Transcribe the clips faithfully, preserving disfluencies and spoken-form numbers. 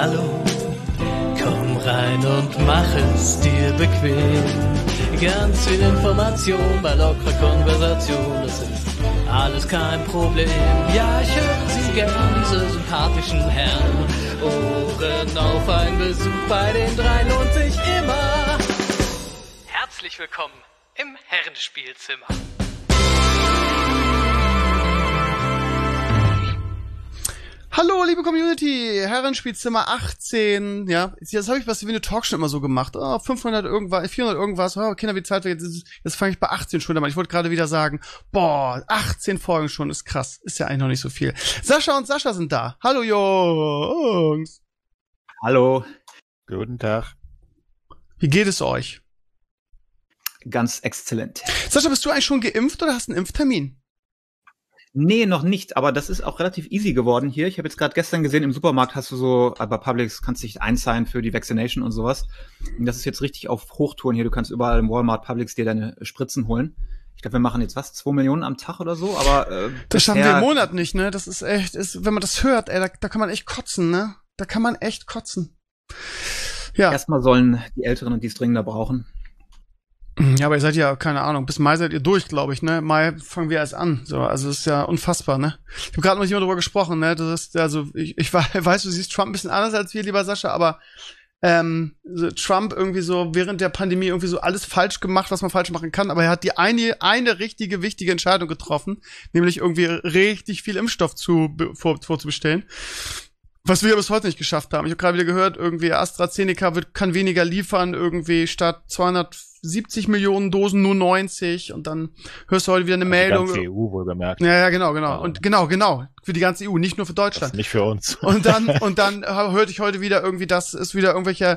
Hallo, komm rein und mach es dir bequem. Ganz viel Information bei lockerer Konversation, das ist alles kein Problem. Ja, ich höre Sie gern, diese sympathischen Herren. Ohren auf, ein Besuch bei den dreien lohnt sich immer. Herzlich willkommen im Herrenspielzimmer. Hallo, liebe Community, Herrenspielzimmer achtzehn, ja, jetzt habe ich was wie eine Talkshow immer so gemacht, oh, fünfhundert irgendwas, vierhundert irgendwas, oh, Kinder, wie Zeit, jetzt, jetzt fange ich bei achtzehn schon an, ich wollte gerade wieder sagen, boah, achtzehn Folgen schon, ist krass, ist ja eigentlich noch nicht so viel. Sascha und Sascha sind da, hallo Jungs. Hallo. Guten Tag. Wie geht es euch? Ganz exzellent. Sascha, bist du eigentlich schon geimpft oder hast einen Impftermin? Nee, noch nicht, aber das ist auch relativ easy geworden hier. Ich habe jetzt gerade gestern gesehen, im Supermarkt hast du so, bei Publix kannst du dich einzahlen für die Vaccination und sowas. Und das ist jetzt richtig auf Hochtouren hier. Du kannst überall im Walmart, Publix dir deine Spritzen holen. Ich glaube, wir machen jetzt was, zwei Millionen am Tag oder so, aber äh, das schaffen wir im Monat nicht, ne? Das ist echt, ist, wenn man das hört, ey, da, da kann man echt kotzen, ne? Da kann man echt kotzen. Ja. Erstmal sollen die Älteren und die es dringender brauchen. Ja, aber ihr seid ja, keine Ahnung, bis Mai seid ihr durch, glaube ich, ne? Mai fangen wir erst an. So, also das ist ja unfassbar, ne? Ich habe gerade mit jemandem darüber gesprochen, ne? Das ist, also, ich, ich weiß, du siehst Trump ein bisschen anders als wir, lieber Sascha, aber ähm, so Trump irgendwie so während der Pandemie irgendwie so alles falsch gemacht, was man falsch machen kann, aber er hat die eine, eine richtige, wichtige Entscheidung getroffen, nämlich irgendwie richtig viel Impfstoff zu, vor, vorzubestellen. Was wir bis heute nicht geschafft haben. Ich habe gerade wieder gehört, irgendwie AstraZeneca wird, kann weniger liefern, irgendwie statt zweihundertsiebzig Millionen Dosen nur neunzig und dann hörst du heute wieder eine also Meldung. Die ganze E U wohlgemerkt. Ja, ja, genau, genau. Ja. Und genau, genau. Für die ganze E U, nicht nur für Deutschland. Nicht für uns. Und dann, und dann hörte ich heute wieder irgendwie, dass es wieder irgendwelche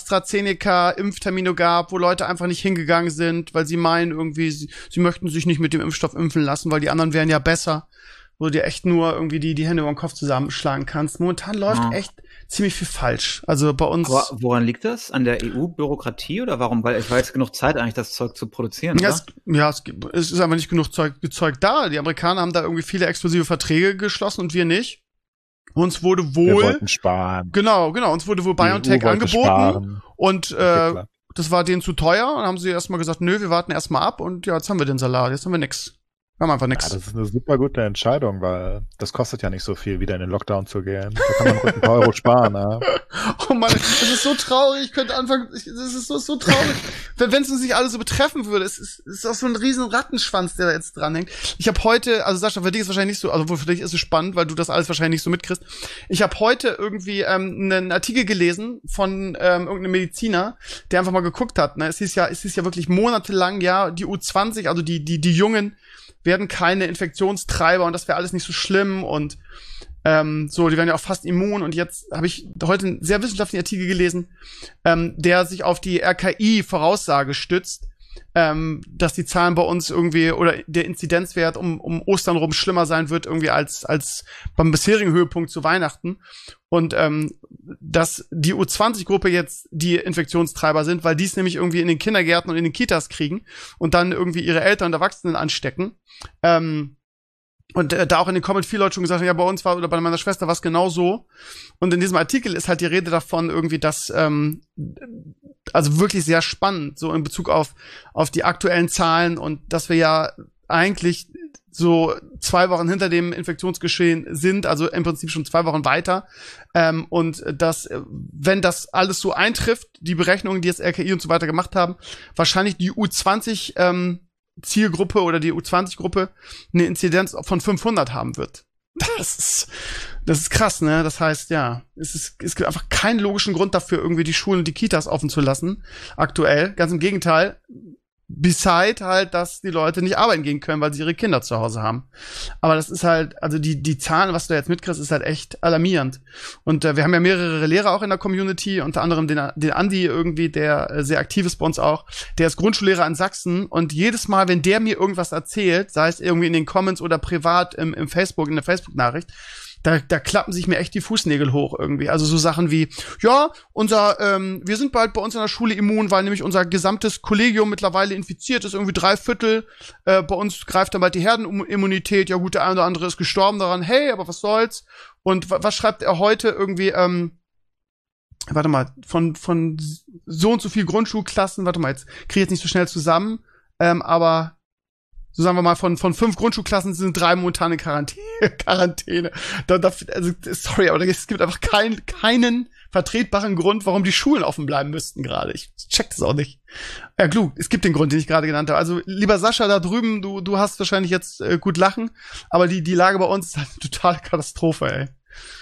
AstraZeneca-Impftermine gab, wo Leute einfach nicht hingegangen sind, weil sie meinen irgendwie, sie, sie möchten sich nicht mit dem Impfstoff impfen lassen, weil die anderen wären ja besser. Wo du dir echt nur irgendwie die, die Hände über den Kopf zusammenschlagen kannst. Momentan läuft ja. echt ziemlich viel falsch. Also bei uns. Aber woran liegt das? An der E U-Bürokratie oder warum? Weil es war jetzt genug Zeit eigentlich, das Zeug zu produzieren, ja, oder? Es, ja, es, es ist einfach nicht genug Zeug, Zeug da. Die Amerikaner haben da irgendwie viele exklusive Verträge geschlossen und wir nicht. Uns wurde wohl. Wir wollten sparen. Genau, genau. Uns wurde wohl BioNTech angeboten. Sparen. Und äh, das war denen zu teuer. Und dann haben sie erstmal gesagt, nö, wir warten erstmal ab. Und ja, jetzt haben wir den Salat. Jetzt haben wir nix. Wir haben einfach nichts. Ja, das ist eine super gute Entscheidung, weil das kostet ja nicht so viel, wieder in den Lockdown zu gehen. Da kann man ruhig ein paar Euro sparen. Ja. Oh Mann, das ist so traurig. Ich könnte anfangen, das ist so, so traurig. Wenn es uns nicht alle so betreffen würde, es ist, es ist auch so ein riesen Rattenschwanz, der da jetzt dranhängt. Ich habe heute, also Sascha, für dich ist es wahrscheinlich nicht so, also für dich ist es spannend, weil du das alles wahrscheinlich nicht so mitkriegst. Ich habe heute irgendwie ähm, einen Artikel gelesen von ähm, irgendeinem Mediziner, der einfach mal geguckt hat. Ne? Es hieß ja, es hieß ja wirklich monatelang, ja, die U zwanzig, also die, die, die Jungen, werden keine Infektionstreiber und das wäre alles nicht so schlimm und ähm, so, die werden ja auch fast immun und jetzt habe ich heute einen sehr wissenschaftlichen Artikel gelesen, ähm, der sich auf die R K I-Voraussage stützt, ähm, dass die Zahlen bei uns irgendwie oder der Inzidenzwert um, um Ostern rum schlimmer sein wird irgendwie als, als beim bisherigen Höhepunkt zu Weihnachten und ähm, dass die U zwanzig Gruppe jetzt die Infektionstreiber sind, weil die es nämlich irgendwie in den Kindergärten und in den Kitas kriegen und dann irgendwie ihre Eltern und Erwachsenen anstecken. Ähm, und äh, da auch in den Comments viele Leute schon gesagt haben, ja, bei uns war oder bei meiner Schwester war es genau so. Und in diesem Artikel ist halt die Rede davon irgendwie, dass ähm, also wirklich sehr spannend, so in Bezug auf auf die aktuellen Zahlen und dass wir ja eigentlich so zwei Wochen hinter dem Infektionsgeschehen sind, also im Prinzip schon zwei Wochen weiter. Ähm, und dass, wenn das alles so eintrifft, die Berechnungen, die jetzt R K I und so weiter gemacht haben, wahrscheinlich die U zwanzig ähm, Zielgruppe oder die U zwanzig Gruppe eine Inzidenz von fünfhundert haben wird. Das ist, das ist krass, ne? Das heißt, ja, es ist, es gibt einfach keinen logischen Grund dafür, irgendwie die Schulen und die Kitas offen zu lassen, aktuell. Ganz im Gegenteil. Beside halt, dass die Leute nicht arbeiten gehen können, weil sie ihre Kinder zu Hause haben. Aber das ist halt, also die die Zahlen, was du jetzt mitkriegst, ist halt echt alarmierend. Und äh, wir haben ja mehrere Lehrer auch in der Community, unter anderem den, den Andi irgendwie, der äh, sehr aktiv ist bei uns auch. Der ist Grundschullehrer in Sachsen und jedes Mal, wenn der mir irgendwas erzählt, sei es irgendwie in den Comments oder privat im, im Facebook, in der Facebook-Nachricht, Da, da klappen sich mir echt die Fußnägel hoch irgendwie. Also so Sachen wie, ja, unser, ähm, wir sind bald bei uns in der Schule immun, weil nämlich unser gesamtes Kollegium mittlerweile infiziert ist, irgendwie drei Viertel. Äh, bei uns greift dann bald die Herdenimmunität. Ja gut, der eine oder andere ist gestorben daran. Hey, aber was soll's? Und w- was schreibt er heute irgendwie, ähm, warte mal, von, von so und so viel Grundschulklassen, warte mal, jetzt kriege ich jetzt nicht so schnell zusammen, ähm, aber so sagen wir mal, von, von fünf Grundschulklassen sind drei momentan in Quarantäne. Quarantäne. Da, da, also, sorry, aber es gibt einfach kein, keinen vertretbaren Grund, warum die Schulen offen bleiben müssten gerade. Ich check das auch nicht. Ja, Glu, es gibt den Grund, den ich gerade genannt habe. Also, lieber Sascha da drüben, du, du hast wahrscheinlich jetzt äh, gut lachen, aber die, die Lage bei uns ist halt eine totale Katastrophe, ey.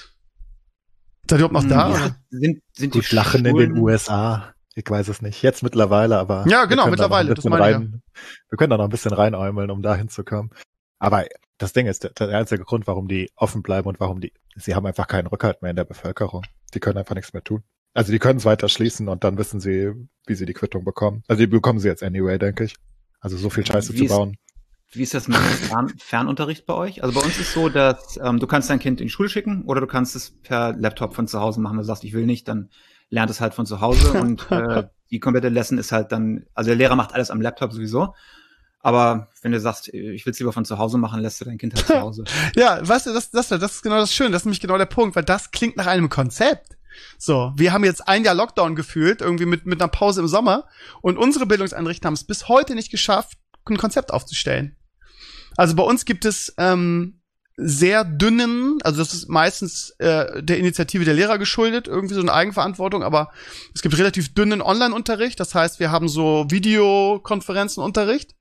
Seid ihr überhaupt noch da? Ja, sind, sind Gut die lachen in Schulen den U S A. Ich weiß es nicht. Jetzt mittlerweile, aber. Ja, genau, wir können da noch ein mittlerweile, das bisschen meine ich rein, wir können da noch ein bisschen reinäumeln, um da hinzukommen. Aber das Ding ist, der, der einzige Grund, warum die offen bleiben und warum die, sie haben einfach keinen Rückhalt mehr in der Bevölkerung. Die können einfach nichts mehr tun. Also die können es weiter schließen und dann wissen sie, wie sie die Quittung bekommen. Also die bekommen sie jetzt anyway, denke ich. Also so viel Scheiße Wie zu ist- bauen. Wie ist das mit Fern Fernunterricht bei euch? Also bei uns ist so, dass ähm, du kannst dein Kind in die Schule schicken oder du kannst es per Laptop von zu Hause machen. Wenn du sagst, ich will nicht, dann lernt es halt von zu Hause und äh, die komplette Lesson ist halt dann, also der Lehrer macht alles am Laptop sowieso. Aber wenn du sagst, ich will es lieber von zu Hause machen, lässt du dein Kind halt zu Hause. Ja, weißt du, das, das, das ist genau das Schöne. Das ist nämlich genau der Punkt, weil das klingt nach einem Konzept. So, wir haben jetzt ein Jahr Lockdown gefühlt, irgendwie mit, mit einer Pause im Sommer. Und unsere Bildungseinrichtungen haben es bis heute nicht geschafft, ein Konzept aufzustellen. Also bei uns gibt es ähm, sehr dünnen, also das ist meistens äh, der Initiative der Lehrer geschuldet, irgendwie so eine Eigenverantwortung, aber es gibt relativ dünnen Online-Unterricht. Das heißt, wir haben so Videokonferenzenunterricht.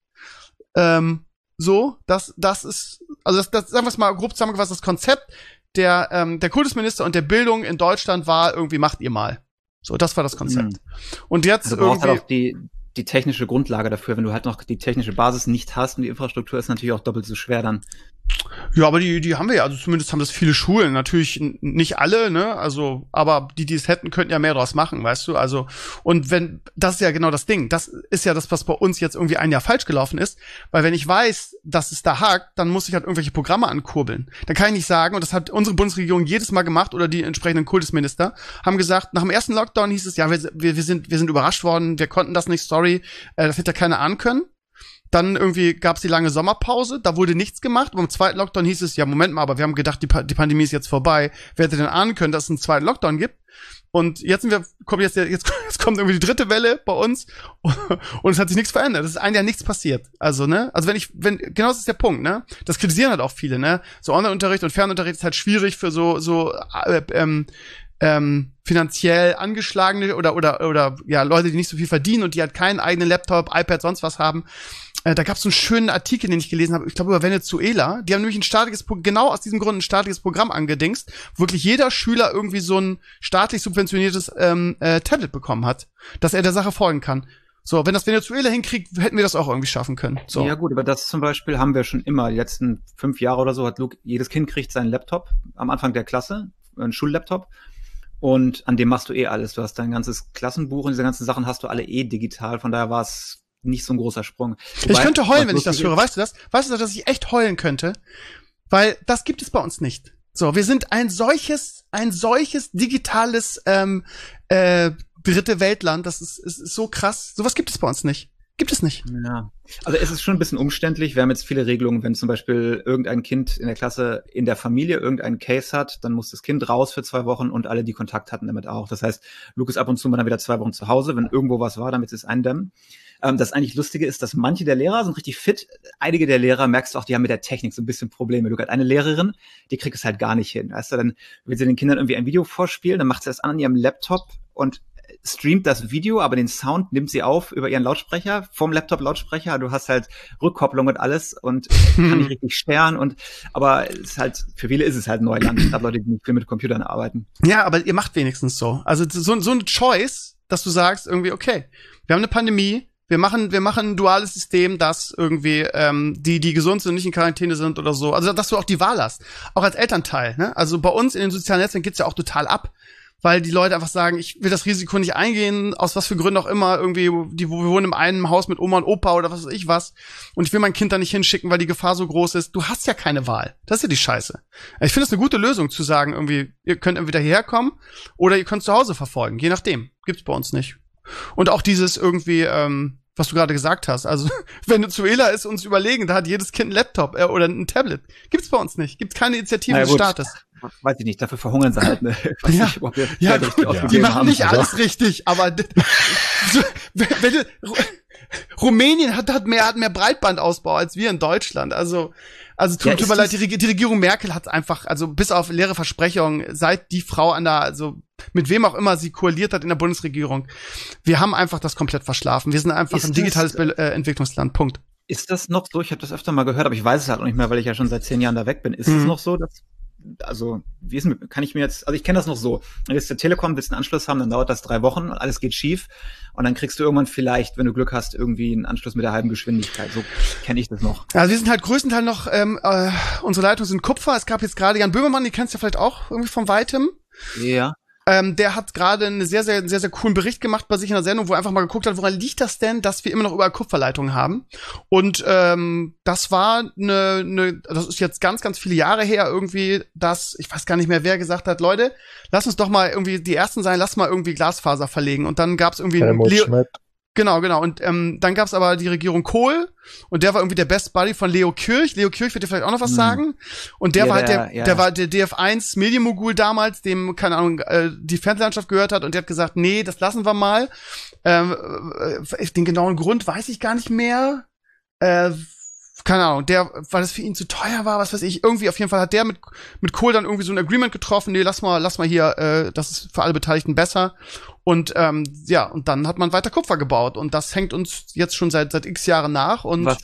Ähm, so, das, das ist, also das, das sagen wir es mal grob zusammengefasst, das Konzept der, ähm, der Kultusminister und der Bildung in Deutschland war irgendwie, macht ihr mal. So, das war das Konzept. Mhm. Und jetzt Also du brauchst irgendwie, halt auch die, die technische Grundlage dafür. Wenn du halt noch die technische Basis nicht hast und die Infrastruktur ist natürlich auch doppelt so schwer dann. ja, aber die, die haben wir ja, also zumindest haben das viele Schulen, natürlich n- nicht alle, ne, also, aber die, die es hätten, könnten ja mehr draus machen, weißt du, also, und wenn, das ist ja genau das Ding, das ist ja das, was bei uns jetzt irgendwie ein Jahr falsch gelaufen ist, weil wenn ich weiß, dass es da hakt, dann muss ich halt irgendwelche Programme ankurbeln. Dann kann ich nicht sagen, und das hat unsere Bundesregierung jedes Mal gemacht, oder die entsprechenden Kultusminister, haben gesagt, nach dem ersten Lockdown hieß es, ja, wir, wir, wir sind, wir sind überrascht worden, wir konnten das nicht, sorry, äh, das hätte ja keiner ahnen können. Dann irgendwie gab's die lange Sommerpause, da wurde nichts gemacht. Und im zweiten Lockdown hieß es, ja, Moment mal, aber wir haben gedacht, die, pa- die Pandemie ist jetzt vorbei. Wer hätte denn ahnen können, dass es einen zweiten Lockdown gibt? Und jetzt sind wir, kommt jetzt, der- jetzt, jetzt kommt irgendwie die dritte Welle bei uns und es hat sich nichts verändert. Es ist ein Jahr nichts passiert. Also, ne? Also wenn ich, wenn, genau das ist der Punkt, ne? Das kritisieren halt auch viele, ne? So Online-Unterricht und Fernunterricht ist halt schwierig für so, so, äh, ähm, ähm, finanziell angeschlagene oder, oder, oder, ja, Leute, die nicht so viel verdienen und die halt keinen eigenen Laptop, iPad, sonst was haben. Äh, da gab es so einen schönen Artikel, den ich gelesen habe, ich glaube über Venezuela. Die haben nämlich ein staatliches, Pro- genau aus diesem Grund ein staatliches Programm angedingst, wo wirklich jeder Schüler irgendwie so ein staatlich subventioniertes ähm, äh, Tablet bekommen hat, dass er der Sache folgen kann. So, wenn das Venezuela hinkriegt, hätten wir das auch irgendwie schaffen können. So. Ja gut, aber das zum Beispiel haben wir schon immer. Die letzten fünf Jahre oder so hat Luke, jedes Kind kriegt seinen Laptop am Anfang der Klasse, einen Schullaptop. Und an dem machst du eh alles. Du hast dein ganzes Klassenbuch und diese ganzen Sachen hast du alle eh digital. Von daher war es nicht so ein großer Sprung. Ich Wobei, könnte heulen, was wenn ich das lustig höre. ist- Weißt du das? Weißt du, dass ich echt heulen könnte? Weil das gibt es bei uns nicht. So, wir sind ein solches, ein solches digitales ähm, äh, dritte Weltland. Das ist, ist, ist so krass. Sowas gibt es bei uns nicht. Gibt es nicht. Ja, also es ist schon ein bisschen umständlich. Wir haben jetzt viele Regelungen, wenn zum Beispiel irgendein Kind in der Klasse in der Familie irgendeinen Case hat, dann muss das Kind raus für zwei Wochen und alle, die Kontakt hatten, damit auch. Das heißt, Luke ist ab und zu mal dann wieder zwei Wochen zu Hause, wenn irgendwo was war, damit sie es eindämmen. Ähm, das eigentlich Lustige ist, dass manche der Lehrer sind richtig fit. Einige der Lehrer, merkst du auch, die haben mit der Technik so ein bisschen Probleme. Luke hat eine Lehrerin, die kriegt es halt gar nicht hin. Weißt du, dann will sie den Kindern irgendwie ein Video vorspielen, dann macht sie das an an ihrem Laptop und streamt das Video, aber den Sound nimmt sie auf über ihren Lautsprecher, vom Laptop-Lautsprecher. Du hast halt Rückkopplung und alles und kann nicht richtig steuern und, aber es ist halt, für viele ist es halt Neuland. Gerade Leute, die nicht viel mit Computern arbeiten. Ja, aber ihr macht wenigstens so. Also so, so ein Choice, dass du sagst irgendwie, okay, wir haben eine Pandemie, wir machen, wir machen ein duales System, dass irgendwie ähm, die, die gesund sind und nicht in Quarantäne sind oder so. Also dass du auch die Wahl hast, auch als Elternteil. Ne? Also bei uns in den sozialen Netzwerken geht's ja auch total ab, weil die Leute einfach sagen, ich will das Risiko nicht eingehen, aus was für Gründen auch immer, irgendwie, die, wo wir wohnen in einem Haus mit Oma und Opa oder was weiß ich was, und ich will mein Kind da nicht hinschicken, weil die Gefahr so groß ist. Du hast ja keine Wahl. Das ist ja die Scheiße. Ich finde es eine gute Lösung zu sagen, irgendwie, ihr könnt entweder hierher kommen oder ihr könnt zu Hause verfolgen, je nachdem. Gibt's bei uns nicht. Und auch dieses irgendwie, ähm, was du gerade gesagt hast, also Venezuela ist uns überlegen, da hat jedes Kind ein Laptop äh, oder ein Tablet. Gibt's bei uns nicht. Gibt's keine Initiative Na ja, des gut. Staates. weiß ich nicht, dafür verhungern sie halt. Ne? Weiß Ja, nicht, ob wir ja, vielleicht richtig gut, die ausgegeben machen haben. nicht Also, alles richtig, aber d- so, wenn, wenn du, Ru- Rumänien hat, hat mehr, hat mehr Breitbandausbau als wir in Deutschland. Also, also tut, Ja, tut ist mir leid, dies- die, Reg- die Regierung Merkel hat einfach, also bis auf leere Versprechungen, seit die Frau an der, also mit wem auch immer sie koaliert hat in der Bundesregierung, wir haben einfach das komplett verschlafen. Wir sind einfach Ist ein das- digitales Be äh, Entwicklungsland. Punkt. Ist das noch so? Ich habe das öfter mal gehört, aber ich weiß es halt noch nicht mehr, weil ich ja schon seit zehn Jahren da weg bin. Ist es Mhm. noch so, dass, also, wie ist, mit- kann ich mir jetzt, also ich kenne das noch so. Wenn jetzt der Telekom willst einen Anschluss haben, dann dauert das drei Wochen und alles geht schief. Und dann kriegst du irgendwann vielleicht, wenn du Glück hast, irgendwie einen Anschluss mit der halben Geschwindigkeit. So kenne ich das noch. Also wir sind halt größtenteils noch, ähm, äh, unsere Leitungen sind Kupfer. Es gab jetzt gerade Jan Böhmermann, die kennst du ja vielleicht auch irgendwie von Weitem. Ja. Ähm, der hat gerade einen sehr, sehr, sehr, sehr coolen Bericht gemacht bei sich in der Sendung, wo er einfach mal geguckt hat, woran liegt das denn, dass wir immer noch überall Kupferleitungen haben. Und ähm, das war eine, eine, das ist jetzt ganz, ganz viele Jahre her irgendwie, dass, ich weiß gar nicht mehr, wer gesagt hat, Leute, lass uns doch mal irgendwie die Ersten sein, lass mal irgendwie Glasfaser verlegen. Und dann gab's irgendwie Helmut Leo- Schmidt. Genau, genau. Und ähm, dann gab's aber die Regierung Kohl und der war irgendwie der Best Buddy von Leo Kirch. Leo Kirch wird dir vielleicht auch noch was Hm. sagen. Und der Ja, war halt der, der- ja. der war der D F eins Medienmogul damals, dem, keine Ahnung, äh, die Fernsehlandschaft gehört hat und der hat gesagt, nee, das lassen wir mal. Ähm, äh, den genauen Grund weiß ich gar nicht mehr. Äh, keine Ahnung, der, weil das für ihn zu teuer war, was weiß ich, irgendwie auf jeden Fall hat der mit mit Kohl dann irgendwie so ein Agreement getroffen, nee, lass mal, lass mal hier, äh, das ist für alle Beteiligten besser. Und ähm, ja, und dann hat man weiter Kupfer gebaut und das hängt uns jetzt schon seit seit x Jahren nach und Was,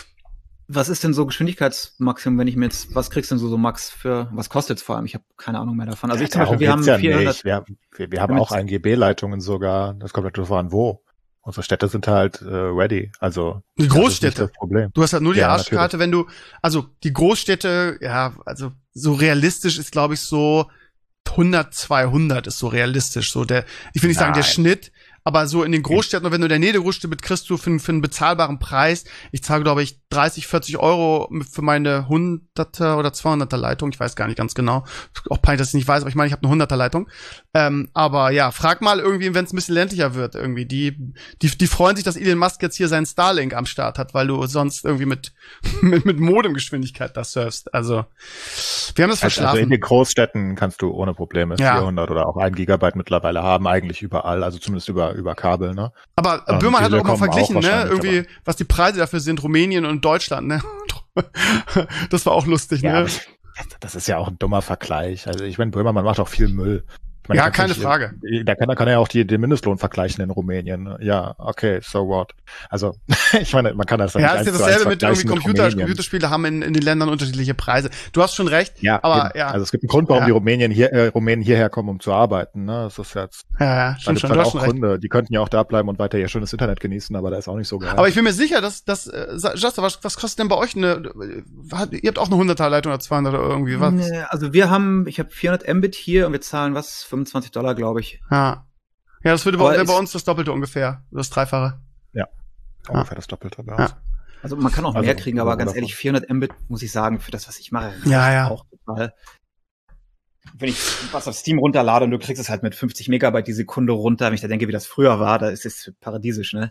was ist denn so Geschwindigkeitsmaximum, wenn ich mir jetzt, was kriegst du denn so, so Max für, was kostet's vor allem? Ich habe keine Ahnung mehr davon. Also ich zum Darum Beispiel, wir haben geht's ja vierhundert, nicht. Wir, wir, wir haben Damit- auch ein G B-Leitungen sogar. Das kommt natürlich darauf an, wo. Unsere Städte sind halt äh, ready. Also die das ist nicht Großstädte. das Problem. Du hast halt nur die Ja, Arschkarte, wenn du, also die Großstädte, ja, also so realistisch ist, glaube ich, so hundert, zweihundert ist so realistisch. So der, ich will nicht sagen der Nein. Schnitt, aber so in den Großstädten, und wenn du in der Nähe der Großstädte bist, kriegst du für, für einen bezahlbaren Preis, ich zahle, glaube ich, dreißig, vierzig Euro für meine hunderter oder zweihunderter Leitung. Ich weiß gar nicht ganz genau. Auch peinlich, dass ich nicht weiß, aber ich meine, ich habe eine hunderter Leitung. Ähm, aber ja, frag mal irgendwie, wenn es ein bisschen ländlicher wird, irgendwie. Die, die, die freuen sich, dass Elon Musk jetzt hier seinen Starlink am Start hat, weil du sonst irgendwie mit, mit, mit Modemgeschwindigkeit da surfst. Also, wir haben das Also, also in verschlafen. den Großstädten kannst du ohne Probleme Ja. vierhundert oder auch ein Gigabyte mittlerweile haben, eigentlich überall, also zumindest über, über Kabel, ne? Aber Ähm, Böhmer hat auch mal Telekom auch verglichen, ne, wahrscheinlich, irgendwie, was die Preise dafür sind, Rumänien und Deutschland, ne. Das war auch lustig, Ja, ne. aber das ist ja auch ein dummer Vergleich. Also ich meine, Böhmermann macht auch viel Müll. Ich meine, Ja, da kann keine sich- Frage. Da kann, da kann er ja auch die, den Mindestlohn vergleichen in Rumänien. Ja, okay, so what. Also, ich meine, man kann das Ja, nicht ist ja eins zu eins dasselbe mit irgendwie vergleichen Computer, Rumänien. Computerspiele haben in, in den Ländern unterschiedliche Preise. Du hast schon recht, Ja, aber eben. ja. Also es gibt einen Grund, warum Ja. die Rumänien hier, äh, Rumänen hierher kommen, um zu arbeiten. Ne? Das ist jetzt, ja, ja, da stimmt gibt schon, halt du hast auch schon recht. Gründe. Die könnten ja auch da bleiben und weiter ihr schönes Internet genießen, aber da ist auch nicht so geil. Aber ich bin mir sicher, dass, dass, äh, Justin, was, was kostet denn bei euch eine, äh, hat- ihr habt auch eine hunderter Leitung oder zweihundert oder irgendwie, was? Nee, also wir haben, ich habe vierhundert Mbit hier und wir zahlen was, fünfundzwanzig Dollar, glaube ich. Ja. Ja, das würde bei, Aber wäre bei ist- uns das Doppelte ungefähr, das Dreifache. Ungefähr das Doppelte bei Ja. uns. Also man kann auch Also, mehr kriegen, aber davon. ganz ehrlich, vierhundert Mbit, muss ich sagen, für das, was ich mache, reicht Ja, ja. auch total. Wenn ich was auf Steam runterlade und du kriegst es halt mit fünfzig Megabyte die Sekunde runter, wenn ich da denke, wie das früher war, da ist es paradiesisch, ne?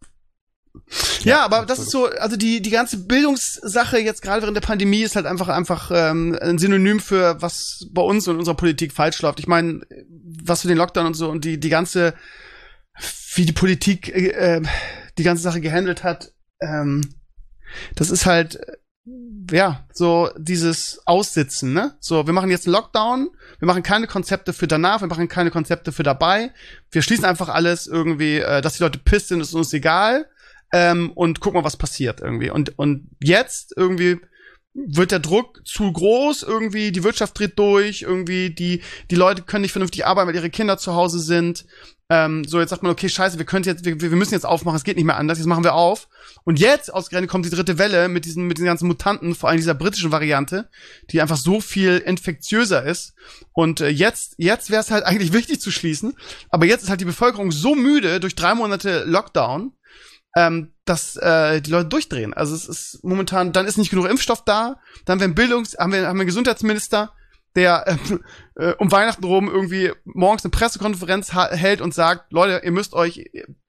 Ja, aber das ist so, also die die ganze Bildungssache jetzt gerade während der Pandemie ist halt einfach einfach ähm, ein Synonym für was bei uns und unserer Politik falsch läuft. Ich meine, was für den Lockdown und so und die die ganze wie die Politik äh, die ganze Sache gehandelt hat, ähm, das ist halt äh, ja so dieses Aussitzen, ne? So, wir machen jetzt einen Lockdown, wir machen keine Konzepte für danach, wir machen keine Konzepte für dabei, wir schließen einfach alles irgendwie, äh, dass die Leute pisst sind, ist uns egal. Ähm, und guck mal, was passiert irgendwie. Und, und jetzt irgendwie wird der Druck zu groß, irgendwie die Wirtschaft dreht durch, irgendwie die, die Leute können nicht vernünftig arbeiten, weil ihre Kinder zu Hause sind. Ähm, so, jetzt sagt man, okay, scheiße, wir können jetzt, wir, wir müssen jetzt aufmachen, es geht nicht mehr anders, jetzt machen wir auf. Und jetzt, ausgerechnet, kommt die dritte Welle mit diesen, mit diesen ganzen Mutanten, vor allem dieser britischen Variante, die einfach so viel infektiöser ist. Und äh, jetzt, jetzt wäre es halt eigentlich wichtig zu schließen. Aber jetzt ist halt die Bevölkerung so müde durch drei Monate Lockdown, ähm, dass äh, die Leute durchdrehen. Also es ist momentan, dann ist nicht genug Impfstoff da, dann haben wir einen Bildungs-, haben wir, haben wir einen Gesundheitsminister, der äh, äh, um Weihnachten rum irgendwie morgens eine Pressekonferenz ha- hält und sagt, Leute, ihr müsst euch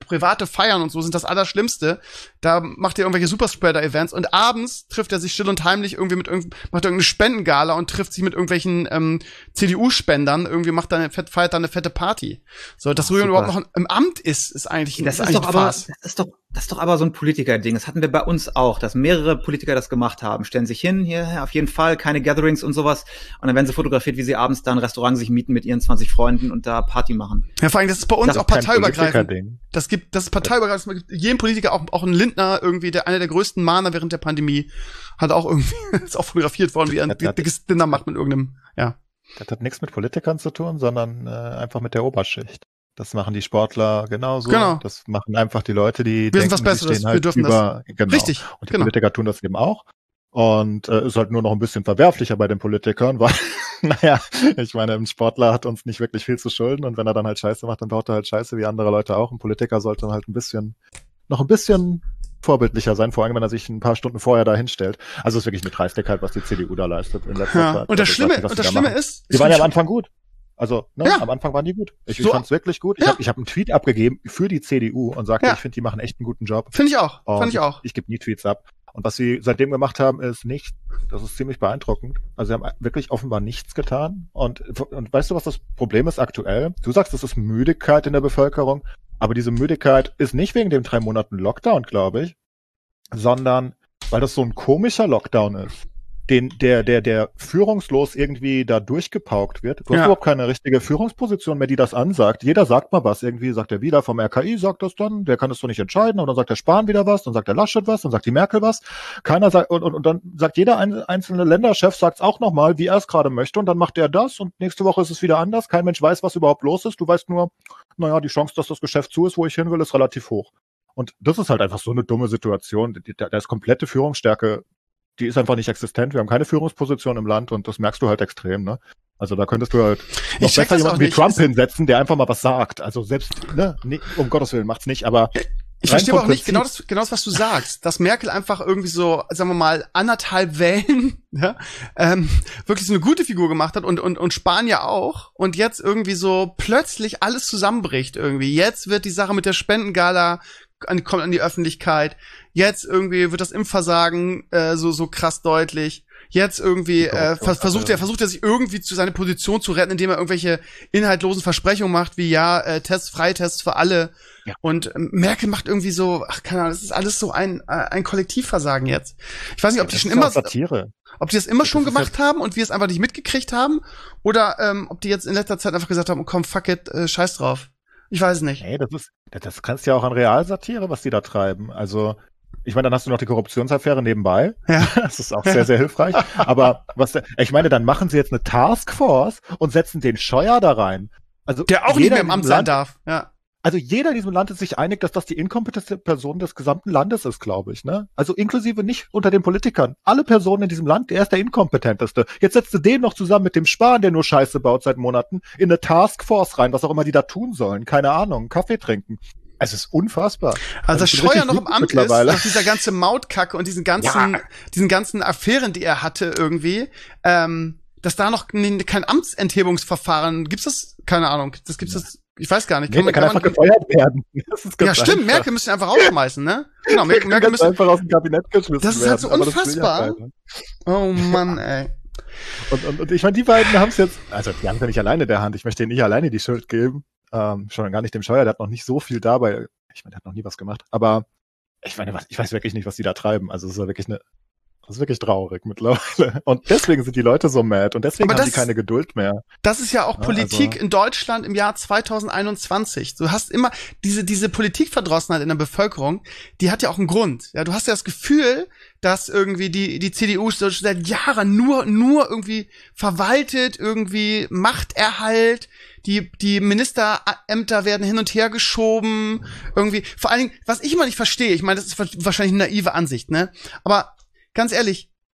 private Feiern und so sind das Allerschlimmste. Da macht er irgendwelche Superspreader-Events und abends trifft er sich still und heimlich irgendwie mit irgend, macht irgendeine Spendengala und trifft sich mit irgendwelchen ähm, C D U-Spendern. Irgendwie macht da eine fett, feiert da eine fette Party. So, dass Rüdiger überhaupt noch im Amt ist, ist eigentlich, Das ist ist eigentlich doch aber, Farce. das ist doch, das ist doch aber so ein Politiker-Ding. Das hatten wir bei uns auch, dass mehrere Politiker das gemacht haben. Stellen sich hin, hier auf jeden Fall, keine Gatherings und sowas. Und dann werden sie fotografiert, wie sie abends da ein Restaurant sich mieten mit ihren zwanzig Freunden und da Party machen. Ja, vor allem, das ist bei uns Das auch ist kein parteiübergreifend. Politikerding. Das gibt, das ist parteiübergreifend. Es gibt jeden Politiker, auch, auch ein Lindner, irgendwie, der, einer der größten Mahner während der Pandemie, hat auch irgendwie, ist auch fotografiert worden, wie er ein Das hat- dickes Dinner macht mit irgendeinem, ja. Das hat nichts mit Politikern zu tun, sondern äh, einfach mit der Oberschicht. Das machen die Sportler genauso. Genau. Das machen einfach die Leute, die Wir sind denken, was Besseres, die stehen halt wir dürfen über, genau. Richtig, Und die genau. Politiker tun das eben auch. Und äh, ist halt nur noch ein bisschen verwerflicher bei den Politikern, weil, naja, ich meine, ein Sportler hat uns nicht wirklich viel zu schulden und wenn er dann halt Scheiße macht, dann baut er halt Scheiße wie andere Leute auch. Ein Politiker sollte dann halt ein bisschen, noch ein bisschen vorbildlicher sein, vor allem wenn er sich ein paar Stunden vorher da hinstellt. Also es ist wirklich eine Dreistigkeit, was die C D U da leistet in letzter Ja. Zeit. Und das Also ich weiß Schlimme, nicht, was und die das da Schlimme machen. ist, Die ich waren ja am find- Anfang gut. Also, ne, Ja. am Anfang waren die gut. Ich, So- ich fand's wirklich gut. Ich Ja. habe ich hab einen Tweet abgegeben für die C D U und sagte, Ja. ich finde, die machen echt einen guten Job. Finde ich auch, Und fand ich auch. Ich, ich gebe nie Tweets ab. Und was sie seitdem gemacht haben, ist nicht, das ist ziemlich beeindruckend. Also sie haben wirklich offenbar nichts getan. Und, und weißt du, was das Problem ist aktuell? Du sagst, das ist Müdigkeit in der Bevölkerung. Aber diese Müdigkeit ist nicht wegen dem drei Monaten Lockdown, glaube ich, sondern weil das so ein komischer Lockdown ist, den, der, der, der führungslos irgendwie da durchgepaukt wird. Du hast Ja. überhaupt keine richtige Führungsposition mehr, die das ansagt. Jeder sagt mal was. Irgendwie sagt der Wieler vom R K I, sagt das dann, der kann das doch nicht entscheiden. Und dann sagt der Spahn wieder was, dann sagt der Laschet was, dann sagt die Merkel was. Keiner sagt, und, und, und dann sagt jeder ein, einzelne Länderchef, sagt's auch nochmal, wie er es gerade möchte. Und dann macht er das und nächste Woche ist es wieder anders. Kein Mensch weiß, was überhaupt los ist. Du weißt nur, naja, die Chance, dass das Geschäft zu ist, wo ich hin will, ist relativ hoch. Und das ist halt einfach so eine dumme Situation. Da, da ist komplette Führungsstärke, die ist einfach nicht existent. Wir haben keine Führungsposition im Land und das merkst du halt extrem, ne? Also da könntest du halt noch Ich check besser das auch jemanden wie nicht. Trump Es- hinsetzen, der einfach mal was sagt. Also selbst, ne, nee, um Gottes Willen macht's nicht, aber Ich rein verstehe vom aber auch nicht Prinzip- genau das, genau das, was du sagst, dass Merkel einfach irgendwie so, sagen wir mal, anderthalb Wellen, ja, ähm, wirklich so eine gute Figur gemacht hat und, und, und Spahn ja auch und jetzt irgendwie so plötzlich alles zusammenbricht irgendwie. Jetzt wird die Sache mit der Spendengala an, kommt an die Öffentlichkeit. Jetzt irgendwie wird das Impfversagen äh, so, so krass deutlich. Jetzt irgendwie äh, vers versucht er versucht er sich irgendwie zu seine Position zu retten, indem er irgendwelche inhaltlosen Versprechungen macht, wie ja, äh, Tests, Freitests für alle. Ja. Und ähm, Merkel macht irgendwie so, ach keine Ahnung, das ist alles so ein äh, ein Kollektivversagen jetzt. Ich weiß nicht, ob die das schon ist immer auch Satire. ob die das immer Das schon ist gemacht haben und wir es einfach nicht mitgekriegt haben oder ähm, ob die jetzt in letzter Zeit einfach gesagt haben, komm, fuck it, äh, scheiß drauf. Ich weiß es nicht. Nee, das ist, das, das kannst du ja auch an Realsatire, was die da treiben. Also, ich meine, dann hast du noch die Korruptionsaffäre nebenbei. Ja. Das ist auch sehr, sehr hilfreich. Aber was, der- ich meine, dann machen sie jetzt eine Taskforce und setzen den Scheuer da rein. Also, Der auch nicht jeder mehr im in Amt diesem sein Land- darf. Ja. Also jeder in diesem Land ist sich einig, dass das die inkompetente Person des gesamten Landes ist, glaube ich, ne? Also inklusive nicht unter den Politikern. Alle Personen in diesem Land, der ist der inkompetenteste. Jetzt setzt du den noch zusammen mit dem Spahn, der nur Scheiße baut seit Monaten, in eine Taskforce rein, was auch immer die da tun sollen. Keine Ahnung, Kaffee trinken. Es ist unfassbar. Also, dass ich bin Scheuer richtig noch im wütend Amt ist, mittlerweile. nach dieser ganze Mautkacke und diesen ganzen, diesen ganzen Affären, die er hatte irgendwie, ähm, dass da noch n- kein Amtsenthebungsverfahren, gibt's das? Keine Ahnung, das gibt's das, ich weiß gar nicht. Nee, der kann einfach gefeuert werden. Das ist ja, ganz stimmt, einfach. Merkel müsste einfach rausschmeißen, ne? Genau, Der Merkel, kann Merkel ganz müsste, einfach aus dem Kabinett geschmissen Das ist halt so werden, aber das will ja unfassbar. keiner. oh Mann, ey. Und, und, und ich meine, die beiden haben es jetzt, also die haben es ja nicht alleine in der Hand. Ich möchte denen nicht alleine die Schuld geben. Ähm, schon gar nicht dem Scheuer, der hat noch nicht so viel dabei. Ich meine, der hat noch nie was gemacht. Aber ich meine, was, ich weiß wirklich nicht, was die da treiben. Also es ist ja wirklich eine, das ist wirklich traurig mittlerweile. Und deswegen sind die Leute so mad und deswegen Aber haben die das- keine Geduld mehr. Das ist ja auch Ja, Politik also- in Deutschland im Jahr zwanzig einundzwanzig. Du hast immer diese, diese Politikverdrossenheit in der Bevölkerung, die hat ja auch einen Grund. Ja, du hast ja das Gefühl, dass irgendwie die, die C D U so seit Jahren nur, nur irgendwie verwaltet, irgendwie Machterhalt, die, die Ministerämter werden hin und her geschoben, irgendwie, vor allen Dingen, was ich immer nicht verstehe, ich meine, das ist wahrscheinlich eine naive Ansicht, ne? Aber ganz ehrlich,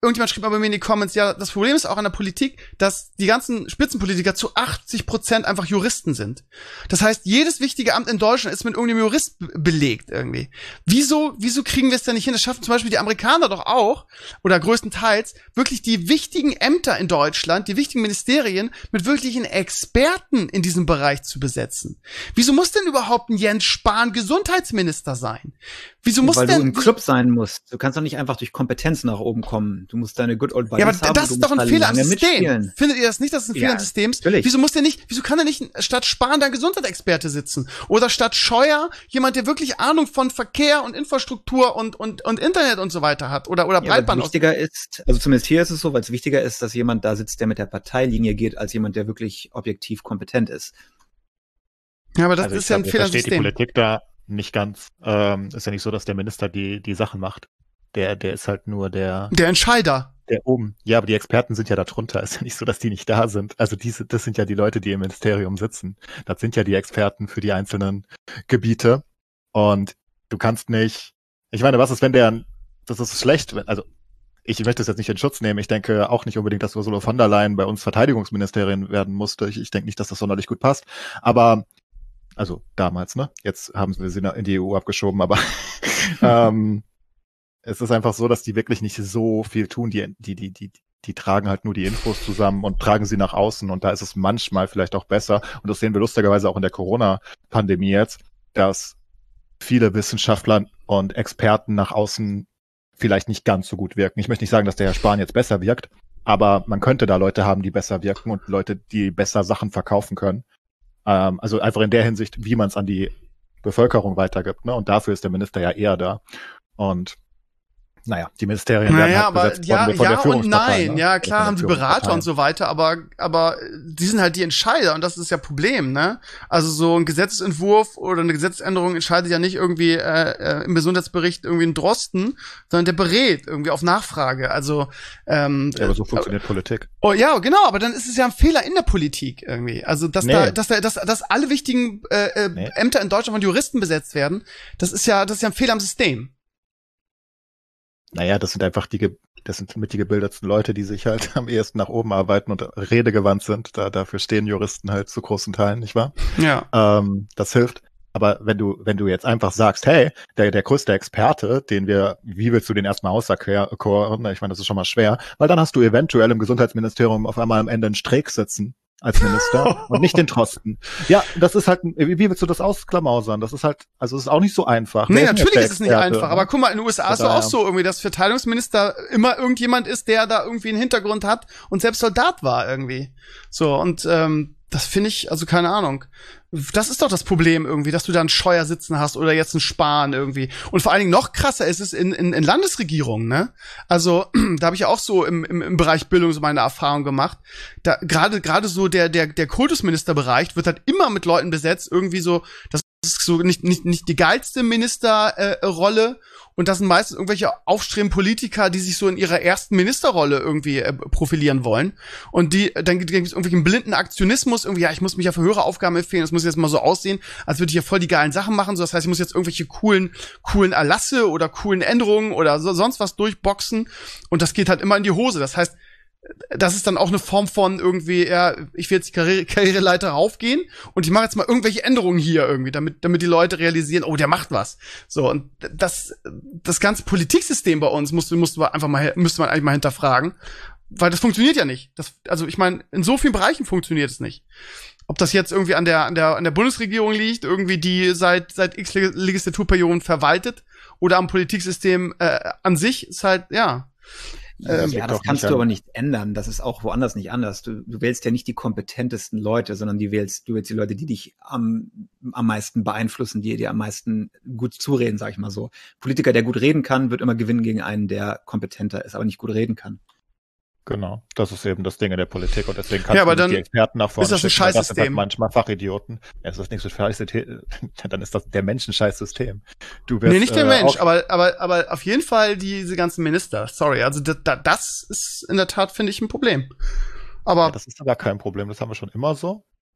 irgendjemand schrieb mal bei mir in die Comments, ja, das Problem ist auch an der Politik, dass die ganzen Spitzenpolitiker zu achtzig Prozent einfach Juristen sind. Das heißt, jedes wichtige Amt in Deutschland ist mit irgendeinem Jurist be- belegt irgendwie. Wieso, wieso kriegen wir es denn nicht hin? Das schaffen zum Beispiel die Amerikaner doch auch, oder größtenteils, wirklich die wichtigen Ämter in Deutschland, die wichtigen Ministerien mit wirklichen Experten in diesem Bereich zu besetzen. Wieso muss denn überhaupt ein Jens Spahn Gesundheitsminister sein? Wieso muss Weil denn, du im Club sein musst. Du kannst doch nicht einfach durch Kompetenz nach oben kommen. Du musst deine Good Old Buddies ja, aber haben. das du ist doch musst ein da Fehler am lange System. mitspielen. Findet ihr das nicht, dass es ein Fehler Ja, am System ist? natürlich. Wieso muss der nicht, wieso kann er nicht statt Spahn da ein Gesundheitsexperte sitzen? Oder statt Scheuer jemand, der wirklich Ahnung von Verkehr und Infrastruktur und, und, und Internet und so weiter hat? Oder, oder Ja, Breitband. weil es wichtiger ist, also zumindest hier ist es so, weil es wichtiger ist, dass jemand da sitzt, der mit der Parteilinie geht, als jemand, der wirklich objektiv kompetent ist. Ja, aber das Also ist ich ja ein glaub, ihr Fehler am versteht die System. Politik da nicht ganz. Ähm, ist ja nicht so, dass der Minister die, die Sachen macht. Der, der ist halt nur der, Der Entscheider. der oben. Ja, aber die Experten sind ja da drunter. Ist ja nicht so, dass die nicht da sind. Also diese, das sind ja die Leute, die im Ministerium sitzen. Das sind ja die Experten für die einzelnen Gebiete. Und du kannst nicht, ich meine, was ist, wenn der, das ist schlecht, wenn- also ich möchte es jetzt nicht in Schutz nehmen. Ich denke auch nicht unbedingt, dass Ursula von der Leyen bei uns Verteidigungsministerin werden musste. Ich, ich denke nicht, dass das sonderlich gut passt. Aber, also damals, ne? Jetzt haben wir sie in die E U abgeschoben, aber ähm, es ist einfach so, dass die wirklich nicht so viel tun. Die, die, die, die, die tragen halt nur die Infos zusammen und tragen sie nach außen. Und da ist es manchmal vielleicht auch besser. Und das sehen wir lustigerweise auch in der Corona-Pandemie jetzt, dass viele Wissenschaftler und Experten nach außen vielleicht nicht ganz so gut wirken. Ich möchte nicht sagen, dass der Herr Spahn jetzt besser wirkt, aber man könnte da Leute haben, die besser wirken und Leute, die besser Sachen verkaufen können. Ähm, also einfach in der Hinsicht, wie man es an die Bevölkerung weitergibt. Ne? Und dafür ist der Minister ja eher da. Und naja, die Ministerien werden Naja, halt aber besetzt ja, von, von ja der und Führungspartei. nein. Ne? Ja, Oder klar von haben den die Berater Führungsparteien. und so weiter, aber, aber die sind halt die Entscheider und das ist ja Problem, ne? Also so ein Gesetzesentwurf oder eine Gesetzesänderung entscheidet ja nicht irgendwie äh, äh, im Gesundheitsbericht irgendwie ein Drosten, sondern der berät irgendwie auf Nachfrage. Also ähm, Ja, aber so funktioniert Politik. Oh ja, genau, aber dann ist es ja ein Fehler in der Politik irgendwie. Also dass Nee. da, dass da, dass, dass alle wichtigen äh, äh, Nee. Ämter in Deutschland von Juristen besetzt werden, das ist ja, das ist ja ein Fehler am System. Naja, das sind einfach die, ge- das sind mit die gebildetsten Leute, die sich halt am ehesten nach oben arbeiten und redegewandt sind. Da, dafür stehen Juristen halt zu großen Teilen, nicht wahr? Ja. Ähm, das hilft. Aber wenn du, wenn du jetzt einfach sagst, hey, der, der größte Experte, den wir, wie willst du den erstmal auserkoren? Ich meine, das ist schon mal schwer, weil dann hast du eventuell im Gesundheitsministerium auf einmal am Ende einen Streeck sitzen als Minister und nicht den Drosten. Ja, das ist halt, wie willst du das ausklamausern? Das ist halt, also es ist auch nicht so einfach. Nee, Wer denn natürlich jetzt der ist es nicht Experte? einfach. Aber guck mal, in den U S A ist es Von auch daher. so irgendwie, dass Verteidigungsminister immer irgendjemand ist, der da irgendwie einen Hintergrund hat und selbst Soldat war irgendwie. So, und ähm, das finde ich, also keine Ahnung. Das ist doch das Problem irgendwie, dass du da einen Scheuer sitzen hast oder jetzt einen Spahn irgendwie. Und vor allen Dingen noch krasser ist es in, in, in Landesregierungen, ne? Also, da habe ich ja auch so im, im, im Bereich Bildung so meine Erfahrung gemacht. Da gerade gerade so der der der Kultusministerbereich wird halt immer mit Leuten besetzt, irgendwie so, das ist so nicht nicht nicht die geilste Ministerrolle äh, Rolle. Und das sind meistens irgendwelche aufstrebenden Politiker, die sich so in ihrer ersten Ministerrolle irgendwie äh, profilieren wollen. Und die, dann gibt es irgendwelchen blinden Aktionismus, irgendwie, ja, ich muss mich ja für höhere Aufgaben empfehlen, das muss jetzt mal so aussehen, als würde ich ja voll die geilen Sachen machen. So, das heißt, ich muss jetzt irgendwelche coolen, coolen Erlasse oder coolen Änderungen oder so, sonst was durchboxen. Und das geht halt immer in die Hose. Das heißt, das ist dann auch eine Form von irgendwie, ja, ich will jetzt die Karriere, Karriereleiter raufgehen und ich mache jetzt mal irgendwelche Änderungen hier irgendwie, damit damit die Leute realisieren, oh, der macht was. So, und das das ganze Politiksystem bei uns musste musste man einfach mal müsste man eigentlich mal hinterfragen, weil das funktioniert ja nicht. Das, also ich meine, in so vielen Bereichen funktioniert es nicht. Ob das jetzt irgendwie an der an der an der Bundesregierung liegt, irgendwie die seit seit X Legislaturperioden verwaltet, oder am Politiksystem äh, an sich, ist halt, ja. Ähm, ja, das kannst du an. aber nicht ändern. Das ist auch woanders nicht anders. Du, du wählst ja nicht die kompetentesten Leute, sondern die wählst, du wählst die Leute, die dich am, am meisten beeinflussen, die dir am meisten gut zureden, sag ich mal so. Politiker, der gut reden kann, wird immer gewinnen gegen einen, der kompetenter ist, aber nicht gut reden kann. Genau, das ist eben das Ding in der Politik und deswegen kannst Ja, du aber nicht die dann Experten nach vorne ist das ein schicken, weil das sind halt Scheißsystem. manchmal Fachidioten. Ja, ist das nicht so scheiße, dann ist das der Mensch ein Scheißsystem. Du wirst, Nee, nicht der äh, Mensch, auch, aber, aber, aber auf jeden Fall diese ganzen Minister. Sorry, also da, da, das ist in der Tat, finde ich, ein Problem. Aber ja, das ist aber kein Problem, das haben wir schon immer so.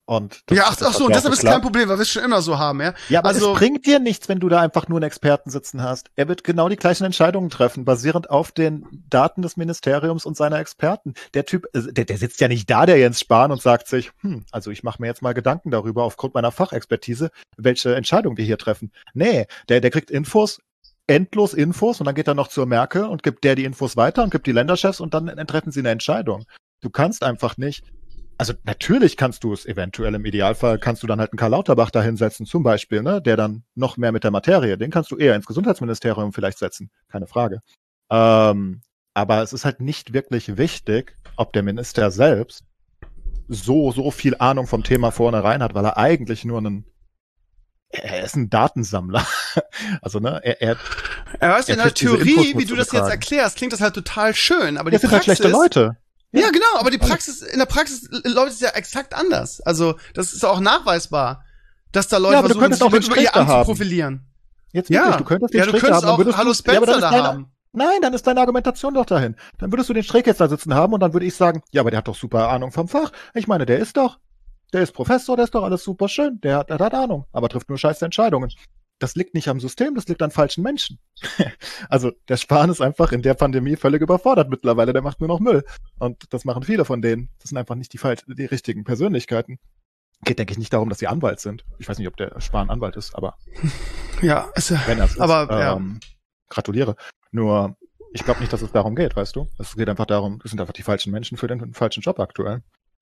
Und das, ja, ach, das ach so, hat ja deshalb auch ist kein geklappt. Problem, weil wir es schon immer so haben, ja. Ja, aber also, es bringt dir nichts, wenn du da einfach nur einen Experten sitzen hast. Er wird genau die gleichen Entscheidungen treffen, basierend auf den Daten des Ministeriums und seiner Experten. Der Typ, äh, der, der sitzt ja nicht da, der Jens Spahn, und sagt sich, hm, also ich mache mir jetzt mal Gedanken darüber, aufgrund meiner Fachexpertise, welche Entscheidung wir hier treffen. Nee, der, der kriegt Infos, endlos Infos, und dann geht er noch zur Merkel und gibt der die Infos weiter und gibt die Länderchefs, und dann treffen sie eine Entscheidung. Du kannst einfach nicht. Also natürlich kannst du es eventuell, im Idealfall kannst du dann halt einen Karl Lauterbach da hinsetzen, zum Beispiel, ne, der dann noch mehr mit der Materie, den kannst du eher ins Gesundheitsministerium vielleicht setzen, keine Frage. Ähm, aber es ist halt nicht wirklich wichtig, ob der Minister selbst so, so viel Ahnung vom Thema vornherein hat, weil er eigentlich nur einen, er ist ein Datensammler. Also, ne, er, er, er weißt du, in er der kriegt diese Infos Theorie, nur wie du zu das jetzt betragen. erklärst, klingt das halt total schön, aber die Das sind halt Praxis, schlechte Leute. Ja, Ja. genau, aber die Praxis, in der Praxis läuft es ja exakt anders. Also, das ist auch nachweisbar, dass da Leute Ja, aber du versuchen, könntest sich auch den über ihr Strichter haben. anzuprofilieren. Jetzt Ja. wirklich, du könntest den Ja, du Stricker könntest haben, dann auch würdest Hallo du, ja, aber dann Spencer ist da deine, haben. Nein, dann ist deine Argumentation doch dahin. Dann würdest du den Strick jetzt da sitzen haben, und dann würde ich sagen, ja, aber der hat doch super Ahnung vom Fach. Ich meine, der ist doch, der ist Professor, der ist doch alles super schön, der hat, der hat Ahnung, aber trifft nur scheiß Entscheidungen. Das liegt nicht am System, das liegt an falschen Menschen. Also der Spahn ist einfach in der Pandemie völlig überfordert mittlerweile, der macht nur noch Müll. Und das machen viele von denen. Das sind einfach nicht die, falsch, die richtigen Persönlichkeiten. Geht, denke ich, nicht darum, dass sie Anwalt sind. Ich weiß nicht, ob der Spahn Anwalt ist, aber Ja, ist ja, wenn er es ist, aber, ja. ähm, gratuliere. Nur, ich glaube nicht, dass es darum geht, weißt du? Es geht einfach darum, es sind einfach die falschen Menschen für den falschen Job aktuell.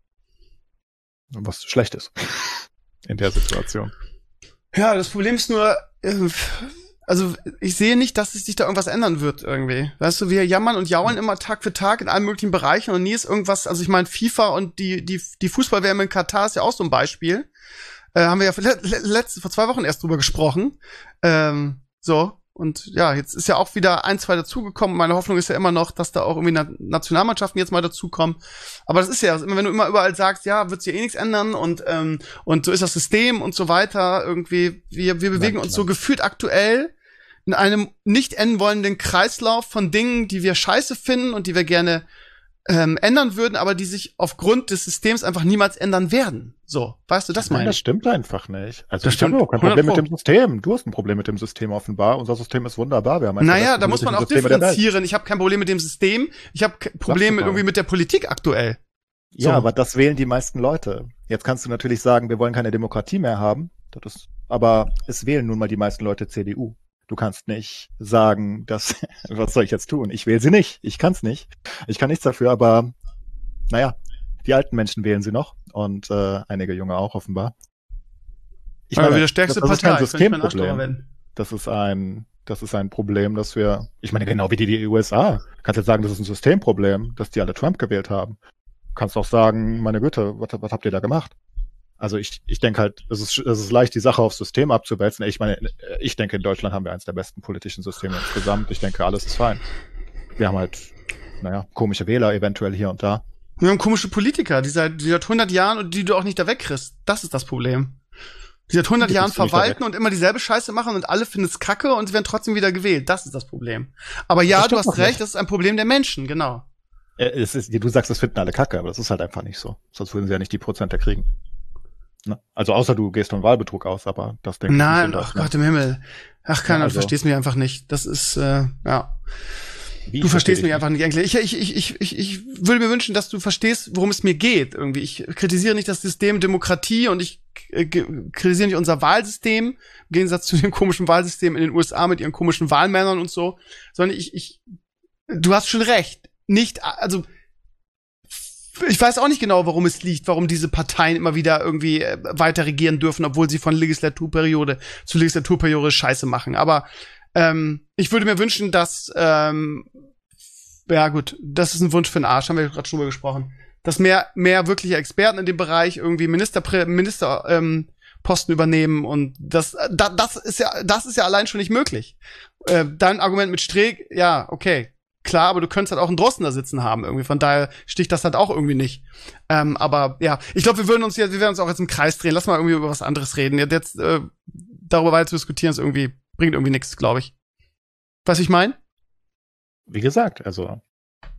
Was schlecht ist. In der Situation. Ja, das Problem ist nur, äh, also ich sehe nicht, dass sich da irgendwas ändern wird irgendwie. Weißt du, wir jammern und jaulen immer Tag für Tag in allen möglichen Bereichen und nie ist irgendwas, also ich meine, FIFA und die die die Fußball-W M in Katar ist ja auch so ein Beispiel. Äh, haben wir ja le- le- letzte, vor zwei Wochen erst drüber gesprochen. Ähm, so, und ja, jetzt ist ja auch wieder ein, zwei dazugekommen. Meine Hoffnung ist ja immer noch, dass da auch irgendwie Na- Nationalmannschaften jetzt mal dazukommen. Aber das ist ja, wenn du immer überall sagst, ja, wird sich eh nichts ändern und ähm, und so ist das System und so weiter. Irgendwie, wir wir bewegen Nein, uns nein. so gefühlt aktuell in einem nicht enden wollenden Kreislauf von Dingen, die wir scheiße finden und die wir gerne ähm, ändern würden, aber die sich aufgrund des Systems einfach niemals ändern werden. So, weißt du, das Nein, meine das ich. stimmt einfach nicht. Also Das ich habe stimmt überhaupt kein hundert Problem mit Pro. dem System. Du hast ein Problem mit dem System offenbar. Unser System ist wunderbar. Wir haben eins der Naja, besten da muss man auch politischen Systeme der Welt. differenzieren. Ich habe kein Problem mit dem System. Ich habe Probleme mal. irgendwie mit der Politik aktuell. Ja, So. aber das wählen die meisten Leute. Jetzt kannst du natürlich sagen, wir wollen keine Demokratie mehr haben. Das ist, aber es wählen nun mal die meisten Leute C D U. Du kannst nicht sagen, dass, was soll ich jetzt tun? Ich wähle sie nicht. Ich kann's nicht. Ich kann nichts dafür, aber naja, die alten Menschen wählen sie noch und äh, einige Junge auch offenbar. Ich Aber meine, wie der stärkste das, das ist Partei. kein Ich könnte mir einen Arsch drüber Systemproblem. werden. Das ist ein, das ist ein Problem, das wir, ich meine, genau wie die, die U S A. Kannst jetzt sagen, das ist ein Systemproblem, dass die alle Trump gewählt haben. Kannst auch sagen, meine Güte, was, was habt ihr da gemacht? Also ich, ich denke halt, es ist, es ist leicht, die Sache aufs System abzuwälzen. Ich meine, ich denke, in Deutschland haben wir eines der besten politischen Systeme insgesamt. Ich denke, alles ist fein. Wir haben halt, naja, komische Wähler eventuell hier und da. Wir haben komische Politiker, die seit, die seit hundert Jahren und die du auch nicht da wegkriegst. Das ist das Problem. Die seit hundert Die Jahren kriegst du nicht da verwalten und immer dieselbe Scheiße machen und alle finden es kacke und sie werden trotzdem wieder gewählt. Das ist das Problem. Aber ja, Das du stimmt hast doch recht, nicht. das ist ein Problem der Menschen, genau. Äh, Es ist, du sagst, das finden alle Kacke, aber das ist halt einfach nicht so. Sonst würden sie ja nicht die Prozente kriegen. Ne? Also außer du gehst von Wahlbetrug aus, aber das denke ich nicht. Nein, in ach Deutschland. Gott im Himmel. Ach, keiner, Ja, also- du verstehst mich einfach nicht. Das ist, äh, ja. Wie, Du ich verstehst versteh mich dich einfach nicht eigentlich. Ich, ich, ich, ich, ich würde mir wünschen, dass du verstehst, worum es mir geht. Irgendwie. Ich kritisiere nicht das System Demokratie und ich äh, kritisiere nicht unser Wahlsystem, im Gegensatz zu dem komischen Wahlsystem in den U S A mit ihren komischen Wahlmännern und so, sondern ich, ich, du hast schon recht. Nicht, also, ich weiß auch nicht genau, warum es liegt, warum diese Parteien immer wieder irgendwie äh, weiter regieren dürfen, obwohl sie von Legislaturperiode zu Legislaturperiode Scheiße machen. Aber ähm, ich würde mir wünschen, dass, ähm, ja gut, das ist ein Wunsch für den Arsch, haben wir gerade schon drüber gesprochen, dass mehr mehr wirkliche Experten in dem Bereich irgendwie Minister Minister ähm, Posten übernehmen und das da, das ist ja das ist ja allein schon nicht möglich. Äh, dein Argument mit Streeck, ja, okay. Klar, aber du könntest halt auch einen Drosten da sitzen haben irgendwie. Von daher sticht das halt auch irgendwie nicht. Ähm, aber ja, ich glaube, wir würden uns jetzt, wir werden uns auch jetzt im Kreis drehen. Lass mal irgendwie über was anderes reden. Jetzt, jetzt äh, darüber weiter zu diskutieren, ist irgendwie bringt irgendwie nichts, glaube ich. Was ich meine? Wie gesagt, also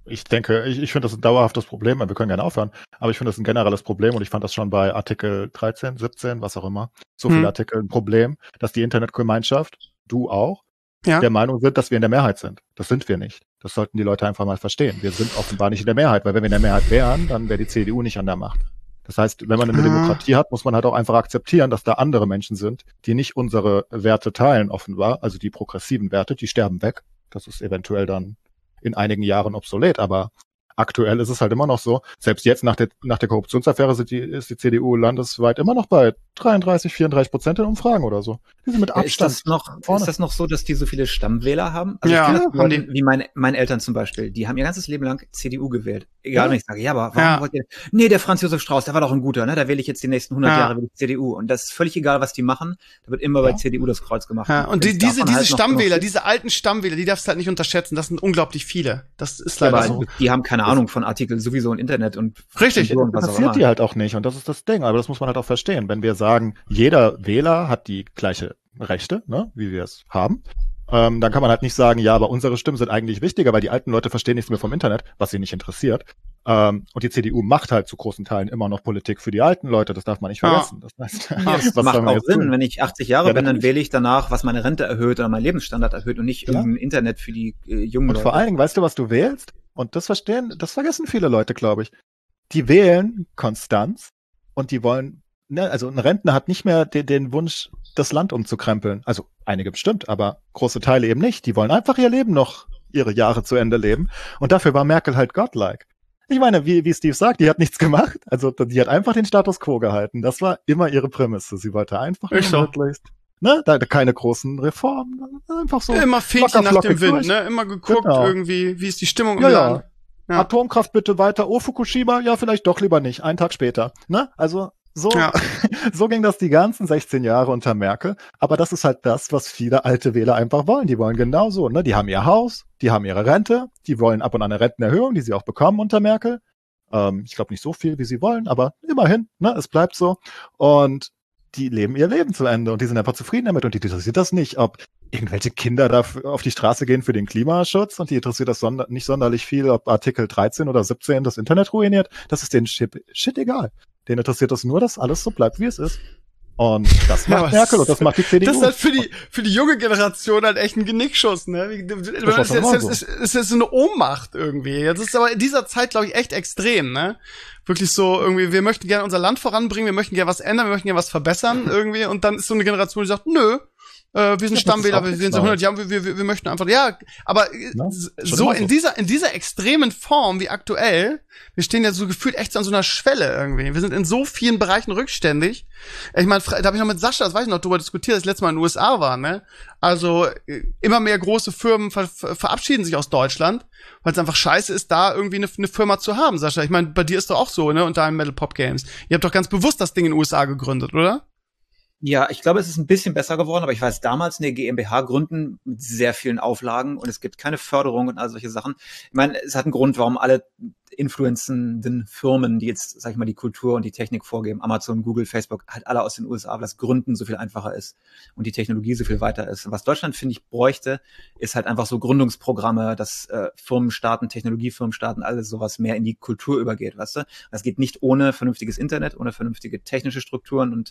ich denke, ich, ich finde das ein dauerhaftes Problem, wir können gerne aufhören, aber ich finde das ein generelles Problem und ich fand das schon bei Artikel dreizehn, siebzehn, was auch immer, so viele Hm. Artikel ein Problem, dass die Internetgemeinschaft, du auch, Ja. der Meinung sind, dass wir in der Mehrheit sind. Das sind wir nicht. Das sollten die Leute einfach mal verstehen. Wir sind offenbar nicht in der Mehrheit, weil wenn wir in der Mehrheit wären, dann wäre die C D U nicht an der Macht. Das heißt, wenn man eine Ah. Demokratie hat, muss man halt auch einfach akzeptieren, dass da andere Menschen sind, die nicht unsere Werte teilen, offenbar, also die progressiven Werte, die sterben weg. Das ist eventuell dann in einigen Jahren obsolet, aber aktuell ist es halt immer noch so, selbst jetzt nach der, nach der Korruptionsaffäre sind die, ist die C D U landesweit immer noch bei dreiunddreißig, vierunddreißig Prozent in Umfragen oder so. Die sind mit Ja, ist Abstand das noch, vorne. ist das noch so, dass die so viele Stammwähler haben? Also Ja, ich kenne das haben Leute, die. wie meine, meine Eltern zum Beispiel, die haben ihr ganzes Leben lang C D U gewählt. Egal, Ja. wenn ich sage, ja, aber warum Ja. wollt ihr, nee, der Franz Josef Strauß, der war doch ein guter, ne, da wähle ich jetzt die nächsten hundert Ja. Jahre wähle ich C D U. Und das ist völlig egal, was die machen, da wird immer bei Ja. C D U das Kreuz gemacht. Ja, und die, wenn's diese, davon diese halt noch Stammwähler, genug diese alten Stammwähler, die darfst du halt nicht unterschätzen. Das sind unglaublich viele. Das ist gibt, aber leider so. die haben keine Ahnung von Artikeln sowieso im Internet und Richtig. und was auch interessiert immer. die halt auch nicht und das ist das Ding, aber das muss man halt auch verstehen. Wenn wir sagen, jeder Wähler hat die gleiche Rechte, ne, wie wir es haben, ähm, dann kann man halt nicht sagen, ja, aber unsere Stimmen sind eigentlich wichtiger, weil die alten Leute verstehen nichts mehr vom Internet, was sie nicht interessiert. Ähm, und die C D U macht halt zu großen Teilen immer noch Politik für die alten Leute, das darf man nicht Ja. vergessen. Das heißt, Ja, das was macht sollen wir auch jetzt Sinn. tun? Wenn ich achtzig Jahre Ja, bin, dann natürlich. wähle ich danach, was meine Rente erhöht oder mein Lebensstandard erhöht und nicht Ja. irgendein Internet für die äh, jungen Und Leute. vor allen Dingen, weißt du, was du wählst? Und das verstehen, das vergessen viele Leute, glaube ich. Die wählen Konstanz und die wollen, ne, also ein Rentner hat nicht mehr den, den Wunsch, das Land umzukrempeln. Also einige bestimmt, aber große Teile eben nicht. Die wollen einfach ihr Leben noch, ihre Jahre zu Ende leben. Und dafür war Merkel halt godlike. Ich meine, wie, wie Steve sagt, die hat nichts gemacht. Also die hat einfach den Status quo gehalten. Das war immer ihre Prämisse. Sie wollte einfach Ist so. möglichst, ne, da, keine großen Reformen. Einfach so. Immer Fähnchen locker nach dem flockig Wind, durch. ne? Immer geguckt Genau. irgendwie, wie ist die Stimmung Ja, im ja. Land. Ja. Atomkraft bitte weiter. Oh, Fukushima, ja, vielleicht doch lieber nicht. Einen Tag später. Ne? Also so, Ja. so ging das die ganzen sechzehn Jahre unter Merkel. Aber das ist halt das, was viele alte Wähler einfach wollen. Die wollen genau so. Ne? Die haben ihr Haus, die haben ihre Rente, die wollen ab und an eine Rentenerhöhung, die sie auch bekommen unter Merkel. Ähm, ich glaube nicht so viel, wie sie wollen, aber immerhin, ne? Es bleibt so. Und die leben ihr Leben zu Ende und die sind einfach zufrieden damit und die interessiert das nicht, ob irgendwelche Kinder da f- auf die Straße gehen für den Klimaschutz und die interessiert das sonder- nicht sonderlich viel, ob Artikel dreizehn oder siebzehn das Internet ruiniert. Das ist denen shit, shit egal. Denen interessiert das nur, dass alles so bleibt, wie es ist. Und das Ja, macht aber Merkel es- und das macht die C D U. Das ist halt für die, für die junge Generation halt echt ein Genickschuss, ne? Wie- Das war ist, schon immer ist, so. ist, ist, ist so eine Ohnmacht irgendwie. Das ist aber in dieser Zeit, glaube ich, echt extrem, ne? Wirklich so irgendwie, wir möchten gerne unser Land voranbringen, wir möchten gerne was ändern, wir möchten gerne was verbessern irgendwie und dann ist so eine Generation, die sagt, nö, äh, wir sind Ja, das ist Stammwähler, auch wir nichts sind seit hundert Neues. Jahren, wir, wir, wir möchten einfach, ja, aber äh, Ja, s- schon so immer in so. dieser, in dieser extremen Form wie aktuell, wir stehen ja so gefühlt echt so an so einer Schwelle irgendwie. Wir sind in so vielen Bereichen rückständig. Ich meine, da habe ich noch mit Sascha, das weiß ich noch, darüber diskutiert, als ich letztes Mal in den U S A war, ne? Also äh, immer mehr große Firmen ver ver verabschieden sich aus Deutschland, weil es einfach scheiße ist, da irgendwie eine, eine Firma zu haben, Sascha. Ich meine, bei dir ist doch auch so, ne? Und da im Metal Pop Games. Ihr habt doch ganz bewusst das Ding in den U S A gegründet, oder? Ja, ich glaube, es ist ein bisschen besser geworden, aber ich weiß, damals eine GmbH gründen mit sehr vielen Auflagen und es gibt keine Förderung und all solche Sachen. Ich meine, es hat einen Grund, warum alle influenzenden Firmen, die jetzt, sag ich mal, die Kultur und die Technik vorgeben, Amazon, Google, Facebook, halt alle aus den U S A, weil das Gründen so viel einfacher ist und die Technologie so viel weiter ist. Und was Deutschland, finde ich, bräuchte, ist halt einfach so Gründungsprogramme, dass äh, Firmen starten, Technologiefirmen starten, alles sowas mehr in die Kultur übergeht, weißt du? Das geht nicht ohne vernünftiges Internet, ohne vernünftige technische Strukturen und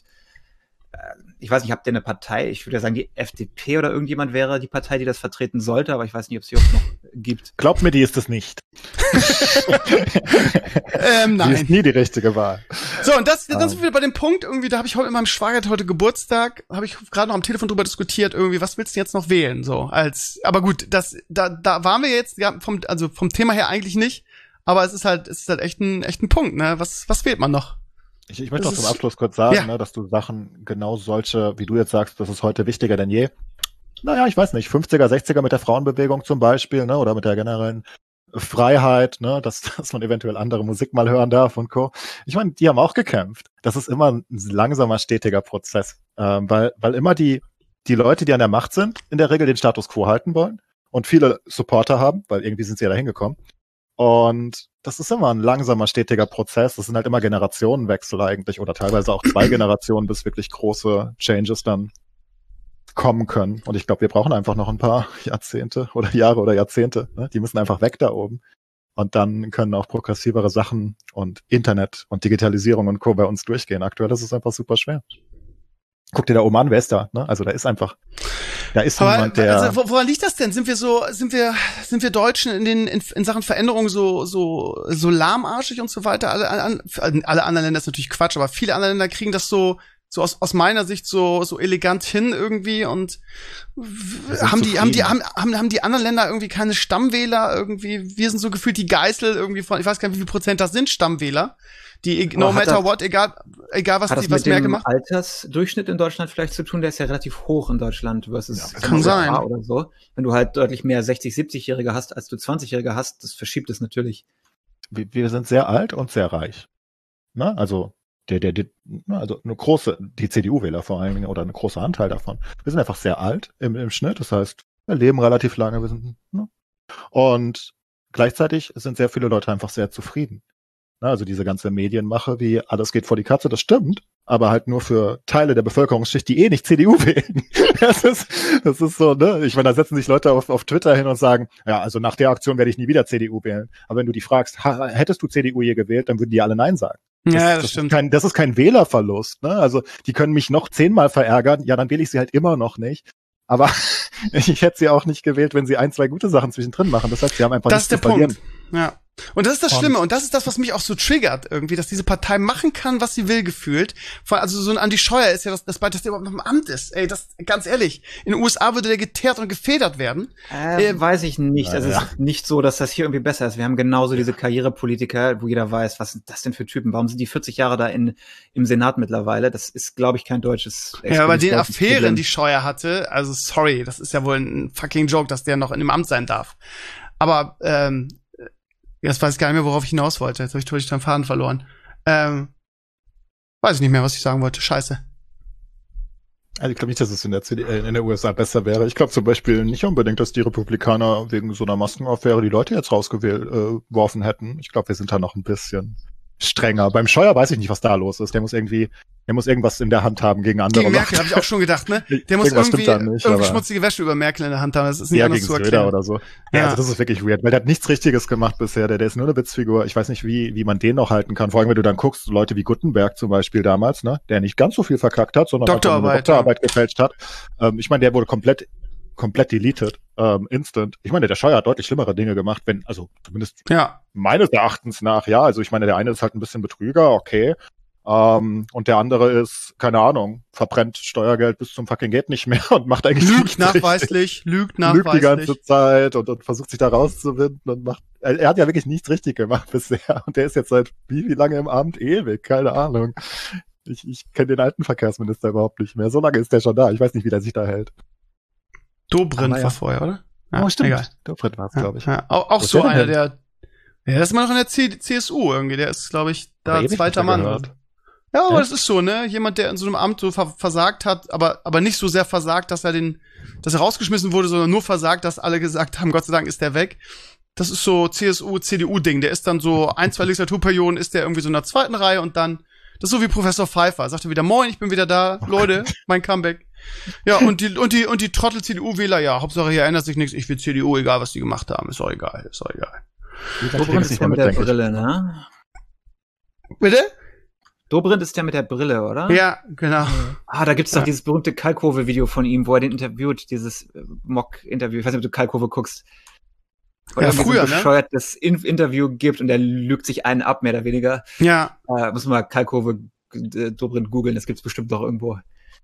ich weiß nicht, habt ihr eine Partei? Ich würde ja sagen, die F D P oder irgendjemand wäre die Partei, die das vertreten sollte, aber ich weiß nicht, ob es sie auch noch gibt. Glaubt mir, die ist es nicht. Ähm, Die nein. ist nie die richtige Wahl. So, und das, dann Ähm. sind wir bei dem Punkt, irgendwie, da habe ich heute mit meinem Schwager hat heute Geburtstag, habe ich gerade noch am Telefon drüber diskutiert, irgendwie, was willst du jetzt noch wählen? So, als, aber gut, das, da, da waren wir jetzt, ja, vom, also vom Thema her eigentlich nicht, aber es ist halt, es ist halt echt ein, echt ein Punkt, ne? Was, was wählt man noch? Ich, ich möchte Das noch zum ist- Abschluss kurz sagen, Ja. ne, dass du Sachen genau solche, wie du jetzt sagst, das ist heute wichtiger denn je. Naja, ich weiß nicht, fünfziger, sechziger mit der Frauenbewegung zum Beispiel, ne, oder mit der generellen Freiheit, ne, dass, dass man eventuell andere Musik mal hören darf und Co. Ich meine, die haben auch gekämpft. Das ist immer ein langsamer, stetiger Prozess, ähm, weil, weil immer die, die Leute, die an der Macht sind, in der Regel den Status quo halten wollen und viele Supporter haben, weil irgendwie sind sie ja da hingekommen. Und das ist immer ein langsamer, stetiger Prozess. Das sind halt immer Generationenwechsel eigentlich oder teilweise auch zwei Generationen, bis wirklich große Changes dann kommen können. Und ich glaube, wir brauchen einfach noch ein paar Jahrzehnte oder Jahre oder Jahrzehnte. Ne? Die müssen einfach weg da oben. Und dann können auch progressivere Sachen und Internet und Digitalisierung und Co. bei uns durchgehen. Aktuell ist es einfach super schwer. Guck dir da oben an, wer ist da? Ne? Also da ist einfach, da ist Aber, niemand, der... Also, woran liegt das denn? Sind wir so, sind wir, sind wir Deutschen in den in, in Sachen Veränderung so so so lahmarschig und so weiter? Alle, alle, alle anderen Länder ist natürlich Quatsch, aber viele andere Länder kriegen das so so aus aus meiner Sicht so so elegant hin irgendwie und haben die haben die haben, haben haben die anderen Länder irgendwie keine Stammwähler irgendwie? Wir sind so gefühlt die Geißel irgendwie von, ich weiß gar nicht, wie viel Prozent das sind Stammwähler. Die, no matter das, what, egal, egal was hat die, das was mit Merkel dem macht. Altersdurchschnitt in Deutschland vielleicht zu tun? Der ist ja relativ hoch in Deutschland versus ja, kann sein. Oder so. Wenn du halt deutlich mehr sechzig-, siebzig-Jährige hast, als du zwanzig-Jährige hast, das verschiebt es natürlich. Wir, wir sind sehr alt und sehr reich. Na, also, der, der, der, also eine große, die C D U-Wähler vor allen Dingen, oder ein großer Anteil davon. Wir sind einfach sehr alt im, im Schnitt. Das heißt, wir leben relativ lange. Wir sind, ne? Und gleichzeitig sind sehr viele Leute einfach sehr zufrieden. Also diese ganze Medienmache, wie alles geht vor die Katze, das stimmt, aber halt nur für Teile der Bevölkerungsschicht, die eh nicht C D U wählen. Das ist, das ist so, ne? Ich meine, da setzen sich Leute auf, auf Twitter hin und sagen, ja, also nach der Aktion werde ich nie wieder C D U wählen. Aber wenn du die fragst, ha, hättest du C D U je gewählt, dann würden die alle Nein sagen. Das, ja, das, das stimmt. Ist kein, das ist kein Wählerverlust, ne? Also die können mich noch zehnmal verärgern, ja, dann wähle ich sie halt immer noch nicht. Aber ich hätte sie auch nicht gewählt, wenn sie ein, zwei gute Sachen zwischendrin machen. Das heißt, sie haben einfach das nichts zu verlieren. Das ist der Punkt. Ja. Und das ist das Schlimme und das ist das, was mich auch so triggert irgendwie, dass diese Partei machen kann, was sie will, gefühlt. Also so ein Andi Scheuer ist ja das, das, dass der überhaupt noch im Amt ist. Ey, das, ganz ehrlich, in den U S A würde der geteert und gefedert werden. Äh, äh, weiß ich nicht. Also ja. es ist nicht so, dass das hier irgendwie besser ist. Wir haben genauso diese Karrierepolitiker, wo jeder weiß, was sind das denn für Typen? Warum sind die vierzig Jahre da in, im Senat mittlerweile? Das ist, glaube ich, kein deutsches. Ja, aber den Affären, die Scheuer hatte, also sorry, das ist ja wohl ein fucking Joke, dass der noch in dem Amt sein darf. Aber, ähm, jetzt weiß ich gar nicht mehr, worauf ich hinaus wollte. Jetzt habe ich völlig den Faden verloren. Ähm, weiß ich nicht mehr, was ich sagen wollte. Scheiße. Also ich glaube nicht, dass es in der, C D, äh, in der U S A besser wäre. Ich glaube zum Beispiel nicht unbedingt, dass die Republikaner wegen so einer Maskenaffäre die Leute jetzt rausgeworfen äh, hätten. Ich glaube, wir sind da noch ein bisschen strenger. Beim Scheuer weiß ich nicht, was da los ist. Der muss irgendwie, der muss irgendwas in der Hand haben gegen andere. Gegen Merkel habe ich auch schon gedacht, ne? Der muss irgendwie, nicht, irgendwie schmutzige Wäsche über Merkel in der Hand haben. Das ist nicht ja, anders gegen zu erklären. Söder oder so. Ja, ja, also das ist wirklich weird, weil der hat nichts Richtiges gemacht bisher. Der, der ist nur eine Witzfigur. Ich weiß nicht, wie, wie man den noch halten kann. Vor allem, wenn du dann guckst, Leute wie Gutenberg zum Beispiel damals, ne? Der nicht ganz so viel verkackt hat, sondern Doktorarbeit, eine Doktorarbeit ja. gefälscht hat. Ähm, ich meine, der wurde komplett komplett deleted, ähm, instant. Ich meine, der Scheuer hat deutlich schlimmere Dinge gemacht, wenn, also zumindest ja. meines Erachtens nach, ja. Also ich meine, der eine ist halt ein bisschen Betrüger, okay. Ähm, und der andere ist, keine Ahnung, verbrennt Steuergeld bis zum fucking geht nicht mehr und macht eigentlich Lügt nachweislich, lügt nachweislich. Lügt die ganze Zeit und, und versucht sich da rauszuwinden und macht, er, er hat ja wirklich nichts richtig gemacht bisher und der ist jetzt seit wie, wie lange im Amt? Ewig, keine Ahnung. Ich, ich kenne den alten Verkehrsminister überhaupt nicht mehr. So lange ist der schon da. Ich weiß nicht, wie der sich da hält. Dobrindt ja. war vorher, oder? Ja, oh, stimmt. Egal. Dobrindt war es, ja, glaube ich. Ja. Auch, auch so einer, der, ja, das ist immer noch in der C- CSU irgendwie. Der ist, glaube ich, da zweiter Mann. Gehört. Ja, aber das ist so, ne? Jemand, der in so einem Amt so ver- versagt hat, aber, aber nicht so sehr versagt, dass er den, dass er rausgeschmissen wurde, sondern nur versagt, dass alle gesagt haben, Gott sei Dank ist der weg. Das ist so C S U, C D U-Ding. Der ist dann so ein, zwei Legislaturperioden ist der irgendwie so in der zweiten Reihe und dann, das ist so wie Professor Pfeiffer. Sagt er wieder, moin, ich bin wieder da, Leute, mein Comeback. Ja, und die, und die, und die Trottel-C D U-Wähler, ja, Hauptsache hier ändert sich nichts, ich will C D U, egal was die gemacht haben, ist auch egal, ist auch egal. Dobrindt ist der mit der Brille, ne? Bitte? Dobrindt ist der mit der Brille, oder? Ja, genau. Ah, da gibt's doch ja. dieses berühmte Kalkove-Video von ihm, wo er den interviewt, dieses Mock-Interview. Ich weiß nicht, ob du Kalkove guckst. Wo ja, er früher, so ein bescheuertes ne? Interview gibt und er lügt sich einen ab, mehr oder weniger. Ja. Äh, muss man mal Kalkove äh, Dobrindt googeln, das gibt's bestimmt doch irgendwo.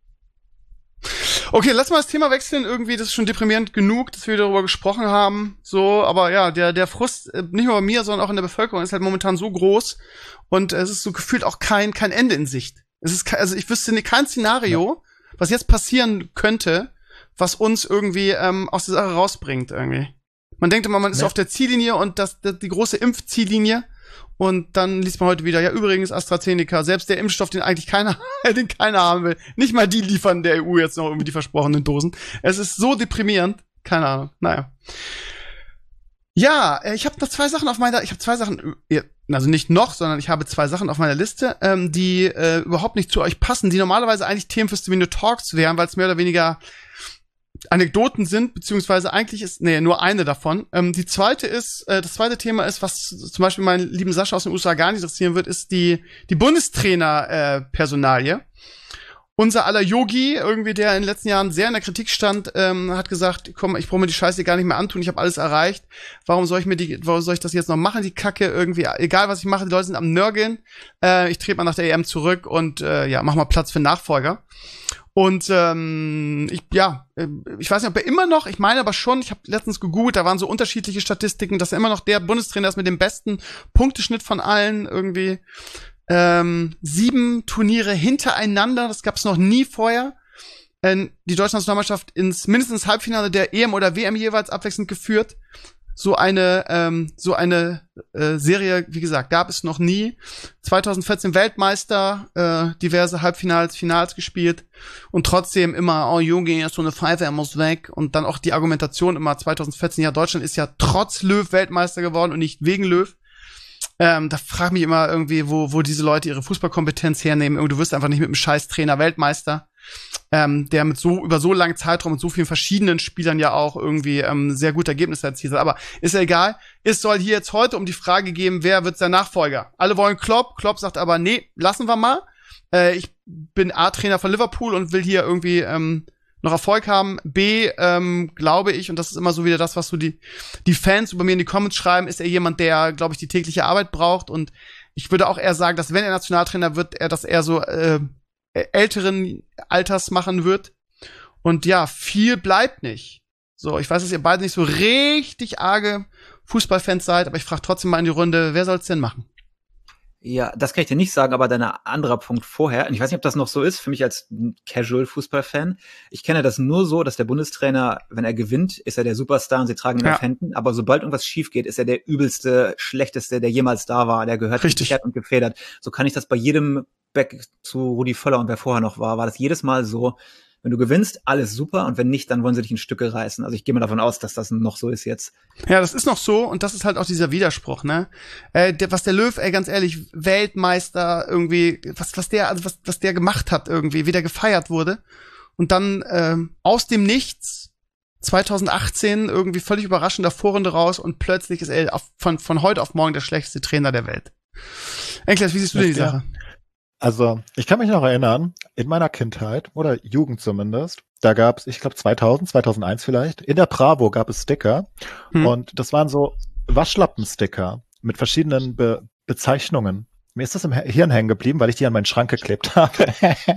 Okay, lass mal das Thema wechseln. Irgendwie, das ist schon deprimierend genug, dass wir darüber gesprochen haben. So, aber ja, der, der Frust, nicht nur bei mir, sondern auch in der Bevölkerung, ist halt momentan so groß. Und es ist so gefühlt auch kein, kein Ende in Sicht. Es ist, also ich wüsste nicht, kein Szenario, ja. was jetzt passieren könnte, was uns irgendwie ähm, aus der Sache rausbringt irgendwie. Man denkt immer, man ist ja. auf der Ziellinie und das, das die große Impfziellinie. Und dann liest man heute wieder, ja, übrigens AstraZeneca, selbst der Impfstoff, den eigentlich keiner, den keiner haben will. Nicht mal die liefern der E U jetzt noch irgendwie die versprochenen Dosen. Es ist so deprimierend. Keine Ahnung. Naja. Ja, ich habe noch zwei Sachen auf meiner, ich habe zwei Sachen, also nicht noch, sondern ich habe zwei Sachen auf meiner Liste, ähm, die äh, überhaupt nicht zu euch passen, die normalerweise eigentlich Themen für Stevenio Talks wären, weil es mehr oder weniger Anekdoten sind, beziehungsweise eigentlich ist, nee, nur eine davon. Ähm, die zweite ist, äh, das zweite Thema ist, was zum Beispiel meinen lieben Sascha aus den U S A gar nicht interessieren wird, ist die, die Bundestrainer-Personalie. Äh, Unser aller Yogi, irgendwie, der in den letzten Jahren sehr in der Kritik stand, ähm, hat gesagt, komm, ich brauche mir die Scheiße gar nicht mehr antun, ich habe alles erreicht. Warum soll ich mir die, warum soll ich das jetzt noch machen, die Kacke irgendwie? Egal, was ich mache, die Leute sind am Nörgeln. Äh, ich trete mal nach der E M zurück und äh, ja, mach mal Platz für Nachfolger. Und ähm, ich, ja, ich weiß nicht, ob er immer noch, ich meine aber schon, ich habe letztens gegoogelt, da waren so unterschiedliche Statistiken, dass er immer noch der Bundestrainer ist mit dem besten Punkteschnitt von allen irgendwie. Ähm, sieben Turniere hintereinander, das gab's noch nie vorher. Ähm, die deutsche Nationalmannschaft ins mindestens Halbfinale der E M oder W M jeweils abwechselnd geführt. So eine ähm, so eine äh, Serie, wie gesagt, gab es noch nie. zwanzig vierzehn Weltmeister, äh, diverse Halbfinals, Finals gespielt und trotzdem immer, oh Junge, er ist so eine Pfeife, er muss weg. Und dann auch die Argumentation immer zwanzig vierzehn, ja, Deutschland ist ja trotz Löw Weltmeister geworden und nicht wegen Löw. Ähm, da frag mich immer irgendwie, wo, wo diese Leute ihre Fußballkompetenz hernehmen. Irgendwie, du wirst einfach nicht mit einem scheiß Trainer Weltmeister, ähm, der mit so, über so langen Zeitraum mit so vielen verschiedenen Spielern ja auch irgendwie, ähm, sehr gute Ergebnisse erzielt hat. Aber ist ja egal. Es soll hier jetzt heute um die Frage gehen, wer wird sein Nachfolger? Alle wollen Klopp. Klopp sagt aber, nee, lassen wir mal. Äh, ich bin A-Trainer von Liverpool und will hier irgendwie, ähm, noch Erfolg haben. B, ähm, glaube ich, und das ist immer so wieder das, was so die, die Fans über mir in die Comments schreiben, ist er jemand, der, glaube ich, die tägliche Arbeit braucht. Und ich würde auch eher sagen, dass wenn er Nationaltrainer wird, er das eher so äh, älteren Alters machen wird. Und ja, viel bleibt nicht. So, ich weiß, dass ihr beide nicht so richtig arge Fußballfans seid, aber ich frage trotzdem mal in die Runde, wer soll's denn machen? Ja, das kann ich dir nicht sagen, aber dein anderer Punkt vorher, und ich weiß nicht, ob das noch so ist, für mich als Casual-Fußballfan, ich kenne das nur so, dass der Bundestrainer, wenn er gewinnt, ist er der Superstar und sie tragen ihn ja. auf Händen, aber sobald irgendwas schief geht, ist er der übelste, schlechteste, der jemals da war, der gehört gekehrt und gefedert. So kann ich das bei jedem Back zu Rudi Völler und wer vorher noch war, war das jedes Mal so, wenn du gewinnst, alles super, und wenn nicht, dann wollen sie dich in Stücke reißen. Also ich gehe mal davon aus, dass das noch so ist jetzt. Ja, das ist noch so, und das ist halt auch dieser Widerspruch, ne? Äh, der, was der Löw, ey, ganz ehrlich, Weltmeister irgendwie, was was der, also was was der gemacht hat irgendwie, wie der gefeiert wurde, und dann ähm, aus dem Nichts zwanzig achtzehn irgendwie völlig überraschend der Vorrunde raus und plötzlich ist er auf, von von heute auf morgen der schlechteste Trainer der Welt. Enkles, wie siehst du denn die Sache? Also, ich kann mich noch erinnern, in meiner Kindheit, oder Jugend zumindest, da gab's, ich glaube zweitausend, zweitausendeins vielleicht, in der Bravo gab es Sticker, hm. und das waren so Waschlappen-Sticker mit verschiedenen Be- Bezeichnungen. Mir ist das im Hirn hängen geblieben, weil ich die an meinen Schrank geklebt habe.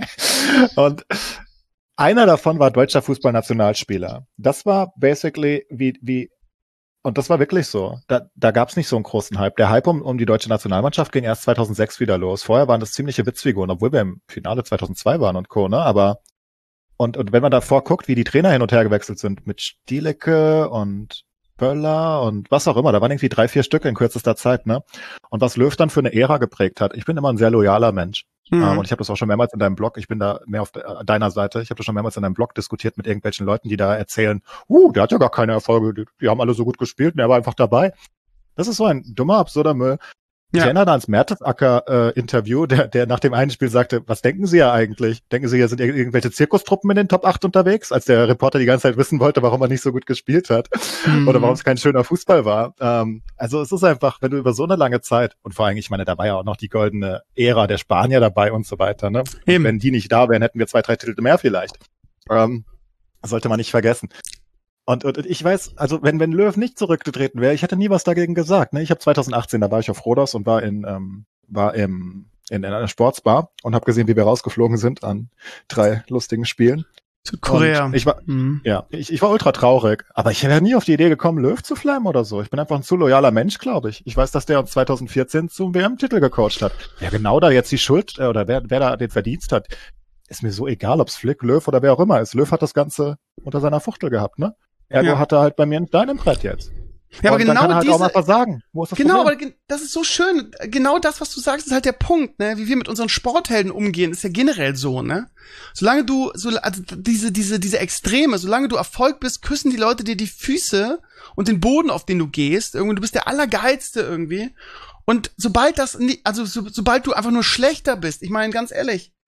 Und einer davon war deutscher Fußballnationalspieler. Das war basically wie, wie Und das war wirklich so. Da, da gab es nicht so einen großen Hype. Der Hype um, um die deutsche Nationalmannschaft ging erst zweitausendsechs wieder los. Vorher waren das ziemliche Witzfiguren, obwohl wir im Finale zweitausendzwei waren und Co., ne? Aber, und, und wenn man davor guckt, wie die Trainer hin und her gewechselt sind, mit Stielecke und Böller und was auch immer, da waren irgendwie drei, vier Stück in kürzester Zeit, ne? Und was Löw dann für eine Ära geprägt hat. Ich bin immer ein sehr loyaler Mensch. Mhm. Um, und ich habe das auch schon mehrmals in deinem Blog, ich bin da mehr auf de, deiner Seite, ich habe das schon mehrmals in deinem Blog diskutiert mit irgendwelchen Leuten, die da erzählen, uh, der hat ja gar keine Erfolge, die, die haben alle so gut gespielt und er war einfach dabei. Das ist so ein dummer, absurder Müll. Ja. Ich erinnere ans Mertesacker-Interview, äh, der, der nach dem einen Spiel sagte, was denken Sie ja eigentlich? Denken Sie, hier sind irgendwelche Zirkustruppen in den Top acht unterwegs? Als der Reporter die ganze Zeit wissen wollte, warum er nicht so gut gespielt hat. Mhm. Oder warum es kein schöner Fußball war. Ähm, also es ist einfach, wenn du über so eine lange Zeit, und vor allem, ich meine, da war ja auch noch die goldene Ära der Spanier dabei und so weiter, ne? Eben. Wenn die nicht da wären, hätten wir zwei, drei Titel mehr vielleicht. Ähm, sollte man nicht vergessen. Und, und ich weiß, also wenn wenn Löw nicht zurückgetreten wäre, ich hätte nie was dagegen gesagt. Ne? Ich habe zwanzig achtzehn, da war ich auf Rhodos und war in ähm, war im in, in einer Sportsbar und habe gesehen, wie wir rausgeflogen sind an drei lustigen Spielen. Südkorea. Ich war mhm. ja, ich, ich war ultra traurig, aber ich wäre nie auf die Idee gekommen, Löw zu flammen oder so. Ich bin einfach ein zu loyaler Mensch, glaube ich. Ich weiß, dass der uns zwanzig vierzehn zum W M-Titel gecoacht hat. Wer genau da jetzt die Schuld äh, oder wer wer da den Verdienst hat, ist mir so egal, ob's Flick, Löw oder wer auch immer ist. Löw hat das Ganze unter seiner Fuchtel gehabt, ne? Ergo ja. hat er halt bei mir ein Stein im Brett jetzt. Ja, aber und genau dann kann er halt diese, auch mal versagen. Wo ist das genau, Problem? aber das ist so schön. Genau das, was du sagst, ist halt der Punkt, ne? Wie wir mit unseren Sporthelden umgehen, ist ja generell so, ne? Solange du, so, also diese, diese, diese Extreme, solange du Erfolg bist, küssen die Leute dir die Füße und den Boden, auf den du gehst. Irgendwie, du bist der Allergeilste irgendwie. Und sobald das, also so, sobald du einfach nur schlechter bist, ich meine, ganz ehrlich,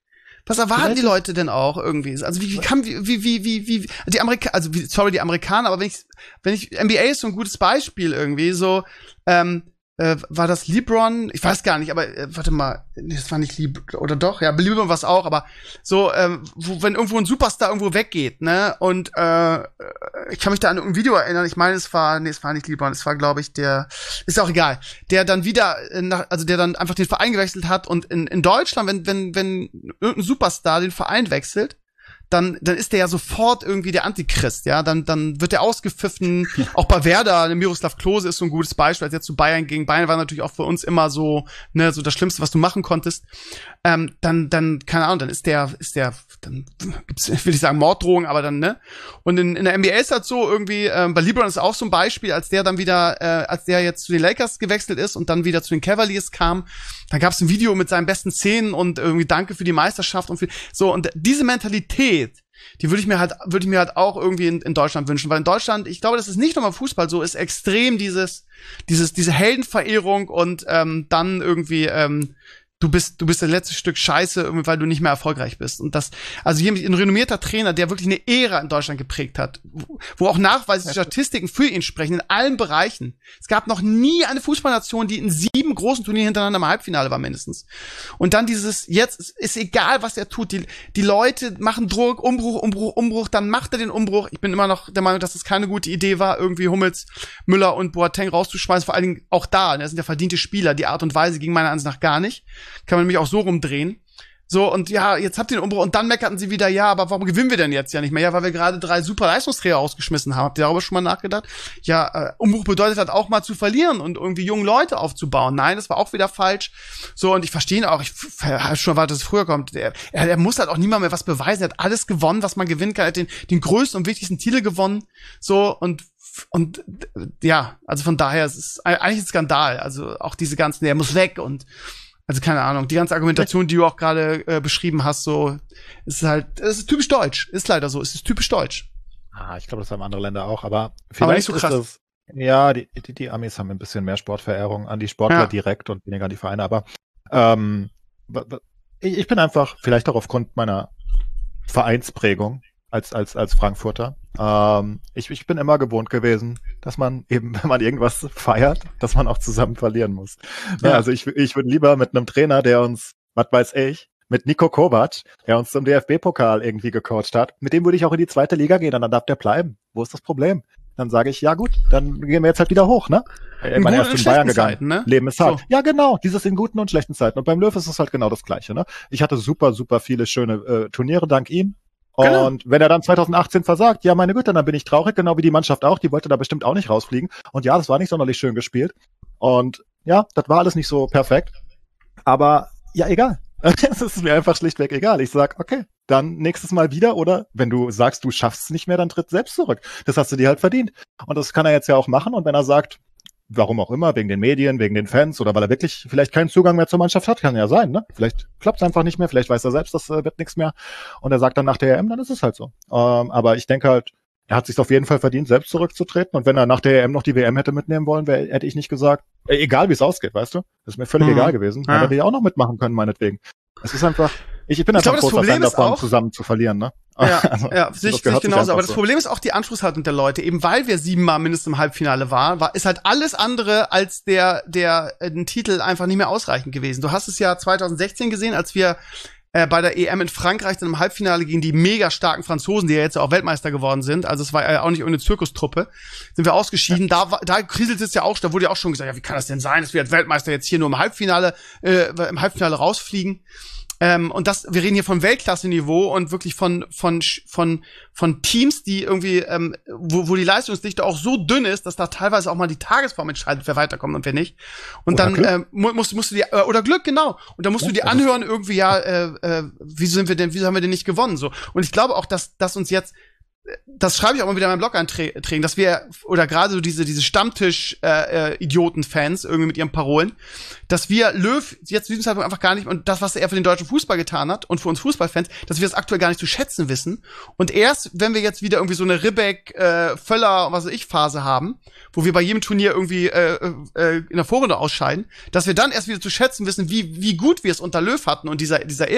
Was erwarten Vielleicht die Leute denn auch irgendwie? Also wie, wie kann, wie, wie, wie, wie, wie die Amerikaner, also wie, sorry, die Amerikaner, aber wenn ich, wenn ich, N B A ist so ein gutes Beispiel irgendwie, so, ähm, äh, war das LeBron? Ich weiß gar nicht, aber äh, warte mal, nee, das war nicht LeBron, oder doch? Ja, LeBron war es auch, aber so, ähm, wo, wenn irgendwo ein Superstar irgendwo weggeht, ne, und äh, ich kann mich da an ein Video erinnern, ich meine, es war, nee, es war nicht LeBron, es war, glaube ich, der, ist auch egal, der dann wieder, äh, nach, also der dann einfach den Verein gewechselt hat und in, in Deutschland, wenn, wenn, wenn irgendein Superstar den Verein wechselt, dann, dann ist der ja sofort irgendwie der Antichrist, ja, dann, dann wird der ausgepfiffen, auch bei Werder, Miroslav Klose ist so ein gutes Beispiel, als jetzt zu Bayern ging, Bayern war natürlich auch für uns immer so, ne, so das Schlimmste, was du machen konntest, ähm, dann, dann, keine Ahnung, dann ist der, ist der, dann gibt's, will ich sagen, Morddrohungen, aber dann, ne, und in, in der N B A ist halt so irgendwie, ähm, bei LeBron ist auch so ein Beispiel, als der dann wieder, äh, als der jetzt zu den Lakers gewechselt ist und dann wieder zu den Cavaliers kam, da gab's ein Video mit seinen besten Szenen und irgendwie Danke für die Meisterschaft und für, so, und diese Mentalität, die würde ich mir halt, würde ich mir halt auch irgendwie in, in Deutschland wünschen, weil in Deutschland, ich glaube, das ist nicht nur beim Fußball so, ist extrem dieses, dieses, diese Heldenverehrung und ähm, dann irgendwie, ähm, du bist, du bist das letzte Stück Scheiße, weil du nicht mehr erfolgreich bist. Und das, also jemand, ein renommierter Trainer, der wirklich eine Ära in Deutschland geprägt hat, wo auch nachweisliche Statistiken für ihn sprechen, in allen Bereichen. Es gab noch nie eine Fußballnation, die in sieben großen Turnieren hintereinander im Halbfinale war, mindestens. Und dann dieses, jetzt ist, ist egal, was er tut. Die, die Leute machen Druck, Umbruch, Umbruch, Umbruch, dann macht er den Umbruch. Ich bin immer noch der Meinung, dass es keine gute Idee war, irgendwie Hummels, Müller und Boateng rauszuschmeißen. Vor allen Dingen auch da, das sind ja verdiente Spieler. Die Art und Weise ging meiner Ansicht nach gar nicht. Kann man nämlich auch so rumdrehen. So, und ja, jetzt habt ihr den Umbruch. Und dann meckerten sie wieder, ja, aber warum gewinnen wir denn jetzt ja nicht mehr? Ja, weil wir gerade drei super Leistungsträger ausgeschmissen haben. Habt ihr darüber schon mal nachgedacht? Ja, äh, Umbruch bedeutet halt auch mal zu verlieren und irgendwie junge Leute aufzubauen. Nein, das war auch wieder falsch. So, und ich verstehe ihn auch. Ich habe schon erwartet, dass es früher kommt. Er, er, er muss halt auch niemand mehr was beweisen. Er hat alles gewonnen, was man gewinnen kann. Er hat den, den größten und wichtigsten Titel gewonnen. So, und Und ja, also von daher, es ist eigentlich ein Skandal. Also auch diese ganzen, der muss weg und also keine Ahnung, die ganze Argumentation, die du auch gerade äh, beschrieben hast, so ist halt, es ist typisch deutsch, ist leider so, es ist typisch deutsch. Ah, ich glaube, das haben andere Länder auch, aber vielleicht aber nicht so krass. Ist das, ja, die, die, die Amis haben ein bisschen mehr Sportverehrung an die Sportler Ja. direkt und weniger an die Vereine, aber ähm, ich, ich bin einfach, vielleicht auch aufgrund meiner Vereinsprägung als als als Frankfurter. Ähm, ich, ich bin immer gewohnt gewesen, dass man eben, wenn man irgendwas feiert, dass man auch zusammen verlieren muss. Ja. Also ich, ich würde lieber mit einem Trainer, der uns, was weiß ich, mit Niko Kovac, der uns zum D F B-Pokal irgendwie gecoacht hat, mit dem würde ich auch in die zweite Liga gehen und dann darf der bleiben. Wo ist das Problem? Dann sage ich, ja gut, dann gehen wir jetzt halt wieder hoch, ne? In Man guten erst und in Bayern schlechten gegangen. Zeiten, ne? Leben ist hart. So. Ja, genau, dieses in guten und schlechten Zeiten. Und beim Löw ist es halt genau das Gleiche, ne? Ich hatte super, super viele schöne äh, Turniere dank ihm. Genau. Und wenn er dann zwanzig achtzehn versagt, ja, meine Güte, dann bin ich traurig, genau wie die Mannschaft auch. Die wollte da bestimmt auch nicht rausfliegen. Und ja, das war nicht sonderlich schön gespielt. Und ja, das war alles nicht so perfekt. Aber ja, egal. Es ist mir einfach schlichtweg egal. Ich sag, okay, dann nächstes Mal wieder. Oder wenn du sagst, du schaffst es nicht mehr, dann tritt selbst zurück. Das hast du dir halt verdient. Und das kann er jetzt ja auch machen. Und wenn er sagt, warum auch immer, wegen den Medien, wegen den Fans oder weil er wirklich vielleicht keinen Zugang mehr zur Mannschaft hat, kann ja sein, ne? Vielleicht klappt es einfach nicht mehr, vielleicht weiß er selbst, das äh, wird nichts mehr und er sagt dann nach der E M, dann ist es halt so. Ähm, aber ich denke halt, er hat sich auf jeden Fall verdient, selbst zurückzutreten und wenn er nach der E M noch die W M hätte mitnehmen wollen, wär, hätte ich nicht gesagt, äh, egal wie es ausgeht, weißt du? Das ist mir völlig Mhm. egal gewesen. Ja. Dann hätte ich auch noch mitmachen können, meinetwegen. Es ist einfach, ich, ich bin Ich einfach glaube, ein das großer Problem Fan ist davon, auch- zusammen zu verlieren, ne? Ja, Also, ja, das sehe ich, sehe gehört ich sich genauso. einfach Aber das so. Problem ist auch die Anspruchshaltung der Leute. Eben weil wir siebenmal mindestens im Halbfinale waren, war, ist halt alles andere als der, der, äh, den Titel einfach nicht mehr ausreichend gewesen. Du hast es ja zwanzig sechzehn gesehen, als wir äh, bei der E M in Frankreich dann im Halbfinale gegen die mega starken Franzosen, die ja jetzt auch Weltmeister geworden sind. Also es war ja auch nicht irgendeine Zirkustruppe. Sind wir ausgeschieden. Ja. Da, war- da kriselt es ja auch, da wurde ja auch schon gesagt, ja, wie kann das denn sein, dass wir als Weltmeister jetzt hier nur im Halbfinale, äh, im Halbfinale rausfliegen? Ähm, und das, wir reden hier von Weltklasse-Niveau und wirklich von, von, von, von Teams, die irgendwie, ähm, wo, wo die Leistungsdichte auch so dünn ist, dass da teilweise auch mal die Tagesform entscheidet, wer weiterkommt und wer nicht. Und Oder dann, Glück. ähm, mu- musst, musst du dir, äh, oder Glück, genau. Und dann musst Ja, du dir das ist- anhören, irgendwie, ja, äh, äh, wieso sind wir denn, wieso haben wir denn nicht gewonnen, so. Und ich glaube auch, dass, dass uns jetzt, das schreibe ich auch mal wieder in meinem Blog-Einträgen, dass wir, oder gerade so diese, diese Stammtisch-Idioten-Fans äh, irgendwie mit ihren Parolen, dass wir Löw jetzt zu diesem Zeitpunkt einfach gar nicht, und das, was er für den deutschen Fußball getan hat und für uns Fußballfans, dass wir das aktuell gar nicht zu schätzen wissen. Und erst, wenn wir jetzt wieder irgendwie so eine Ribbeck, äh, Völler, was weiß ich, Phase haben, wo wir bei jedem Turnier irgendwie äh, äh, in der Vorrunde ausscheiden, dass wir dann erst wieder zu schätzen wissen, wie, wie gut wir es unter Löw hatten und dieser, dieser Ära.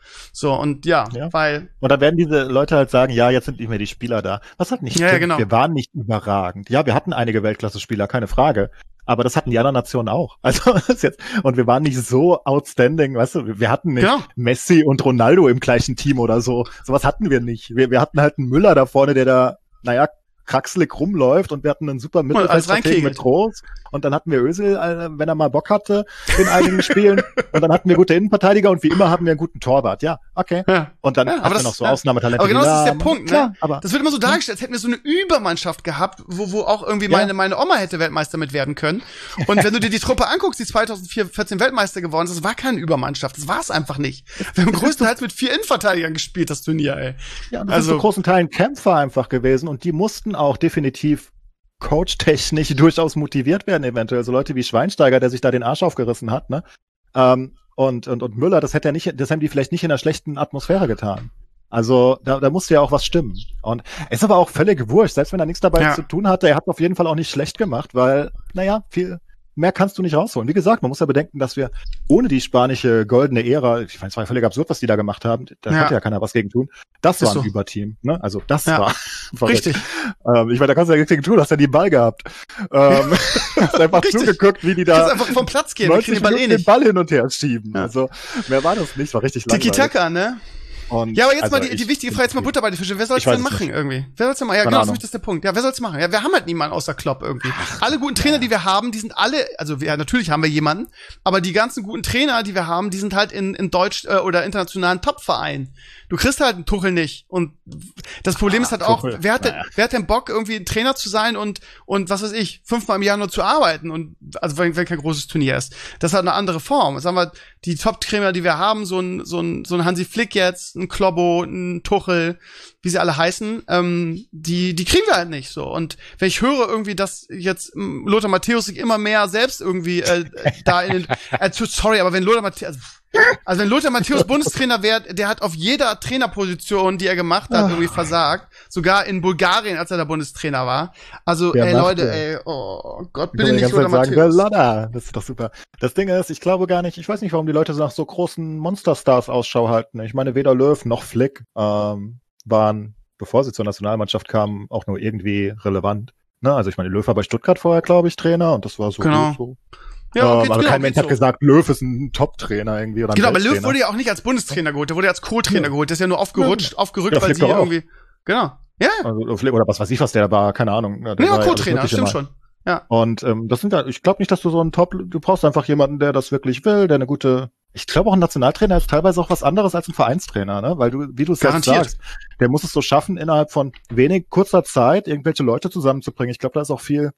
So, und ja, Ja. weil, Und dann werden diese Leute halt sagen, ja, jetzt sind nicht mehr die Spieler da. Was hat nicht Ja, ja, stimmt. genau. Wir waren nicht überragend. Ja, wir hatten einige Weltklasse-Spieler, keine Frage. Aber das hatten die anderen Nationen auch. Also das ist jetzt, und wir waren nicht so outstanding, weißt du, wir hatten nicht Genau. Messi und Ronaldo im gleichen Team oder so. Sowas hatten wir nicht. Wir, wir hatten halt einen Müller da vorne, der da, naja, kraxelig rumläuft, und wir hatten einen super alles Mittelfeldstrategen reinkegelt. mit Groß, und dann hatten wir Özil, äh, wenn er mal Bock hatte, in einigen Spielen, und dann hatten wir gute Innenverteidiger, und wie immer haben wir einen guten Torwart. Ja, okay. ja. Und dann Ja, hatten aber wir das- noch so ja. Ausnahmetalente. Aber genau wie das ist der Lahm. Punkt, ne? Klar, aber Das wird immer so dargestellt, als hätten wir so eine Übermannschaft gehabt, wo, wo auch irgendwie Ja. meine, meine Oma hätte Weltmeister mit werden können. Und wenn du dir die Truppe anguckst, die zweitausendvierzehn Weltmeister geworden ist, das war keine Übermannschaft. Das war es einfach nicht. Wir haben größtenteils mit vier Innenverteidigern gespielt, das Turnier, ey. ja, das also- sind zu großen Teilen Kämpfer einfach gewesen, und die mussten auch definitiv coachtechnisch durchaus motiviert werden, eventuell. So Leute wie Schweinsteiger, der sich da den Arsch aufgerissen hat, ne? Ähm, und, und, und Müller, das hätte er nicht, das haben die vielleicht nicht in einer schlechten Atmosphäre getan. Also da, da musste ja auch was stimmen. Und ist aber auch völlig wurscht, selbst wenn er nichts dabei Ja. zu tun hatte, er hat auf jeden Fall auch nicht schlecht gemacht, weil, naja, viel mehr kannst du nicht rausholen. Wie gesagt, man muss ja bedenken, dass wir ohne die spanische goldene Ära, ich meine, es war völlig absurd, was die da gemacht haben, da Ja. konnte ja keiner was gegen tun. Das Ist war ein so. Überteam, ne? Also das Ja. war verrückt. Richtig. Ähm, ich meine, da kannst du ja nichts gegen tun, du hast ja die Ball gehabt. Ähm, hast einfach Richtig. zugeguckt, wie die Du da kannst einfach vom Platz gehen, wir kriegen neunzig den Ball eh Minuten den nicht. Ball hin und her schieben. Ja. Also mehr war das nicht, war richtig langweilig. Tiki-Taka, ne? Und Ja, aber jetzt also mal die, die ich- wichtige Frage, jetzt mal Butter bei die Fische. Wer soll's Ich weiß denn es machen nicht. irgendwie? Wer soll's denn machen? Ja, Keine genau, das Ahnung. ist der Punkt. Ja, wer soll's machen? Ja, wir haben halt niemanden außer Klopp irgendwie. Alle guten Trainer, die wir haben, die sind alle, also wir, natürlich haben wir jemanden, aber die ganzen guten Trainer, die wir haben, die sind halt in, in Deutsch äh, oder internationalen Top-Vereinen. Du kriegst halt einen Tuchel nicht. Und das Problem ist halt auch, Tuchel, wer hat, denn, naja. wer hat denn Bock, irgendwie ein Trainer zu sein und, und was weiß ich, fünfmal im Jahr nur zu arbeiten und, also wenn, wenn kein großes Turnier ist. Das hat eine andere Form. Sagen wir, die Top-Trainer, die wir haben, so ein, so ein, so ein Hansi Flick jetzt, ein Klobbo, ein Tuchel, wie sie alle heißen, ähm, die, die kriegen wir halt nicht so. Und wenn ich höre irgendwie, dass jetzt ähm, Lothar Matthäus sich immer mehr selbst irgendwie äh, da in den, äh, sorry, aber wenn Lothar Matthäus, also, also wenn Lothar Matthäus Bundestrainer wäre, der hat auf jeder Trainerposition, die er gemacht hat, irgendwie versagt. Sogar in Bulgarien, als er da Bundestrainer war. Also, Wer ey macht Leute, der? ey, oh Gott, Ich bitte will die nicht ganze Lothar Zeit sagen, der Matthäus. Lodder. Das ist doch super. Das Ding ist, ich glaube gar nicht, ich weiß nicht, warum die Leute so nach so großen Monsterstars Ausschau halten. Ich meine, weder Löw noch Flick ähm, waren, bevor sie zur Nationalmannschaft kamen, auch nur irgendwie relevant. Ne? Also ich meine, Löw war bei Stuttgart vorher, glaube ich, Trainer, und das war so Genau. gut so. Ja, ähm, geht- aber genau, kein Mensch geht hat so. gesagt, Löw ist ein Top-Trainer irgendwie oder ein Genau, aber Löw Welttrainer. wurde ja auch nicht als Bundestrainer geholt, der wurde ja als Co-Trainer Ja. geholt. Der ist ja nur aufgerutscht, aufgerückt, Ja, weil Flick sie doch auch. irgendwie. Genau. Ja, ja. Also, Flick oder was weiß ich, was der da war, keine Ahnung. Der Nee, war war ja alles Co-Trainer, Mögliche stimmt mal. schon. Ja. Und ähm, das sind ja, ich glaube nicht, dass du so einen Top, du brauchst einfach jemanden, der das wirklich will, der eine gute, ich glaube auch ein Nationaltrainer ist teilweise auch was anderes als ein Vereinstrainer, ne? Weil du, wie du es selbst Garantiert. sagst, der muss es so schaffen, innerhalb von wenig kurzer Zeit irgendwelche Leute zusammenzubringen. Ich glaube, da ist auch viel,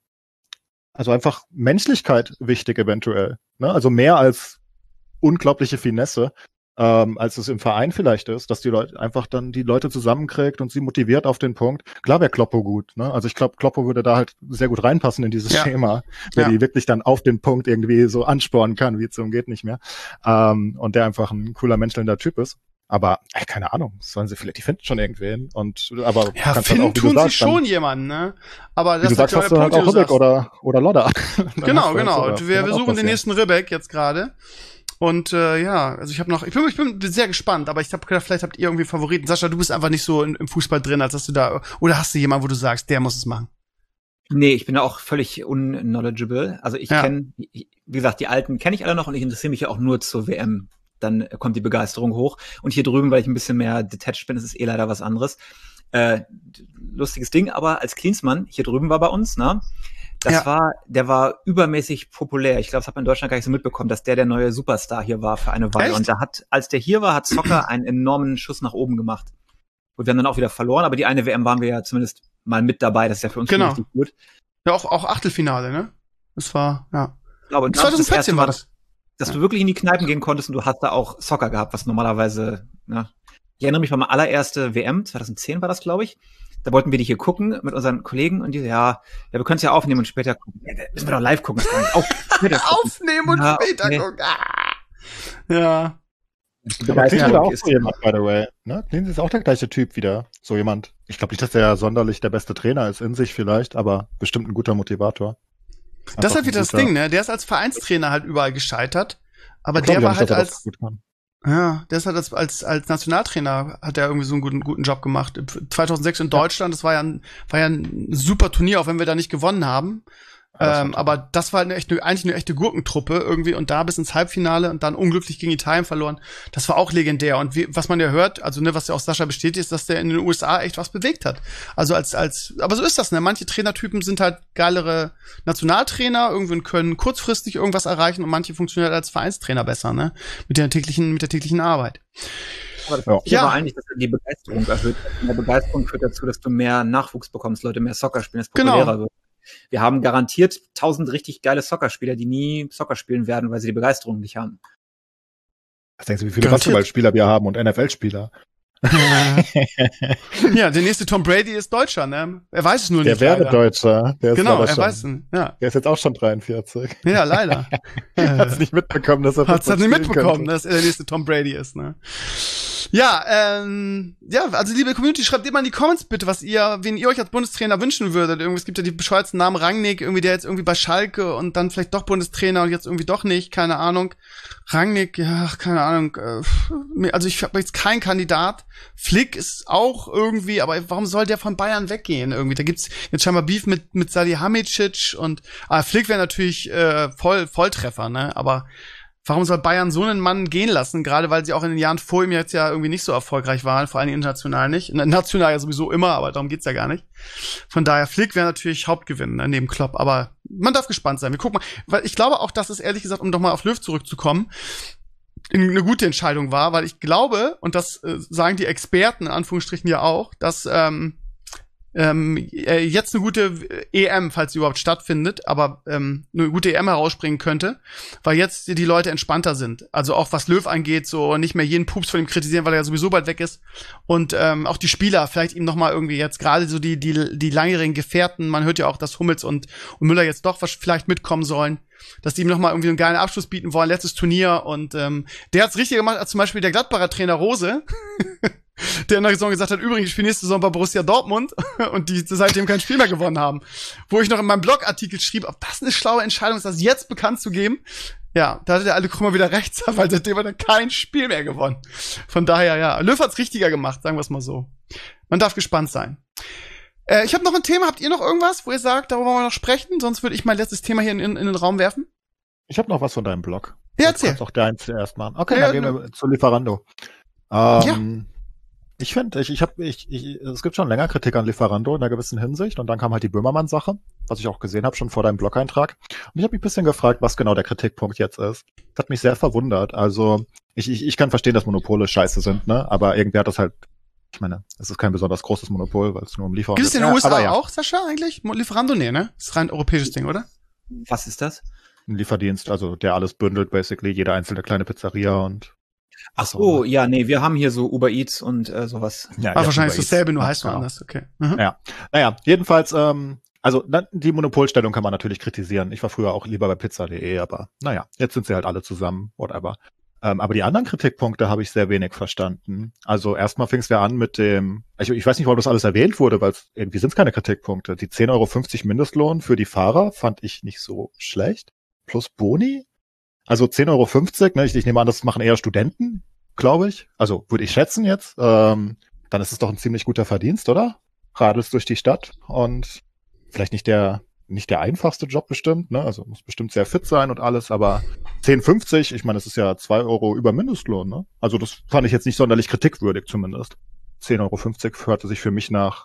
also einfach Menschlichkeit wichtig eventuell, ne? Also mehr als unglaubliche Finesse. Ähm, als es im Verein vielleicht ist, dass die Leute einfach dann die Leute zusammenkriegt und sie motiviert auf den Punkt. Klar wäre Kloppo gut, ne? Also ich glaube, Kloppo würde da halt sehr gut reinpassen in dieses Ja. Schema, der Ja. die wirklich dann auf den Punkt irgendwie so anspornen kann, wie es so geht nicht mehr. Ähm, und der einfach ein cooler menschelnder Typ ist. Aber ey, keine Ahnung, sollen sie vielleicht, die finden schon irgendwen. Und aber Ja, kannst halt finden auch, wie du tun sie sagst, schon dann, jemanden, ne? Aber wie das du sagst, ist hast du halt auch wie du Rübeck sagst. oder oder Lodder. Dann hast Genau, du genau. halt sowas. Wir, Kann wir auch suchen den passieren. nächsten Ribbeck jetzt gerade. Und äh, ja, also ich habe noch, ich bin, ich bin sehr gespannt, aber ich habe gedacht, vielleicht habt ihr irgendwie Favoriten. Sascha, du bist einfach nicht so in, im Fußball drin, als dass du da, oder hast du jemanden, wo du sagst, der muss es machen? Nee, ich bin da auch völlig unknowledgeable. Also ich Ja. kenne, wie gesagt, die alten kenne ich alle noch und ich interessiere mich ja auch nur zur W M. Dann kommt die Begeisterung hoch. Und hier drüben, weil ich ein bisschen mehr detached bin, ist es eh leider was anderes. Äh, lustiges Ding, aber als Klinsmann hier drüben war bei uns, ne? Das Ja. war, der war übermäßig populär. Ich glaube, das hat man in Deutschland gar nicht so mitbekommen, dass der der neue Superstar hier war für eine Weile. Echt? Und da hat, als der hier war, hat Zocker einen enormen Schuss nach oben gemacht. Und wir haben dann auch wieder verloren, aber die eine W M waren wir ja zumindest mal mit dabei. Das ist ja für uns schon Genau. richtig gut. Ja, auch, auch Achtelfinale, ne? Das war, ja. Ich glaube, und das ist das erste zweitausendvierzehn Mal, war das. dass du wirklich in die Kneipen gehen konntest und du hast da auch Soccer gehabt, was normalerweise, ne? Ich erinnere mich an meine allererste W M, zweitausendzehn war das, glaube ich. Da wollten wir die hier gucken mit unseren Kollegen und die so, ja, ja, wir können es ja aufnehmen und später gucken. Ja, müssen wir doch live gucken. Das kann nicht auf, später gucken. Aufnehmen und Ja, später okay. gucken. Ah. Ja. Die Aber Cleansy Begeisterung war auch ist- so jemand, by the way. Ne? Cleansy ist auch der gleiche Typ wieder. So jemand. Ich glaube nicht, dass der sonderlich der beste Trainer ist in sich vielleicht, aber bestimmt ein guter Motivator. Das ist Einfach halt wieder ein das guter- Ding, ne? Der ist als Vereinstrainer halt überall gescheitert. Aber Ich glaub der ja war nicht, halt dass er das als, gut kann. Ja, der ist halt als, als, als Nationaltrainer hat er irgendwie so einen guten, guten Job gemacht. zweitausendsechs in Deutschland, das war ja ein, war ja ein super Turnier, auch wenn wir da nicht gewonnen haben. Ja, ähm, aber das war eine echte, eigentlich eine echte Gurkentruppe irgendwie und da bis ins Halbfinale und dann unglücklich gegen Italien verloren. Das war auch legendär. Und wie, was man ja hört, also ne, was ja auch Sascha bestätigt, ist, dass der in den U S A echt was bewegt hat. Also als, als, aber so ist das, ne? Manche Trainertypen sind halt geilere Nationaltrainer, irgendwie können kurzfristig irgendwas erreichen und manche funktionieren als Vereinstrainer besser, ne? Mit der täglichen, mit der täglichen Arbeit. Aber das Ja. Ziel war eigentlich, dass die Begeisterung erhöht. Und der Begeisterung führt dazu, dass du mehr Nachwuchs bekommst, Leute mehr Soccer spielen, es populärer Genau. wird. Wir haben garantiert tausend richtig geile Soccerspieler, die nie Soccer spielen werden, weil sie die Begeisterung nicht haben. Was denkst du, wie viele Garantiert. Basketballspieler wir haben und N F L-Spieler? Ja, der nächste Tom Brady ist Deutscher, ne? Er weiß es nur Der nicht. wäre leider. Deutscher. Der ist Genau, leider er schon, weiß es. Ja, Der ist jetzt auch schon dreiundvierzig. ja, leider. Hat's nicht mitbekommen, dass er Hat's halt Football nicht spielen mitbekommen, könnte. dass er der nächste Tom Brady ist, ne? Ja, ähm, ja, also liebe Community, schreibt immer in die Comments bitte, was ihr, wen ihr euch als Bundestrainer wünschen würdet. Irgendwie, es gibt ja die bescheuerten Namen Rangnick, irgendwie der jetzt irgendwie bei Schalke und dann vielleicht doch Bundestrainer und jetzt irgendwie doch nicht, keine Ahnung. Rangnick, ja, keine Ahnung. Äh, also ich habe jetzt keinen Kandidat. Flick ist auch irgendwie, aber warum soll der von Bayern weggehen irgendwie? Da gibt's jetzt scheinbar Beef mit mit Salihamidzic und ah, Flick wäre natürlich äh, voll Volltreffer, ne? Aber warum soll Bayern so einen Mann gehen lassen? Gerade weil sie auch in den Jahren vor ihm jetzt ja irgendwie nicht so erfolgreich waren, vor allem international nicht. National ja sowieso immer, aber darum geht's ja gar nicht. Von daher, Flick wäre natürlich Hauptgewinn, ne, neben Klopp. Aber man darf gespannt sein. Wir gucken mal. Weil ich glaube auch, dass es ehrlich gesagt, um doch mal auf Löw zurückzukommen, eine gute Entscheidung war, weil ich glaube, und das äh, sagen die Experten in Anführungsstrichen ja auch, dass ähm, ähm, äh, jetzt eine gute E M, falls sie überhaupt stattfindet, aber ähm, eine gute E M herausspringen könnte, weil jetzt die Leute entspannter sind. Also auch was Löw angeht, so nicht mehr jeden Pups von ihm kritisieren, weil er ja sowieso bald weg ist. Und ähm, auch die Spieler, vielleicht ihm noch mal irgendwie jetzt gerade so die die die langjährigen Gefährten, man hört ja auch, dass Hummels und, und Müller jetzt doch was vielleicht mitkommen sollen, dass die ihm noch mal irgendwie einen geilen Abschluss bieten wollen, letztes Turnier. Und ähm, der hat's richtig gemacht, als zum Beispiel der Gladbacher Trainer Rose, der in der Saison gesagt hat, übrigens, ich spiele nächste Saison bei Borussia Dortmund und die seitdem kein Spiel mehr gewonnen haben. Wo ich noch in meinem Blogartikel schrieb, ob das eine schlaue Entscheidung ist, das jetzt bekannt zu geben. Ja, da hatte der alte Krummer wieder recht, weil seitdem hat er kein Spiel mehr gewonnen. Von daher, ja, Löw hat's richtiger gemacht, sagen wir es mal so. Man darf gespannt sein. Äh, ich habe noch ein Thema, habt ihr noch irgendwas, wo ihr sagt, darüber wollen wir noch sprechen? Sonst würde ich mein letztes Thema hier in, in, in den Raum werfen. Ich habe noch was von deinem Blog. Ja, Du erzähl. kannst auch deins zuerst machen. Okay, Ja, dann ja, gehen wir zu Lieferando. Ähm, Ich finde, ich, ich habe, ich, ich, es gibt schon länger Kritik an Lieferando in einer gewissen Hinsicht und dann kam halt die Böhmermann-Sache, was ich auch gesehen habe, schon vor deinem Blog-Eintrag. Und ich habe mich ein bisschen gefragt, was genau der Kritikpunkt jetzt ist. Das hat mich sehr verwundert. Also ich, ich, ich kann verstehen, dass Monopole scheiße sind, ne? Aber irgendwie hat das halt, ich meine, es ist kein besonders großes Monopol, weil es nur um Lieferung Gibt es in geht. den U S A aber ja, auch, Sascha, eigentlich? Lieferando, nee, ne? Ist rein europäisches Ding, oder? Was ist das? ein Lieferdienst, also der alles bündelt, basically, jede einzelne kleine Pizzeria und Ach so, ja, nee, wir haben hier so Uber Eats und äh, sowas. ja, Ah, ja, wahrscheinlich Uber ist dasselbe, nur Eats, heißt nur genau. anders, okay. Mhm. Ja, naja, jedenfalls, ähm, also na, die Monopolstellung kann man natürlich kritisieren. Ich war früher auch lieber bei pizza punkt de, aber naja, jetzt sind sie halt alle zusammen, whatever. Ähm, aber die anderen Kritikpunkte habe ich sehr wenig verstanden. Also erstmal fing es ja an mit dem, ich, ich weiß nicht, warum das alles erwähnt wurde, weil es irgendwie sind es keine Kritikpunkte. Die zehn Euro fünfzig Mindestlohn für die Fahrer fand ich nicht so schlecht. Plus Boni. Also zehn Euro fünfzig, ne, ich, ich nehme an, das machen eher Studenten, glaube ich. Also würde ich schätzen jetzt. Ähm, dann ist es doch ein ziemlich guter Verdienst, oder? Radelst durch die Stadt und vielleicht nicht der nicht der einfachste Job bestimmt, ne? Also muss bestimmt sehr fit sein und alles, aber zehn fünfzig, ich meine, das ist ja zwei Euro über Mindestlohn, ne? Also das fand ich jetzt nicht sonderlich kritikwürdig zumindest. zehn Euro fünfzig hörte sich für mich nach,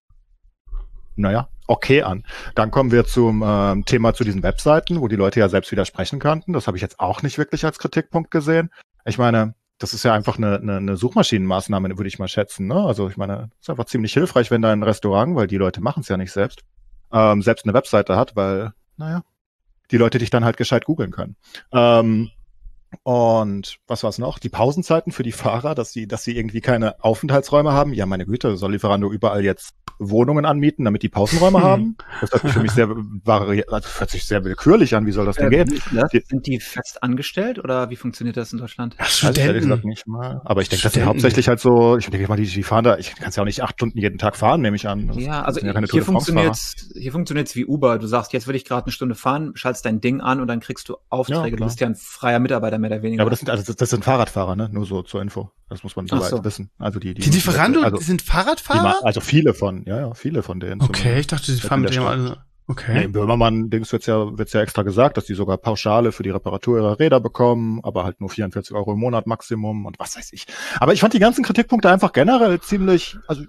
naja, okay an. Dann kommen wir zum ähm, Thema zu diesen Webseiten, wo die Leute ja selbst widersprechen kannten. Das habe ich jetzt auch nicht wirklich als Kritikpunkt gesehen. Ich meine, das ist ja einfach eine, eine, eine Suchmaschinenmaßnahme, würde ich mal schätzen, ne? Also ich meine, es ist einfach ziemlich hilfreich, wenn dein Restaurant, weil die Leute machen es ja nicht selbst, ähm, selbst eine Webseite hat, weil, naja, die Leute dich dann halt gescheit googeln können. Ähm, und was war's noch? Die Pausenzeiten für die Fahrer, dass sie, dass sie irgendwie keine Aufenthaltsräume haben. Ja, meine Güte, soll Lieferando überall jetzt Wohnungen anmieten, damit die Pausenräume hm. haben. Das hört sich für mich sehr, vari- also hört sich sehr willkürlich an. Wie soll das denn äh, gehen? Das? Die, sind die fest angestellt oder wie funktioniert das in Deutschland? Ja, Studenten. Also, nicht mal. Aber ich denke, das sind hauptsächlich halt so, ich denke mal, die, die fahren da, ich kann es ja auch nicht acht Stunden jeden Tag fahren, nehme ich an. Das ja, also ja hier funktioniert hier funktioniert's wie Uber. Du sagst, jetzt will ich gerade eine Stunde fahren, schaltest dein Ding an und dann kriegst du Aufträge. Ja, du bist ja ein freier Mitarbeiter, mehr oder weniger. Ja, aber das sind, also das, das sind Fahrradfahrer, ne? Nur so zur Info. Das muss man dabei so. wissen. Also die, die, die Lieferando also, sind Fahrradfahrer? Die, also viele von, ja, ja, viele von denen. Okay, ich dachte, die fahren mit dem alle. Okay. Nee, im Böhmermann-Dings wird's ja, wird's ja extra gesagt, dass die sogar Pauschale für die Reparatur ihrer Räder bekommen, aber halt nur vierundvierzig Euro im Monat Maximum und was weiß ich. Aber ich fand die ganzen Kritikpunkte einfach generell ziemlich, also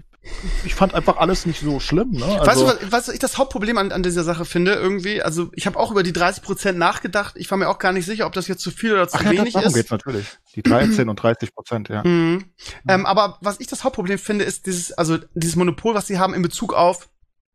ich fand einfach alles nicht so schlimm, ne? Also, weißt du, was, was ich das Hauptproblem an, an dieser Sache finde, irgendwie? Also, ich habe auch über die dreißig Prozent nachgedacht. Ich war mir auch gar nicht sicher, ob das jetzt zu viel oder zu Ach, wenig ja, darum ist. Geht's natürlich. Die dreizehn und dreißig Prozent, ja. Mhm. Mhm. Ähm, aber was ich das Hauptproblem finde, ist dieses, also dieses Monopol, was sie haben in Bezug auf,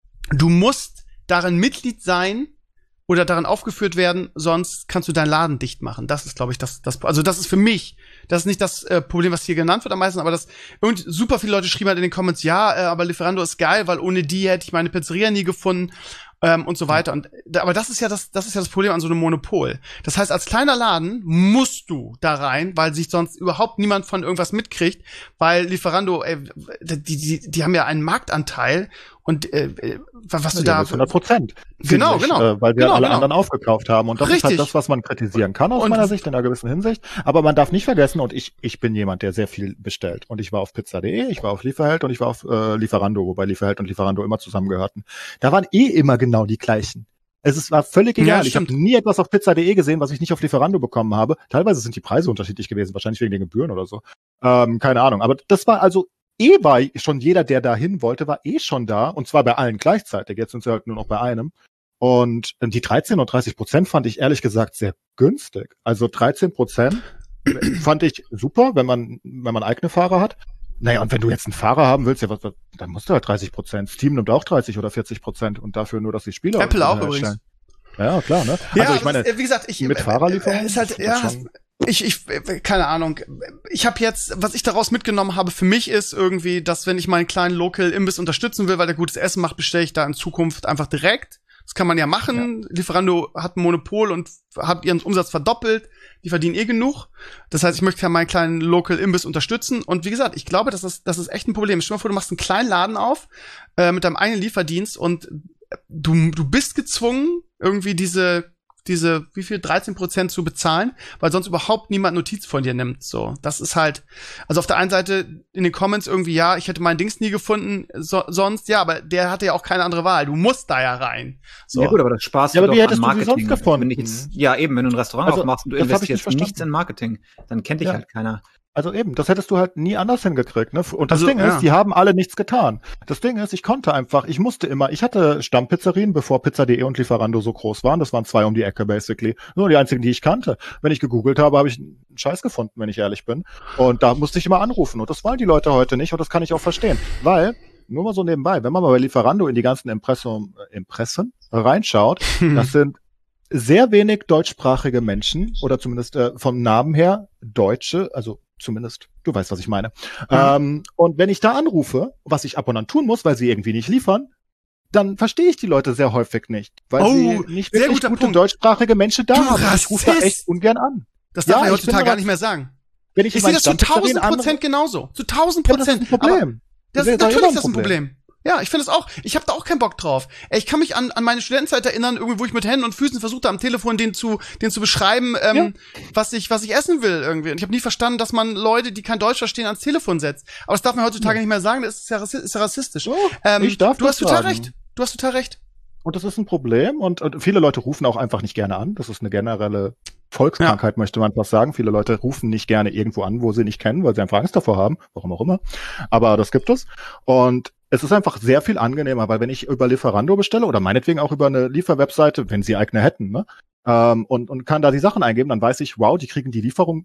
du musst darin Mitglied sein oder daran aufgeführt werden, sonst kannst du deinen Laden dicht machen. Das ist, glaube ich, das, das, also das ist für mich, das ist nicht das äh, Problem, was hier genannt wird am meisten, aber das, irgendwie super viele Leute schrieben halt in den Comments, ja, äh, aber Lieferando ist geil, weil ohne die hätte ich meine Pizzeria nie gefunden. Ähm, und so weiter. Und aber das ist ja das, das ist ja das Problem an so einem Monopol. Das heißt, als kleiner Laden musst du da rein, weil sich sonst überhaupt niemand von irgendwas mitkriegt, weil Lieferando, ey, die, die, die haben ja einen Marktanteil und äh, was ja, du da hundert Prozent. Genau, ziemlich, genau. Äh, weil wir genau, alle genau. anderen aufgekauft haben. Und das Richtig. ist halt das, was man kritisieren kann aus und meiner Sicht, in einer gewissen Hinsicht. Aber man darf nicht vergessen, und ich ich bin jemand, der sehr viel bestellt. Und ich war auf pizza punkt de, ich war auf Lieferheld und ich war auf äh, Lieferando, wobei Lieferheld und Lieferando immer zusammengehörten. Da waren eh immer genau die gleichen. Es ist, war völlig egal. Ja, ich habe nie etwas auf pizza punkt de gesehen, was ich nicht auf Lieferando bekommen habe. Teilweise sind die Preise unterschiedlich gewesen, wahrscheinlich wegen den Gebühren oder so. Ähm, keine Ahnung. Aber das war also eh war schon jeder, der da hin wollte, war eh schon da. Und zwar bei allen gleichzeitig. Jetzt sind sie halt nur noch bei einem. Und die dreizehn und dreißig Prozent fand ich ehrlich gesagt sehr günstig. Also dreizehn Prozent fand ich super, wenn man wenn man eigene Fahrer hat. Naja, und wenn du jetzt einen Fahrer haben willst, ja, was, dann musst du halt dreißig Prozent. Steam nimmt auch dreißig oder vierzig Prozent und dafür nur, dass die Spieler Apple auch übrigens. Ja, klar, ne? Ja, also ich meine, ist, wie gesagt, ich mit Fahrerlieferung ist halt ja, ich ich keine Ahnung. Ich habe jetzt, was ich daraus mitgenommen habe, für mich ist irgendwie, dass wenn ich meinen kleinen Local Imbiss unterstützen will, weil der gutes Essen macht, bestelle ich da in Zukunft einfach direkt. Das kann man ja machen. Ja. Lieferando hat ein Monopol und hat ihren Umsatz verdoppelt. Die verdienen eh genug. Das heißt, ich möchte ja meinen kleinen Local Imbiss unterstützen. Und wie gesagt, ich glaube, das ist, das ist echt ein Problem. Stell dir mal vor, du machst einen kleinen Laden auf äh, mit deinem eigenen Lieferdienst und du, du bist gezwungen, irgendwie diese, diese, wie viel, dreizehn Prozent zu bezahlen, weil sonst überhaupt niemand Notiz von dir nimmt. So, das ist halt, also auf der einen Seite in den Comments irgendwie, ja, ich hätte mein Dings nie gefunden, so, sonst, ja, aber der hatte ja auch keine andere Wahl. Du musst da ja rein. So. Ja gut, aber das Spaß ja, aber wie doch hättest an Marketing. Du sie sonst gefunden? Wenn ich jetzt, ja eben, wenn du ein Restaurant also, aufmachst und du investierst nicht nichts in Marketing, dann kennt dich ja. halt keiner. Also eben, das hättest du halt nie anders hingekriegt, ne? Und das also, Ding ja. ist, die haben alle nichts getan. Das Ding ist, ich konnte einfach, ich musste immer, ich hatte Stammpizzerien, bevor pizza punkt de und Lieferando so groß waren. Das waren zwei um die Ecke, basically. Nur die einzigen, die ich kannte. Wenn ich gegoogelt habe, habe ich einen Scheiß gefunden, wenn ich ehrlich bin. Und da musste ich immer anrufen. Und das wollen die Leute heute nicht. Und das kann ich auch verstehen. Weil, nur mal so nebenbei, wenn man mal bei Lieferando in die ganzen Impressum, äh, Impressen reinschaut, das sind sehr wenig deutschsprachige Menschen, oder zumindest äh, vom Namen her Deutsche, also zumindest, du weißt, was ich meine. Mhm. Ähm, und wenn ich da anrufe, was ich ab und an tun muss, weil sie irgendwie nicht liefern, dann verstehe ich die Leute sehr häufig nicht, weil oh, sie nicht wirklich gute Punkt. deutschsprachige Menschen da du haben. Rassist. Ich rufe da echt ungern an. Das darf ja, man heutzutage gar aber, nicht mehr sagen. Wenn ich ich sehe das zu tausend Prozent genauso. Zu tausend Prozent. Ja, das ist ein Problem. Das ist, natürlich ist das ein Problem. Ja, ich finde es auch. Ich habe da auch keinen Bock drauf. Ey, ich kann mich an, an meine Studentenzeit erinnern, irgendwie, wo ich mit Händen und Füßen versuchte, am Telefon den zu, den zu beschreiben, ähm, ja. was ich, was ich essen will irgendwie. Und ich habe nie verstanden, dass man Leute, die kein Deutsch verstehen, ans Telefon setzt. Aber das darf man heutzutage ja. nicht mehr sagen. Das ist ja, ist ja rassistisch. Oh, ähm, ich darf du hast total sagen. recht. Du hast total recht. Und das ist ein Problem. Und, und viele Leute rufen auch einfach nicht gerne an. Das ist eine generelle Volkskrankheit, ja. möchte man fast sagen. Viele Leute rufen nicht gerne irgendwo an, wo sie nicht kennen, weil sie einfach Angst davor haben. Warum auch immer. Aber das gibt es. Und es ist einfach sehr viel angenehmer, weil wenn ich über Lieferando bestelle oder meinetwegen auch über eine Lieferwebseite, wenn sie eigene hätten, ne, ähm, und, und kann da die Sachen eingeben, dann weiß ich, wow, die kriegen die Lieferung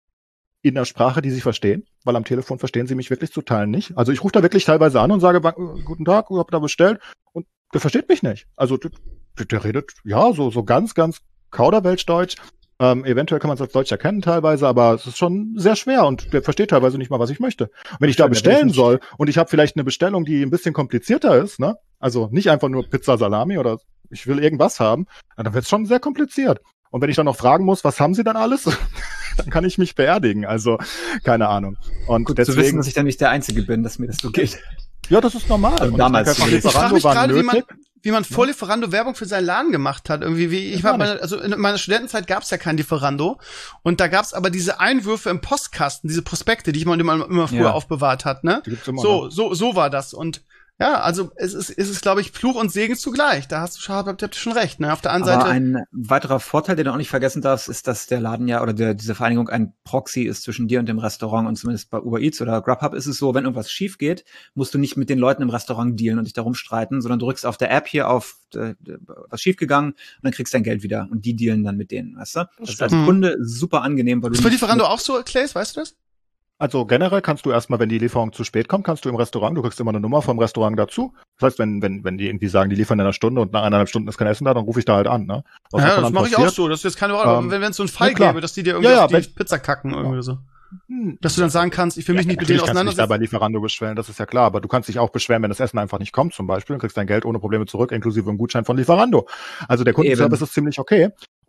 in der Sprache, die sie verstehen, weil am Telefon verstehen sie mich wirklich zu Teilen nicht. Also ich rufe da wirklich teilweise an und sage, guten Tag, ich hab da bestellt und der versteht mich nicht. Also der, der redet, ja, so so ganz, ganz Kauderwelschdeutsch. Ähm, eventuell kann man es als Deutsch erkennen teilweise, aber es ist schon sehr schwer und der versteht teilweise nicht mal, was ich möchte. Und wenn ich da bestellen soll und ich habe vielleicht eine Bestellung, die ein bisschen komplizierter ist, ne? Also nicht einfach nur Pizza Salami oder ich will irgendwas haben, dann wird es schon sehr kompliziert. Und wenn ich dann noch fragen muss, was haben Sie dann alles? Dann kann ich mich beerdigen. Also, keine Ahnung. Und Gut deswegen, zu wissen, dass ich dann nicht der Einzige bin, dass mir das so geht. Ja, das ist normal. Also damals ich frage mich gerade, wie man, wie man vor Lieferando Werbung für seinen Laden gemacht hat. Irgendwie, wie ich war, meine, also in meiner Studentenzeit gab es ja kein Lieferando. Und da gab es aber diese Einwürfe im Postkasten, diese Prospekte, die man immer, immer früher ja. aufbewahrt hat. Ne? So, so, so war das. Und ja, also es ist, es ist, glaube ich, Fluch und Segen zugleich. Da hast du schon, habt ihr schon recht. Ne? Auf der anderen Aber Seite. Ein weiterer Vorteil, den du auch nicht vergessen darfst, ist, dass der Laden ja oder der, diese Vereinigung ein Proxy ist zwischen dir und dem Restaurant. Und zumindest bei Uber Eats oder Grubhub ist es so, wenn irgendwas schief geht, musst du nicht mit den Leuten im Restaurant dealen und dich darum streiten, sondern du drückst auf der App hier auf äh, was schiefgegangen und dann kriegst du dein Geld wieder. Und die dealen dann mit denen, weißt du? Das ist als mhm. Kunde super angenehm. Weil du ist bei Lieferando auch so, Claes, weißt du das? Also generell kannst du erstmal, wenn die Lieferung zu spät kommt, kannst du im Restaurant, du kriegst immer eine Nummer vom Restaurant dazu. Das heißt, wenn wenn wenn die irgendwie sagen, die liefern in einer Stunde und nach eineinhalb Stunden ist kein Essen da, dann rufe ich da halt an. Ne? Was ja, das mache ich auch so. Das ist jetzt keine Ahnung, ähm, wenn wenn es so einen Fall gäbe, dass die dir irgendwie ja, ja, auf die Pizza kacken ja. irgendwie so. Dass du dann sagen kannst, ich will mich ja, nicht mit denen auseinandersetzen. Du kannst dich da bei Lieferando beschweren, das ist ja klar. Aber du kannst dich auch beschweren, wenn das Essen einfach nicht kommt zum Beispiel. Dann kriegst dein Geld ohne Probleme zurück, inklusive einem Gutschein von Lieferando. Also der Kundenservice ist ziemlich okay.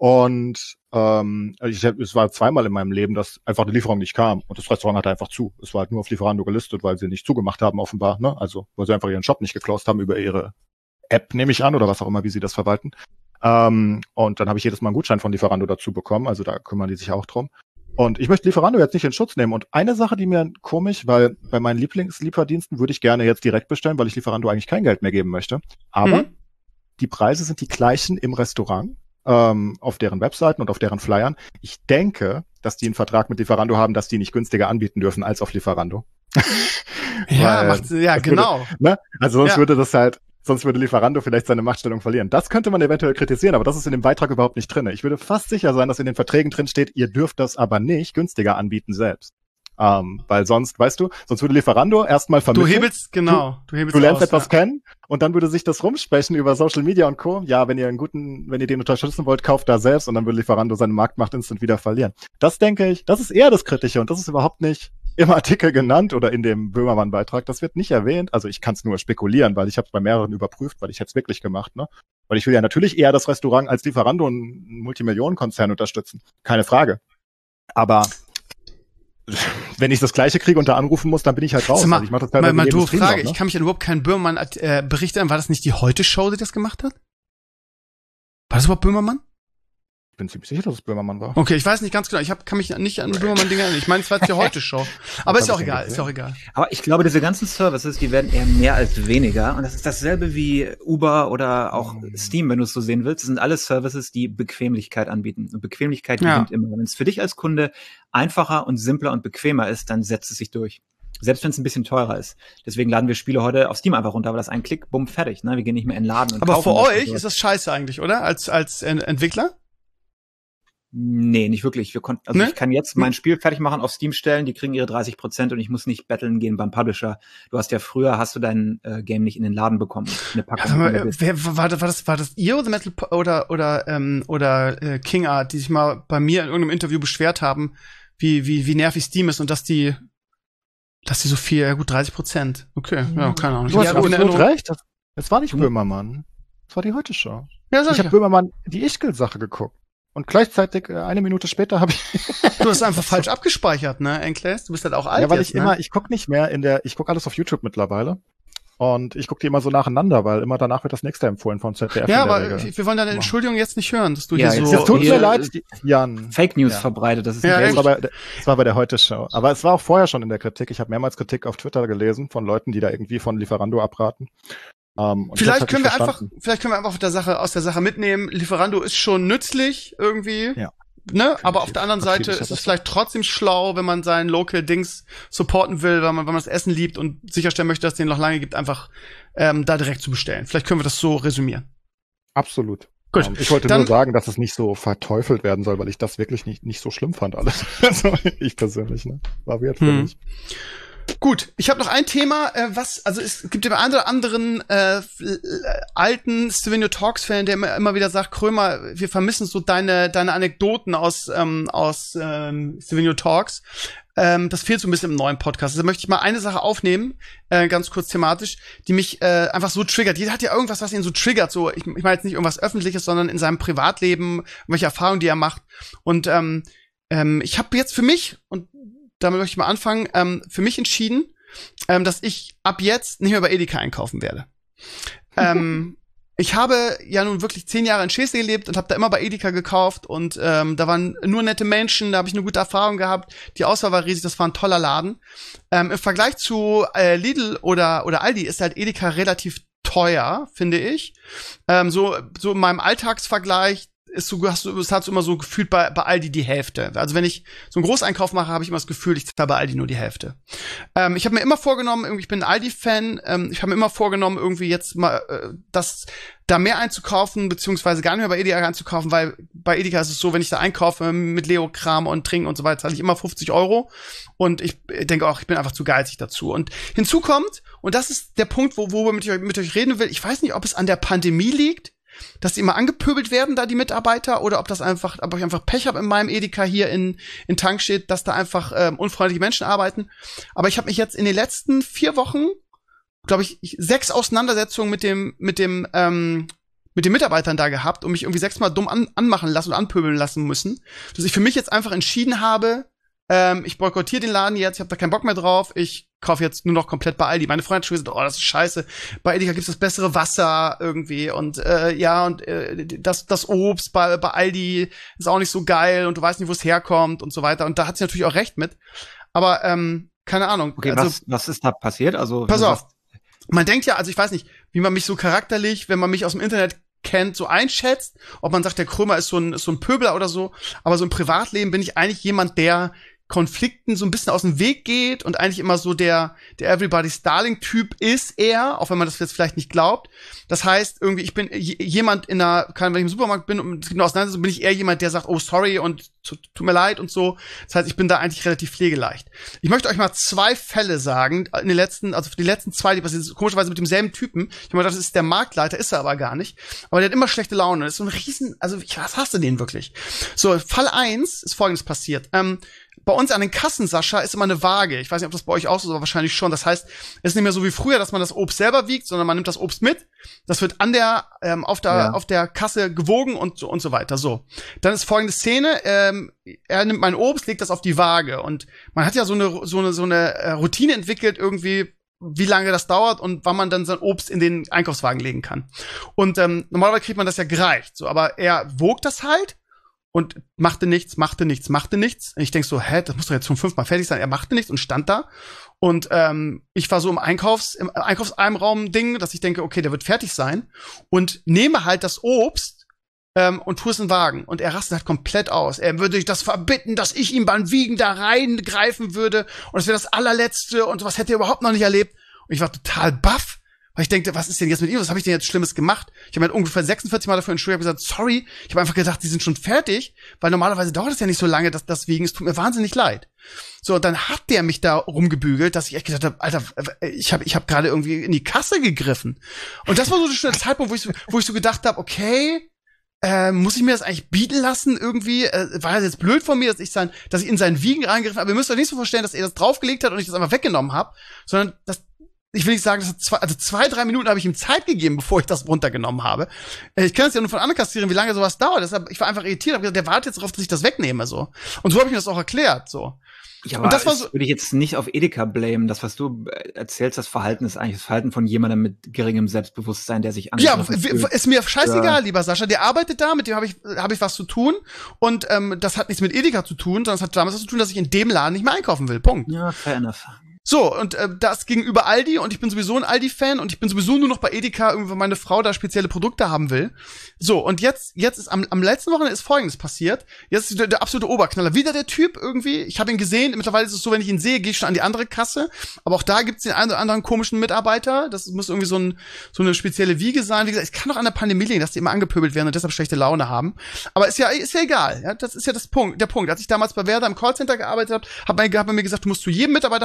Und ähm, ich, es war zweimal in meinem Leben, dass einfach eine Lieferung nicht kam. Und das Restaurant hatte einfach zu. Es war halt nur auf Lieferando gelistet, weil sie nicht zugemacht haben offenbar. Ne? Also weil sie einfach ihren Shop nicht geclosed haben über ihre App, nehme ich an, oder was auch immer, wie sie das verwalten. Ähm, und dann habe ich jedes Mal einen Gutschein von Lieferando dazu bekommen. Also da kümmern die sich auch drum. Und ich möchte Lieferando jetzt nicht in Schutz nehmen. Und eine Sache, die mir komisch, weil bei meinen Lieblingslieferdiensten würde ich gerne jetzt direkt bestellen, weil ich Lieferando eigentlich kein Geld mehr geben möchte. Aber mhm. die Preise sind die gleichen im Restaurant, ähm, auf deren Webseiten und auf deren Flyern. Ich denke, dass die einen Vertrag mit Lieferando haben, dass die nicht günstiger anbieten dürfen als auf Lieferando. ja, weil, macht, ja, genau. Würde, ne? Also sonst ja. würde das halt Sonst würde Lieferando vielleicht seine Machtstellung verlieren. Das könnte man eventuell kritisieren, aber das ist in dem Beitrag überhaupt nicht drin. Ich würde fast sicher sein, dass in den Verträgen drin steht, ihr dürft das aber nicht günstiger anbieten selbst. Ähm, weil sonst, weißt du, sonst würde Lieferando erstmal vermitteln. Du hebelst, genau. Du, du, hebelst du lernst aus, etwas ja. kennen und dann würde sich das rumsprechen über Social Media und Co. Ja, wenn ihr einen guten, wenn ihr den unterstützen wollt, kauft da selbst und dann würde Lieferando seine Marktmacht instant wieder verlieren. Das denke ich, das ist eher das Kritische und das ist überhaupt nicht im Artikel genannt oder in dem Böhmermann-Beitrag. Das wird nicht erwähnt. Also ich kann es nur spekulieren, weil ich habe es bei mehreren überprüft, weil ich hätte es wirklich gemacht, ne? Weil ich will ja natürlich eher das Restaurant als Lieferando einen Multimillionenkonzern unterstützen. Keine Frage. Aber wenn ich das Gleiche kriege und da anrufen muss, dann bin ich halt raus. Mal, also ich mach das mal, mal doofe Frage. Noch, ne? Ich kann mich an überhaupt keinen Böhmermann-Bericht erinnern. War das nicht die Heute-Show, die das gemacht hat? War das überhaupt Böhmermann? Ich bin ziemlich sicher, dass es Böhmermann war. Okay, ich weiß nicht ganz genau. Ich hab, kann mich nicht an Böhmermann-Dinge erinnern. Ich meine, es war jetzt die Heute-Show. Aber ist ja auch egal, ist ja auch egal. Aber ich glaube, diese ganzen Services, die werden eher mehr als weniger. Und das ist dasselbe wie Uber oder auch mm. Steam, wenn du es so sehen willst. Das sind alles Services, die Bequemlichkeit anbieten. Und Bequemlichkeit gewinnt ja. immer. Wenn es für dich als Kunde einfacher und simpler und bequemer ist, dann setzt es sich durch. Selbst wenn es ein bisschen teurer ist. Deswegen laden wir Spiele heute auf Steam einfach runter, weil das ein Klick, bumm, fertig. Ne? Wir gehen nicht mehr in den Laden und aber kaufen. Aber für euch ist das scheiße eigentlich, oder? Als, als Entwickler? Nee, nicht wirklich. Wir konnten, also ne? ich kann jetzt mein Spiel fertig machen, auf Steam stellen, die kriegen ihre dreißig Prozent und ich muss nicht betteln gehen beim Publisher. Du hast ja früher, hast du dein äh, Game nicht in den Laden bekommen. Eine Packung. Ja, mal, wer, war, war das, war das ihr oder Metal oder oder ähm, oder äh, King Art, die sich mal bei mir in irgendeinem Interview beschwert haben, wie wie wie nervig Steam ist und dass die dass die so viel, ja gut, dreißig Prozent. Okay, mhm. ja, keine Ahnung. Du hast absolut recht. Das, das war nicht mhm. Böhmermann. Das war die Heute-Show. Ja, ich habe Böhmermann die Ischgl-Sache geguckt. Und gleichzeitig, äh, eine Minute später habe ich... Du hast einfach falsch abgespeichert, ne, Enkles? Du bist halt auch alt. Ja, weil jetzt, ich ne? immer, ich guck nicht mehr in der, ich guck alles auf YouTube mittlerweile. Und ich guck die immer so nacheinander, weil immer danach wird das nächste empfohlen von Z D F. Ja, aber wir wollen deine Entschuldigung jetzt nicht hören, dass du ja, hier so... Ja, es tut mir leid, Jan. Fake News ja. verbreitet, das ist ja, nicht das, war bei, das war bei der Heute-Show. Aber es war auch vorher schon in der Kritik. Ich habe mehrmals Kritik auf Twitter gelesen von Leuten, die da irgendwie von Lieferando abraten. Um, vielleicht können wir einfach, vielleicht können wir einfach der Sache, aus der Sache mitnehmen. Lieferando ist schon nützlich irgendwie. Ja. Ne? Aber auf der anderen Seite ist es vielleicht trotzdem schlau, wenn man sein Local Dings supporten will, weil man, wenn man das Essen liebt und sicherstellen möchte, dass es den noch lange gibt, einfach ähm, da direkt zu bestellen. Vielleicht können wir das so resümieren. Absolut. Gut. Um, ich wollte Dann, nur sagen, dass es nicht so verteufelt werden soll, weil ich das wirklich nicht nicht so schlimm fand alles. Also ich persönlich, ne? War weird für hm. mich. Gut, ich habe noch ein Thema, äh, was, also es gibt den einen oder anderen äh, alten Stevenio Talks-Fan, der immer, immer wieder sagt, Krömer, wir vermissen so deine deine Anekdoten aus ähm, aus ähm, Stevenio Talks. Ähm, das fehlt so ein bisschen im neuen Podcast. Also möchte ich mal eine Sache aufnehmen, äh, ganz kurz thematisch, die mich äh, einfach so triggert. Jeder hat ja irgendwas, was ihn so triggert. So, ich, ich meine jetzt nicht irgendwas Öffentliches, sondern in seinem Privatleben, welche Erfahrungen, die er macht. Und ähm, ähm, ich habe jetzt für mich, und damit möchte ich mal anfangen, ähm, für mich entschieden, ähm, dass ich ab jetzt nicht mehr bei Edeka einkaufen werde. ähm, ich habe ja nun wirklich zehn Jahre in Schesel gelebt und habe da immer bei Edeka gekauft und ähm, da waren nur nette Menschen, da habe ich eine gute Erfahrung gehabt. Die Auswahl war riesig, das war ein toller Laden. Ähm, im Vergleich zu äh, Lidl oder oder Aldi ist halt Edeka relativ teuer, finde ich. Ähm, so so in meinem Alltagsvergleich ist so, hast du, es hat so immer so gefühlt bei, bei Aldi die Hälfte. Also wenn ich so einen Großeinkauf mache, habe ich immer das Gefühl, ich zahle bei Aldi nur die Hälfte. Ähm, ich habe mir immer vorgenommen, irgendwie, ich bin ein Aldi-Fan, ähm, ich habe mir immer vorgenommen, irgendwie jetzt mal äh, das da mehr einzukaufen, beziehungsweise gar nicht mehr bei Edeka einzukaufen, weil bei Edeka ist es so, wenn ich da einkaufe mit Leo-Kram und Trinken und so weiter, zahle ich immer fünfzig Euro und ich denke auch, ich bin einfach zu geizig dazu. Und hinzu kommt, und das ist der Punkt, wo, wo ich mit, mit euch reden will, ich weiß nicht, ob es an der Pandemie liegt, dass die immer angepöbelt werden, da die Mitarbeiter, oder ob das einfach, ob ich einfach Pech habe in meinem Edeka hier in in Tankstedt, dass da einfach ähm, unfreundliche Menschen arbeiten. Aber ich habe mich jetzt in den letzten vier Wochen, glaube ich, sechs Auseinandersetzungen mit dem mit dem ähm, mit den Mitarbeitern da gehabt und mich irgendwie sechsmal dumm an, anmachen lassen und anpöbeln lassen müssen, dass ich für mich jetzt einfach entschieden habe, ähm, ich boykottiere den Laden jetzt, ich habe da keinen Bock mehr drauf, ich kaufe jetzt nur noch komplett bei Aldi. Meine Freundin hat schon gesagt, oh, das ist scheiße, bei Edeka gibt's das bessere Wasser irgendwie und äh, ja, und äh, das das Obst bei, bei Aldi ist auch nicht so geil und du weißt nicht, wo es herkommt und so weiter. Und da hat sie natürlich auch recht mit. Aber ähm, keine Ahnung. Okay, also, was, was ist da passiert? Also pass auf, man denkt ja, also ich weiß nicht, wie man mich so charakterlich, wenn man mich aus dem Internet kennt, so einschätzt, ob man sagt, der Krömer ist so ein, ist so ein Pöbler oder so, aber so im Privatleben bin ich eigentlich jemand, der Konflikten so ein bisschen aus dem Weg geht und eigentlich immer so der der Everybody's Darling-Typ ist er, auch wenn man das jetzt vielleicht nicht glaubt. Das heißt, irgendwie, ich bin jemand in einer, wenn ich im Supermarkt bin und es gibt eine Auseinandersetzung, bin ich eher jemand, der sagt, oh, sorry und tut mir leid und so. Das heißt, ich bin da eigentlich relativ pflegeleicht. Ich möchte euch mal zwei Fälle sagen, in den letzten, also die letzten zwei, die passieren, komischerweise mit demselben Typen. Ich habe mir gedacht, das ist der Marktleiter, ist er aber gar nicht. Aber der hat immer schlechte Laune. Das ist so ein riesen, also was hast du den wirklich? So, Fall eins ist Folgendes passiert. Ähm, Bei uns an den Kassen, Sascha, ist immer eine Waage. Ich weiß nicht, ob das bei euch auch so ist, aber wahrscheinlich schon. Das heißt, es ist nicht mehr so wie früher, dass man das Obst selber wiegt, sondern man nimmt das Obst mit. Das wird an der, ähm, auf der, ja. auf der Kasse gewogen und so und so weiter. So. Dann ist folgende Szene. Ähm, er nimmt mein Obst, legt das auf die Waage. Und man hat ja so eine, so eine, so eine äh, Routine entwickelt irgendwie, wie lange das dauert und wann man dann sein Obst in den Einkaufswagen legen kann. Und ähm, normalerweise kriegt man das ja gereicht. So, aber er wog das halt. Und machte nichts, machte nichts, machte nichts. Und ich denk so, hä, das muss doch jetzt schon fünfmal fertig sein. Er machte nichts und stand da. Und ähm, ich war so im Einkaufs, im Einkaufseinraum-Ding, dass ich denke, okay, der wird fertig sein. Und nehme halt das Obst ähm, und tue es in den Wagen. Und er rastet halt komplett aus. Er würde das verbitten, dass ich ihm beim Wiegen da reingreifen würde. Und das wäre das allerletzte. Und was hätte er überhaupt noch nicht erlebt. Und ich war total baff. Weil ich denke, was ist denn jetzt mit ihm? Was habe ich denn jetzt Schlimmes gemacht? Ich habe halt ungefähr sechsundvierzig Mal dafür entschuldigt, habe gesagt, sorry. Ich habe einfach gedacht, die sind schon fertig, weil normalerweise dauert es ja nicht so lange, dass das Wiegen. Es tut mir wahnsinnig leid. So, und dann hat der mich da rumgebügelt, dass ich echt gedacht habe, Alter, ich habe ich hab gerade irgendwie in die Kasse gegriffen. Und das war so der Zeitpunkt, wo ich so, wo ich so gedacht habe, okay, äh, muss ich mir das eigentlich bieten lassen irgendwie? Äh, war das jetzt blöd von mir, dass ich sein, dass ich in seinen Wiegen reingegriffen habe? Ihr müsst euch nicht so vorstellen, dass er das draufgelegt hat und ich das einfach weggenommen habe, sondern dass ich will nicht sagen, das hat zwei, also zwei, drei Minuten habe ich ihm Zeit gegeben, bevor ich das runtergenommen habe. Ich kann es ja nur von anderen kassieren, wie lange sowas dauert. Deshalb, ich war einfach irritiert, habe gesagt, der wartet jetzt darauf, dass ich das wegnehme, so. Und so habe ich mir das auch erklärt, so. Ja, aber und das war so, so, würde ich jetzt nicht auf Edeka blamen. Das, was du erzählst, das Verhalten ist eigentlich das Verhalten von jemandem mit geringem Selbstbewusstsein, der sich ja, fühlt. Ist mir scheißegal, ja. Lieber Sascha. Der arbeitet da, mit dem habe ich, hab ich was zu tun. Und ähm, das hat nichts mit Edeka zu tun, sondern es hat damit was zu tun, dass ich in dem Laden nicht mehr einkaufen will. Punkt. Ja, fair enough. So, und äh, das gegenüber Aldi, und ich bin sowieso ein Aldi-Fan und ich bin sowieso nur noch bei Edeka, irgendwie, wenn meine Frau da spezielle Produkte haben will. So, und jetzt jetzt ist am, am letzten Wochenende ist Folgendes passiert. Jetzt ist der, der absolute Oberknaller. Wieder der Typ irgendwie, ich habe ihn gesehen, mittlerweile ist es so, wenn ich ihn sehe, gehe ich schon an die andere Kasse. Aber auch da gibt's den einen oder anderen komischen Mitarbeiter. Das muss irgendwie so, ein, so eine spezielle Wiege sein. Wie gesagt, es kann doch an der Pandemie liegen, dass die immer angepöbelt werden und deshalb schlechte Laune haben. Aber ist ja ist ja egal. Ja? Das ist ja das Punkt, der Punkt. Als ich damals bei Werder im Callcenter gearbeitet habe, hat man, hat man mir gesagt, du musst zu jedem Mitarbeiter freundlich sein.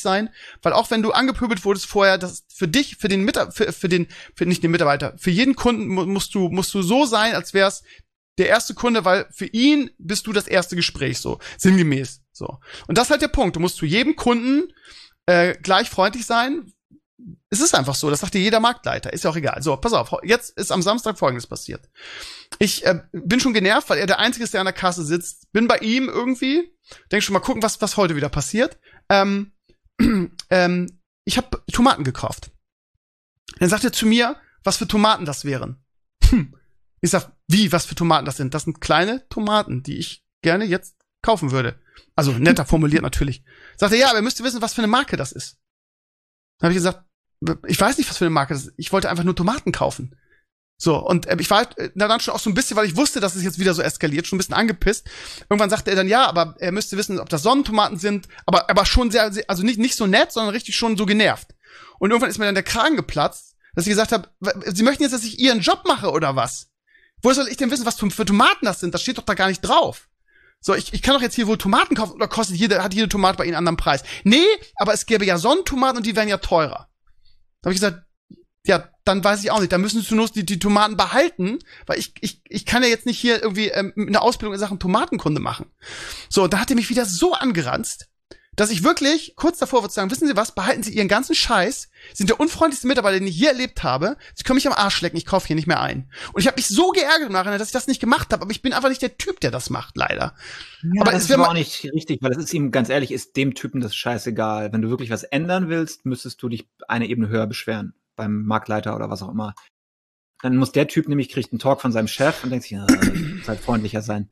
sein, weil auch wenn du angepöbelt wurdest vorher, das für dich, für den Mitarbeiter, für, für den, für nicht den Mitarbeiter, für jeden Kunden mu- musst du, musst du so sein, als wär's der erste Kunde, weil für ihn bist du das erste Gespräch, so, sinngemäß, so. Und das ist halt der Punkt. Du musst zu jedem Kunden, äh, gleich freundlich sein. Es ist einfach so, das sagt dir jeder Marktleiter, ist ja auch egal. So, pass auf, jetzt ist am Samstag Folgendes passiert. Ich äh, bin schon genervt, weil er der Einzige ist, der an der Kasse sitzt. Bin bei ihm irgendwie, denk schon mal gucken, was, was heute wieder passiert. Ähm, ähm, ich habe Tomaten gekauft. Dann sagt er zu mir, was für Tomaten das wären. Hm. Ich sag, wie, was für Tomaten das sind? Das sind kleine Tomaten, die ich gerne jetzt kaufen würde. Also netter formuliert natürlich. Sagt er, ja, aber ihr müsst wissen, was für eine Marke das ist. Dann habe ich gesagt, ich weiß nicht, was für eine Marke das ist. Ich wollte einfach nur Tomaten kaufen. So, und äh, ich war halt, äh, dann schon auch so ein bisschen, weil ich wusste, dass es jetzt wieder so eskaliert, schon ein bisschen angepisst. Irgendwann sagte er dann, ja, aber er müsste wissen, ob das Sonnentomaten sind, aber aber schon sehr, sehr also nicht nicht so nett, sondern richtig schon so genervt. Und irgendwann ist mir dann der Kragen geplatzt, dass ich gesagt habe, Sie möchten jetzt, dass ich Ihren Job mache oder was? Wo soll ich denn wissen, was für Tomaten das sind? Das steht doch da gar nicht drauf. So, ich, ich kann doch jetzt hier wohl Tomaten kaufen, oder kostet jede, hat jede Tomate bei Ihnen einen anderen Preis? Nee, aber es gäbe ja Sonnentomaten und die wären ja teurer. Da habe ich gesagt, ja, dann weiß ich auch nicht. Da müssen Sie nur die, die Tomaten behalten, weil ich, ich, ich kann ja jetzt nicht hier irgendwie ähm, eine Ausbildung in Sachen Tomatenkunde machen. So, da hat er mich wieder so angeranzt, dass ich wirklich kurz davor würde sagen, wissen Sie was, behalten Sie Ihren ganzen Scheiß, sind der unfreundlichste Mitarbeiter, den ich hier erlebt habe. Sie können mich am Arsch lecken, ich kaufe hier nicht mehr ein. Und ich habe mich so geärgert im Nachhinein, dass ich das nicht gemacht habe, aber ich bin einfach nicht der Typ, der das macht, leider. Ja, aber das es ist aber ma- auch nicht richtig, weil das ist ihm, ganz ehrlich, ist dem Typen das scheißegal. Wenn du wirklich was ändern willst, müsstest du dich eine Ebene höher beschweren. Beim Marktleiter oder was auch immer. Dann muss der Typ nämlich, kriegt einen Talk von seinem Chef und denkt sich, ja, muss halt freundlicher sein.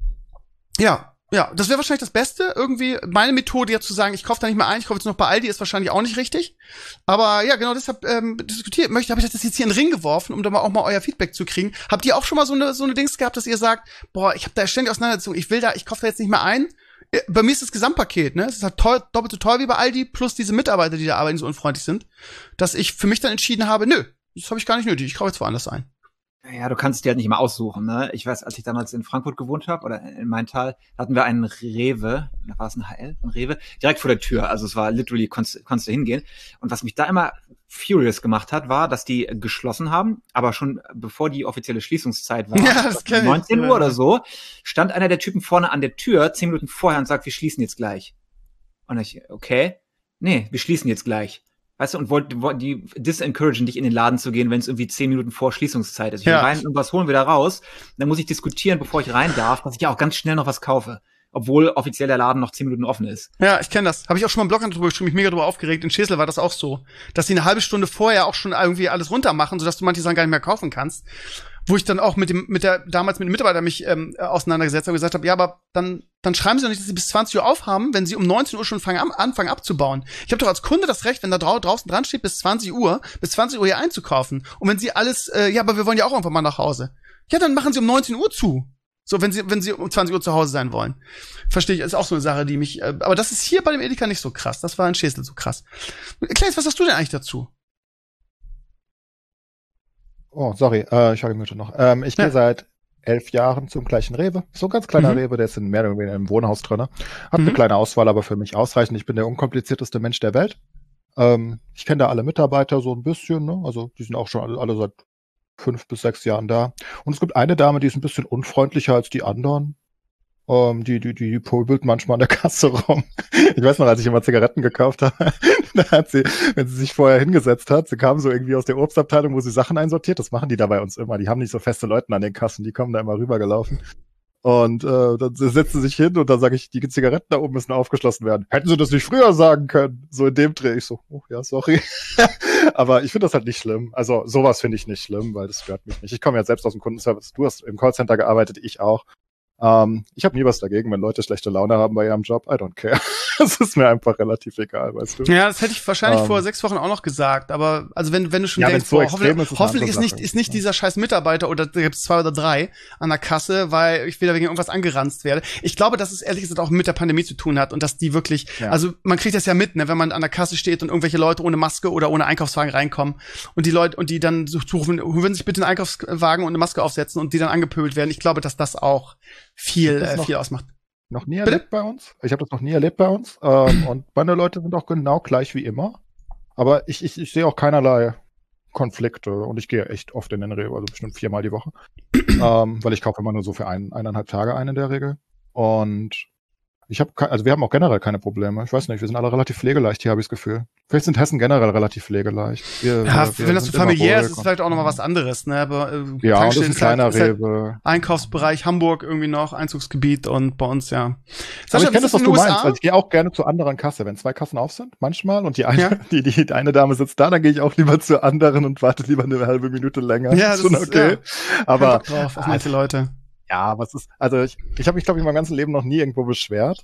Ja, ja, das wäre wahrscheinlich das Beste. Irgendwie meine Methode jetzt zu sagen, ich kaufe da nicht mehr ein, ich kaufe jetzt noch bei Aldi, ist wahrscheinlich auch nicht richtig. Aber ja, genau deshalb ähm, diskutiert möchte, habe ich das jetzt hier in den Ring geworfen, um da mal auch mal euer Feedback zu kriegen. Habt ihr auch schon mal so eine so eine Dings gehabt, dass ihr sagt, boah, ich habe da ständig Auseinandersetzung, ich will da, ich kaufe da jetzt nicht mehr ein. Bei mir ist das Gesamtpaket, ne? Es ist halt teuer, doppelt so teuer wie bei Aldi, plus diese Mitarbeiter, die da arbeiten, so unfreundlich sind, dass ich für mich dann entschieden habe, nö, das habe ich gar nicht nötig, ich kaufe jetzt woanders ein. Ja, du kannst es dir halt nicht immer aussuchen, ne? Ich weiß, als ich damals in Frankfurt gewohnt habe, oder in Maintal, hatten wir einen Rewe, da war es ein H L, ein Rewe, direkt vor der Tür. Also es war literally, konntest, konntest du hingehen. Und was mich da immer furious gemacht hat, war, dass die geschlossen haben, aber schon bevor die offizielle Schließungszeit war, Ja, das kenn ich. neunzehn Uhr oder so, stand einer der Typen vorne an der Tür, zehn Minuten vorher und sagt, wir schließen jetzt gleich. Und ich, okay, nee, wir schließen jetzt gleich. Weißt du, und wollten wollt, die disencouragen, dich in den Laden zu gehen, wenn es irgendwie zehn Minuten vor Schließungszeit ist. Ich will Ja. rein und was holen wir da raus. Dann muss ich diskutieren, bevor ich rein darf, dass ich ja auch ganz schnell noch was kaufe. Obwohl offiziell der Laden noch zehn Minuten offen ist. Ja, ich kenne das. Habe ich auch schon mal im Blog drüber geschrieben, mich mega drüber aufgeregt. In Schesel war das auch so, dass sie eine halbe Stunde vorher auch schon irgendwie alles runter machen, sodass du manche Sachen gar nicht mehr kaufen kannst. Wo ich dann auch mit dem, mit der, damals mit dem Mitarbeiter mich ähm, auseinandergesetzt habe und gesagt habe, ja, aber dann, dann schreiben sie doch nicht, dass sie bis zwanzig Uhr aufhaben, wenn sie um neunzehn Uhr schon fangen, an, anfangen abzubauen. Ich habe doch als Kunde das Recht, wenn da drau draußen dran steht, bis zwanzig Uhr, bis zwanzig Uhr hier einzukaufen. Und wenn sie alles, äh, ja, aber wir wollen ja auch einfach mal nach Hause. Ja, dann machen sie um neunzehn Uhr zu. So, wenn sie, wenn sie um zwanzig Uhr zu Hause sein wollen. Verstehe ich, ist auch so eine Sache, die mich, äh, aber das ist hier bei dem Edeka nicht so krass. Das war in Schesel so krass. Klaes, was hast du denn eigentlich dazu? Oh, sorry, äh, ich habe mich noch. Ähm, ich Ja. gehe seit elf Jahren zum gleichen Rewe. So ein ganz kleiner Mhm. Rewe, der ist in mehr oder weniger im Wohnhaus drin. Hat Mhm. eine kleine Auswahl, aber für mich ausreichend. Ich bin der unkomplizierteste Mensch der Welt. Ähm, ich kenne da alle Mitarbeiter so ein bisschen, ne? Also die sind auch schon alle, alle seit fünf bis sechs Jahren da. Und es gibt eine Dame, die ist ein bisschen unfreundlicher als die anderen. Ähm, die, die, die pöbelt manchmal an der Kasse rum. Ich weiß noch, als ich immer Zigaretten gekauft habe, da hat sie, wenn sie sich vorher hingesetzt hat, sie kam so irgendwie aus der Obstabteilung, wo sie Sachen einsortiert. Das machen die da bei uns immer. Die haben nicht so feste Leute an den Kassen, die kommen da immer rübergelaufen. Und äh, dann setzt sie sich hin und dann sage ich, die Zigaretten da oben müssen aufgeschlossen werden. Hätten sie das nicht früher sagen können? So in dem Dreh. Ich so, oh ja, sorry. Aber ich finde das halt nicht schlimm. Also sowas finde ich nicht schlimm, weil das stört mich nicht. Ich komme ja selbst aus dem Kundenservice. Du hast im Callcenter gearbeitet, ich auch. Ähm, ich habe nie was dagegen, wenn Leute schlechte Laune haben bei ihrem Job. I don't care. Das ist mir einfach relativ egal, weißt du. Ja, das hätte ich wahrscheinlich Ähm. vor sechs Wochen auch noch gesagt, aber also wenn, wenn du schon Ja, denkst, wenn's so boah, extrem hoffentlich, ist, ist eine hoffentlich ist andere nicht, Sache. ist nicht dieser scheiß Mitarbeiter oder da gibt's zwei oder drei an der Kasse, weil ich wieder wegen irgendwas angeranzt werde. Ich glaube, dass es ehrlich gesagt auch mit der Pandemie zu tun hat und dass die wirklich, Ja. also man kriegt das ja mit, ne, wenn man an der Kasse steht und irgendwelche Leute ohne Maske oder ohne Einkaufswagen reinkommen und die Leute, und die dann so rufen, würden sich bitte einen Einkaufswagen und eine Maske aufsetzen und die dann angepöbelt werden. Ich glaube, dass das auch viel, Das äh, noch- viel ausmacht. Noch nie Bitte? erlebt bei uns. Ich habe das noch nie erlebt bei uns. Ähm, und meine Leute sind auch genau gleich wie immer. Aber ich, ich, ich sehe auch keinerlei Konflikte und ich gehe echt oft in den Rewe, also bestimmt viermal die Woche. ähm, weil ich kaufe immer nur so für ein, eineinhalb Tage ein in der Regel. Und ich habe, also wir haben auch generell keine Probleme. Ich weiß nicht, wir sind alle relativ pflegeleicht hier, habe ich das Gefühl. Vielleicht sind Hessen generell relativ pflegeleicht. Wir, Ja, wir, wir wenn das so sind immer familiär ist, ruhig ist und- vielleicht auch nochmal was anderes, ne? Aber, äh, Ja, und das Tankstellen ist ein kleiner halt, ist halt Rewe. Einkaufsbereich Hamburg irgendwie noch, Einzugsgebiet und bei uns, ja. Aber Sascha, ich wie kenne ist das, was in du den meinst, U S A? weil ich gehe auch gerne zur anderen Kasse, wenn zwei Kassen auf sind, manchmal, und die eine, Ja. die, die, die eine Dame sitzt da, dann gehe ich auch lieber zur anderen und warte lieber eine halbe Minute länger. Ja, das Schon ist, okay. ja. Aber Kein Bock drauf, auf manche Leute. ja, was ist, also ich, ich habe mich, glaube ich, in meinem ganzen Leben noch nie irgendwo beschwert.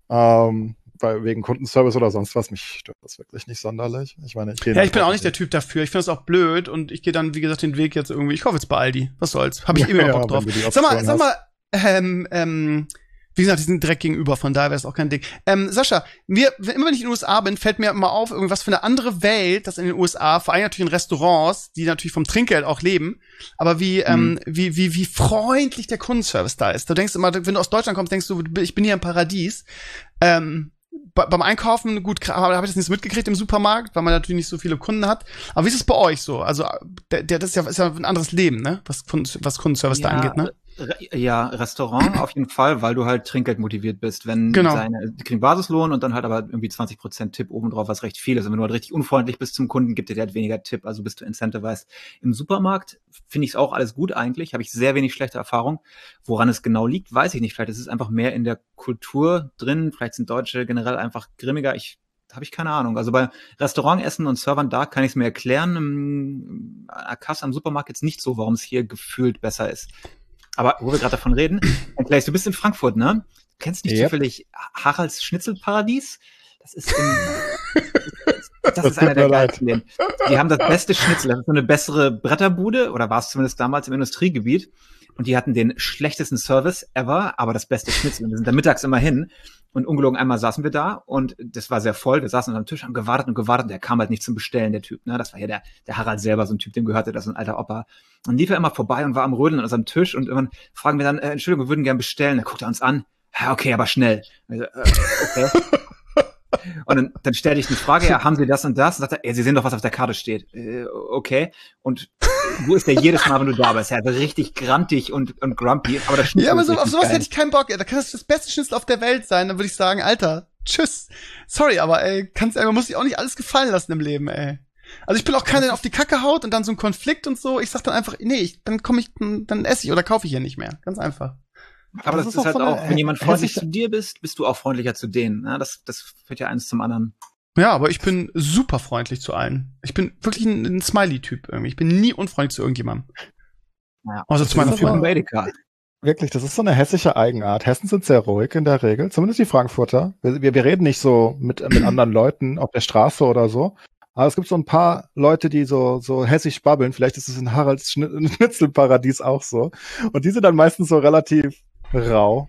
Ähm, weil wegen Kundenservice oder sonst was, mich stört das wirklich nicht sonderlich. Ich meine, ich gehe Ja, ich bin einfach auch nicht der Typ dafür. Ich finde das auch blöd und ich gehe dann, wie gesagt, den Weg jetzt irgendwie. Ich kaufe jetzt bei Aldi. Was soll's? Habe ich immer Ja, Bock drauf. wenn du die Sag mal, Option sag mal, ähm, ähm, wie gesagt, die sind direkt gegenüber, von daher wäre es auch kein Ding. Ähm, Sascha, mir, wenn- immer wenn ich in den U S A bin, fällt mir immer auf, irgendwas für eine andere Welt, das in den U S A, vor allem natürlich in Restaurants, die natürlich vom Trinkgeld auch leben, aber wie, ähm, wie, wie, wie freundlich der Kundenservice da ist. Du denkst immer, wenn du aus Deutschland kommst, denkst du, ich bin hier im Paradies. Ähm, bei, beim Einkaufen, gut, habe ich das nicht so mitgekriegt im Supermarkt, weil man natürlich nicht so viele Kunden hat. Aber wie ist es bei euch so? Also, der, der das ist ja, ist ja ein anderes Leben, ne? Was, Kunden- was Kundenservice da angeht, ne? Re ja, Restaurant auf jeden Fall, weil du halt Trinkgeld motiviert bist. Wenn Genau. seine, die kriegen Basislohn und dann halt aber irgendwie zwanzig Prozent Tipp obendrauf, was recht viel ist. Und wenn du halt richtig unfreundlich bist zum Kunden, gibt dir der halt weniger Tipp, also bist du incentivized. Im Supermarkt finde ich es auch alles gut eigentlich, habe ich sehr wenig schlechte Erfahrung. Woran es genau liegt, weiß ich nicht. Vielleicht ist es einfach mehr in der Kultur drin, vielleicht sind Deutsche generell einfach grimmiger. Ich habe ich keine Ahnung. Also bei Restaurantessen und Servern, da kann ich es mir erklären. Im Kasse am Supermarkt jetzt nicht so, warum es hier gefühlt besser ist. Aber wo wir gerade davon reden, Claes, du bist in Frankfurt, ne? Du kennst nicht Yep. zufällig Haralds Schnitzelparadies? Das ist in, das, Das ist tut einer der mir leid. geilsten Läden. Die haben das beste Schnitzel. Das ist so eine bessere Bretterbude, oder war es zumindest damals im Industriegebiet. Und die hatten den schlechtesten Service ever, aber das beste Schnitzel. Und wir sind da mittags immer hin. Und ungelogen einmal saßen wir da und das war sehr voll. Wir saßen am Tisch, haben gewartet und gewartet. Der kam halt nicht zum Bestellen, der Typ. Ne? Das war ja der, der Harald selber, so ein Typ, dem gehörte das, so ein alter Opa. Und lief er immer vorbei und war am Rödeln an unserem Tisch. Und irgendwann fragen wir dann, äh, Entschuldigung, wir würden gern bestellen. Da guckt er uns an. Ja, okay, aber schnell. Also, äh, okay. Und dann, dann stellte ich die Frage, ja, haben Sie das und das? Und sagt er, ja, Sie sehen doch, was auf der Karte steht. Äh, okay. Und wo ist der jedes Mal, wenn du da bist? Ja, also richtig grantig und, und grumpy. Aber das Ja, aber so, ist auf richtig sowas geil. hätte ich keinen Bock. Da kann das das beste Schnitzel auf der Welt sein. Dann würde ich sagen, Alter, tschüss. Sorry, aber ey, kannst, man muss sich auch nicht alles gefallen lassen im Leben, ey. Also ich bin auch keiner, der auf die Kacke haut und dann so ein Konflikt und so. Ich sag dann einfach, nee, ich, dann komme ich, dann esse ich oder kaufe ich hier nicht mehr. Ganz einfach. Aber das, Das ist, ist halt auch so eine auch, wenn jemand freundlich hässliche- zu dir bist, bist du auch freundlicher zu denen. Ne? Das, das führt ja eins zum anderen. Ja, aber ich bin super freundlich zu allen. Ich bin wirklich ein, ein Smiley-Typ irgendwie. Ich bin nie unfreundlich zu irgendjemandem. Naja. Außer zu meiner ist aber- Firma. Edeka. Wirklich, das ist so eine hessische Eigenart. Hessen sind sehr ruhig in der Regel, zumindest die Frankfurter. Wir, wir, wir reden nicht so mit, mit anderen Leuten auf der Straße oder so. Aber es gibt so ein paar Leute, die so, so hessisch babbeln. Vielleicht ist es in Haralds Schni- Schnitzelparadies auch so. Und die sind dann meistens so relativ rau.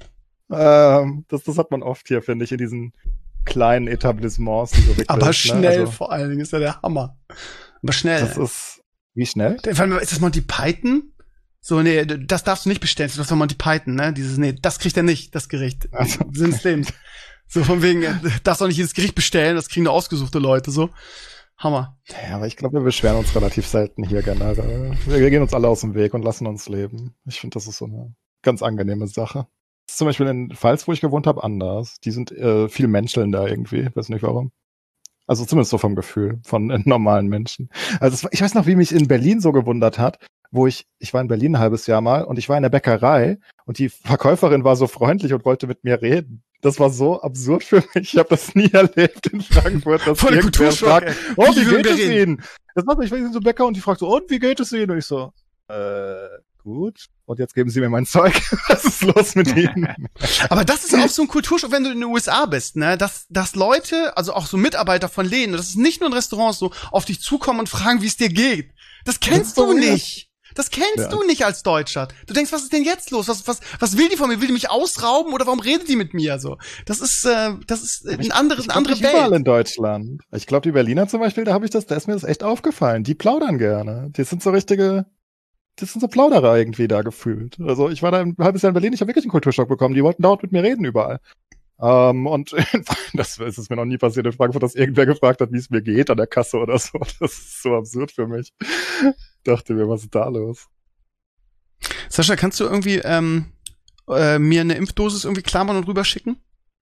Ähm, das, das hat man oft hier, finde ich, in diesen kleinen Etablissements. Die so wirklich, Aber ne, schnell also, vor allen Dingen ist ja der Hammer. Aber schnell. das ist, wie schnell? Vor allem, ist das Monty Python? So, nee, das darfst du nicht bestellen. Das ist doch Monty Python, ne? Dieses, nee, das kriegt er nicht, das Gericht. Also, Sinn des Lebens. So von wegen, äh, darfst auch nicht jedes Gericht bestellen, das kriegen nur ausgesuchte Leute, so. Hammer. ja, aber ich glaube, wir beschweren uns relativ selten hier generell. Wir gehen uns alle aus dem Weg und lassen uns leben. Ich finde, das ist so eine ganz angenehme Sache. Das ist zum Beispiel in Pfalz, wo ich gewohnt habe, anders. Die sind äh, viel menschelnder irgendwie. Weiß nicht warum. Also zumindest so vom Gefühl von äh, normalen Menschen. Also es war, ich weiß noch, wie mich in Berlin so gewundert hat, wo ich, ich war in Berlin ein halbes Jahr mal und ich war in der Bäckerei und die Verkäuferin war so freundlich und wollte mit mir reden. Das war so absurd für mich. Ich habe das nie erlebt in Frankfurt, dass Voll der irgendwer Kulturschock, fragt, ey. oh, wie Wie würden geht wir es reden? Ihnen? Das macht mich, ich war so Bäcker und die fragt so, und wie geht es Ihnen? Und ich so, äh, gut. Und jetzt geben Sie mir mein Zeug. Was ist los mit Ihnen? Aber das ist auch so ein Kulturschock, wenn du in den U S A bist, ne? Dass, dass Leute, also auch so Mitarbeiter von Läden, das ist nicht nur in Restaurants so, auf dich zukommen und fragen, wie es dir geht. Das kennst Das ist so du weird. nicht. Das kennst Ja. du nicht als Deutscher. Du denkst, was ist denn jetzt los? Was, was, was will die von mir? Will die mich ausrauben oder warum redet die mit mir so? Das ist, äh, das ist äh, ein anderes, Ich eine andere glaub, nicht überall Welt. in Deutschland. Ich glaube, die Berliner zum Beispiel, da habe ich das, da ist mir das echt aufgefallen. Die plaudern gerne. Die sind so richtige das sind so Plauderer irgendwie da gefühlt. Also ich war da ein halbes Jahr in Berlin, ich habe wirklich einen Kulturschock bekommen. Die wollten dauernd mit mir reden überall. Ähm, und das ist es mir noch nie passiert in Frankfurt, dass irgendwer gefragt hat, wie es mir geht an der Kasse oder so. Das ist so absurd für mich. Dachte mir, was ist da los? Sascha, kannst du irgendwie ähm, äh, mir eine Impfdosis irgendwie klammern und rüberschicken?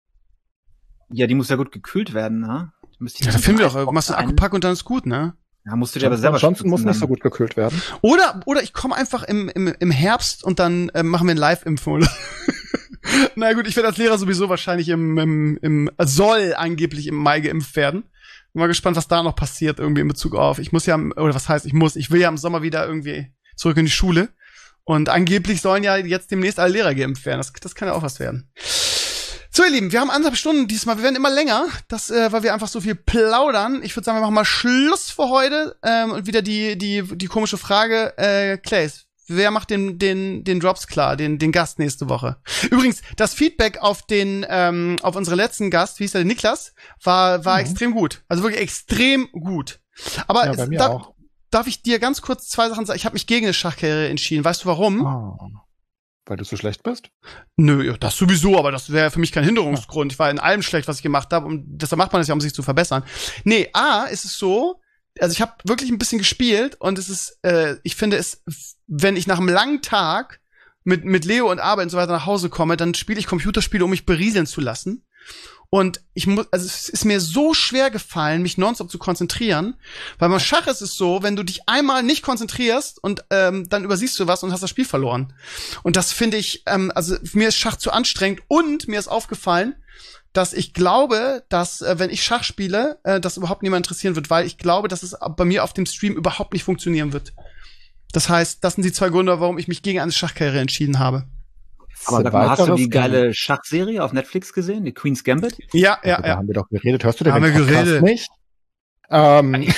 Ja, die muss ja gut gekühlt werden, ne? Ja, da finden wir doch, machst du einen Akkupack und dann ist gut, ne? Ja, musst du dir aber selber Johnson muss nicht so gut gekühlt werden. Oder, oder ich komme einfach im, im, im Herbst und dann äh, machen wir ein Live-Impfung. Na gut, ich werde als Lehrer sowieso wahrscheinlich im, im, im, soll angeblich im Mai geimpft werden. Bin mal gespannt, was da noch passiert irgendwie in Bezug auf. Ich muss ja, oder was heißt, ich muss, ich will ja im Sommer wieder irgendwie zurück in die Schule. Und angeblich sollen ja jetzt demnächst alle Lehrer geimpft werden. Das, das kann ja auch was werden. So, ihr Lieben, wir haben anderthalb Stunden diesmal. Wir werden immer länger, das, äh, weil wir einfach so viel plaudern. Ich würde sagen, wir machen mal Schluss für heute. Ähm, und wieder die, die, die komische Frage, äh, Clays, wer macht den, den, den Drops klar, den, den Gast nächste Woche? Übrigens, das Feedback auf den, ähm, auf unseren letzten Gast, wie hieß der, Niklas, war, war mhm. extrem gut. Also wirklich extrem gut. Aber ja, bei mir da, auch. Darf ich dir ganz kurz zwei Sachen sagen? Ich habe mich gegen eine Schachkarriere entschieden. Weißt du warum? Oh. Weil du so schlecht bist? Nö, ja, das sowieso, aber das wäre für mich kein Hinderungsgrund. Ich war in allem schlecht, was ich gemacht habe, und deshalb macht man das ja, um sich zu verbessern. Nee, A, ist es so, also ich habe wirklich ein bisschen gespielt und es ist, äh, ich finde es, wenn ich nach einem langen Tag mit mit Leo und Arbeit und so weiter nach Hause komme, dann spiele ich Computerspiele, um mich berieseln zu lassen. Und ich muss, also es ist mir so schwer gefallen, mich nonstop zu konzentrieren, weil beim Schach ist es so, wenn du dich einmal nicht konzentrierst und ähm, dann übersiehst du was und hast das Spiel verloren. Und das finde ich, ähm, also mir ist Schach zu anstrengend, und mir ist aufgefallen, dass ich glaube, dass äh, wenn ich Schach spiele, äh, das überhaupt niemand interessieren wird, weil ich glaube, dass es bei mir auf dem Stream überhaupt nicht funktionieren wird. Das heißt, das sind die zwei Gründe, warum ich mich gegen eine Schachkarriere entschieden habe. Aber sag mal, hast du die geile Schachserie auf Netflix gesehen, die Queen's Gambit? Ja, ja, also, ja. Da haben wir doch geredet. Hörst du denn haben den wir Podcast geredet. nicht? Ähm,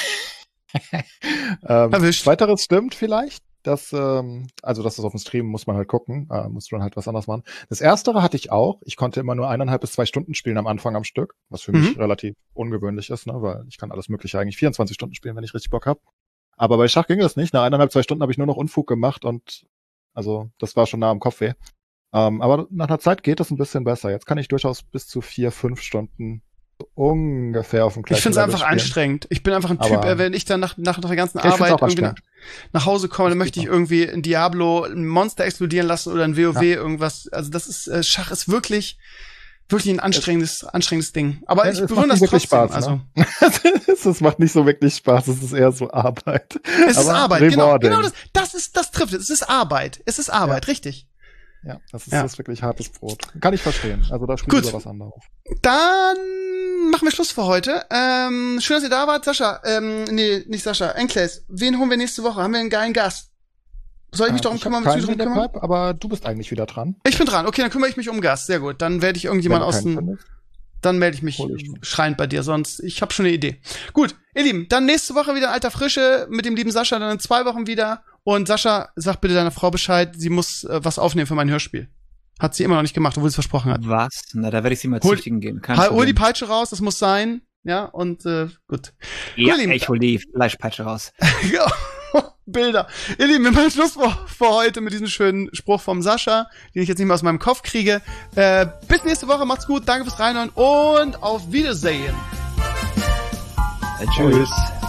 ähm, Erwischt. Weiteres stimmt vielleicht. Das, ähm, also das ist auf dem Stream, muss man halt gucken, äh, muss man halt was anderes machen. Das Erstere hatte ich auch. Ich konnte immer nur eineinhalb bis zwei Stunden spielen am Anfang am Stück, was für Mhm. mich relativ ungewöhnlich ist, ne, weil ich kann alles Mögliche eigentlich vierundzwanzig Stunden spielen, wenn ich richtig Bock habe. Aber bei Schach ging das nicht. Nach eineinhalb, zwei Stunden habe ich nur noch Unfug gemacht und also das war schon nah am Kopfweh. Ähm, aber nach einer Zeit geht es ein bisschen besser. Jetzt kann ich durchaus bis zu vier, fünf Stunden so ungefähr auf dem gleichen Ich finde es Level einfach spielen. anstrengend. Ich bin einfach ein Typ, Aber- äh, wenn ich dann nach, nach der ganzen Ich find's Arbeit auch irgendwie nach, anstrengend. nach Hause komme, dann möchte ich Super. irgendwie ein Diablo, ein Monster explodieren lassen oder ein WoW, Ja. irgendwas. Also das ist, äh, Schach ist wirklich, wirklich ein anstrengendes, anstrengendes Ding. Aber Ja, ich es bewundere macht das nicht wirklich trotzdem. Spaß, Also, ne? Es macht nicht so wirklich Spaß, es ist eher so Arbeit. es ist Aber Arbeit, genau, rewarding. genau das, das ist, das trifft es. Es ist Arbeit. Es ist Arbeit, richtig. Ja, das ist, Ja. das ist wirklich hartes Brot. Kann ich verstehen. Also da spielt Gut. über was anderes. Dann machen wir Schluss für heute. Ähm, schön, dass ihr da wart. Sascha, ähm, nee, nicht Sascha, Enkles. Wen holen wir nächste Woche? Haben wir einen geilen Gast? Soll ich mich Äh, darum ich kümmern, hab mich keinen darum in der kümmern? Pipe, aber du bist eigentlich wieder dran. Ich bin dran. Okay, dann kümmere ich mich um Gast. Sehr gut. Dann werde ich irgendjemand Wenn du aus keinen dem, findest. dann melde ich mich Hol ich mich. schreiend bei dir. Sonst, ich habe schon eine Idee. Gut, ihr Lieben, dann nächste Woche wieder in alter Frische mit dem lieben Sascha, dann in zwei Wochen wieder. Und Sascha, sag bitte deiner Frau Bescheid, sie muss äh, was aufnehmen für mein Hörspiel. Hat sie immer noch nicht gemacht, obwohl sie es versprochen hat. Was? Na, da werde ich sie mal Hol- züchtigen gehen. Kein Hol, hol die Problem. Peitsche raus, das muss sein. Ja, und äh, gut. Ja, Ihr Lieben, ich hol die Fleischpeitsche raus. Ja, Bilder. Ihr Lieben, wir machen Schluss für, für heute mit diesem schönen Spruch vom Sascha, den ich jetzt nicht mehr aus meinem Kopf kriege. Äh, bis nächste Woche, macht's gut, danke fürs Reinhören und auf Wiedersehen. Äh, tschüss.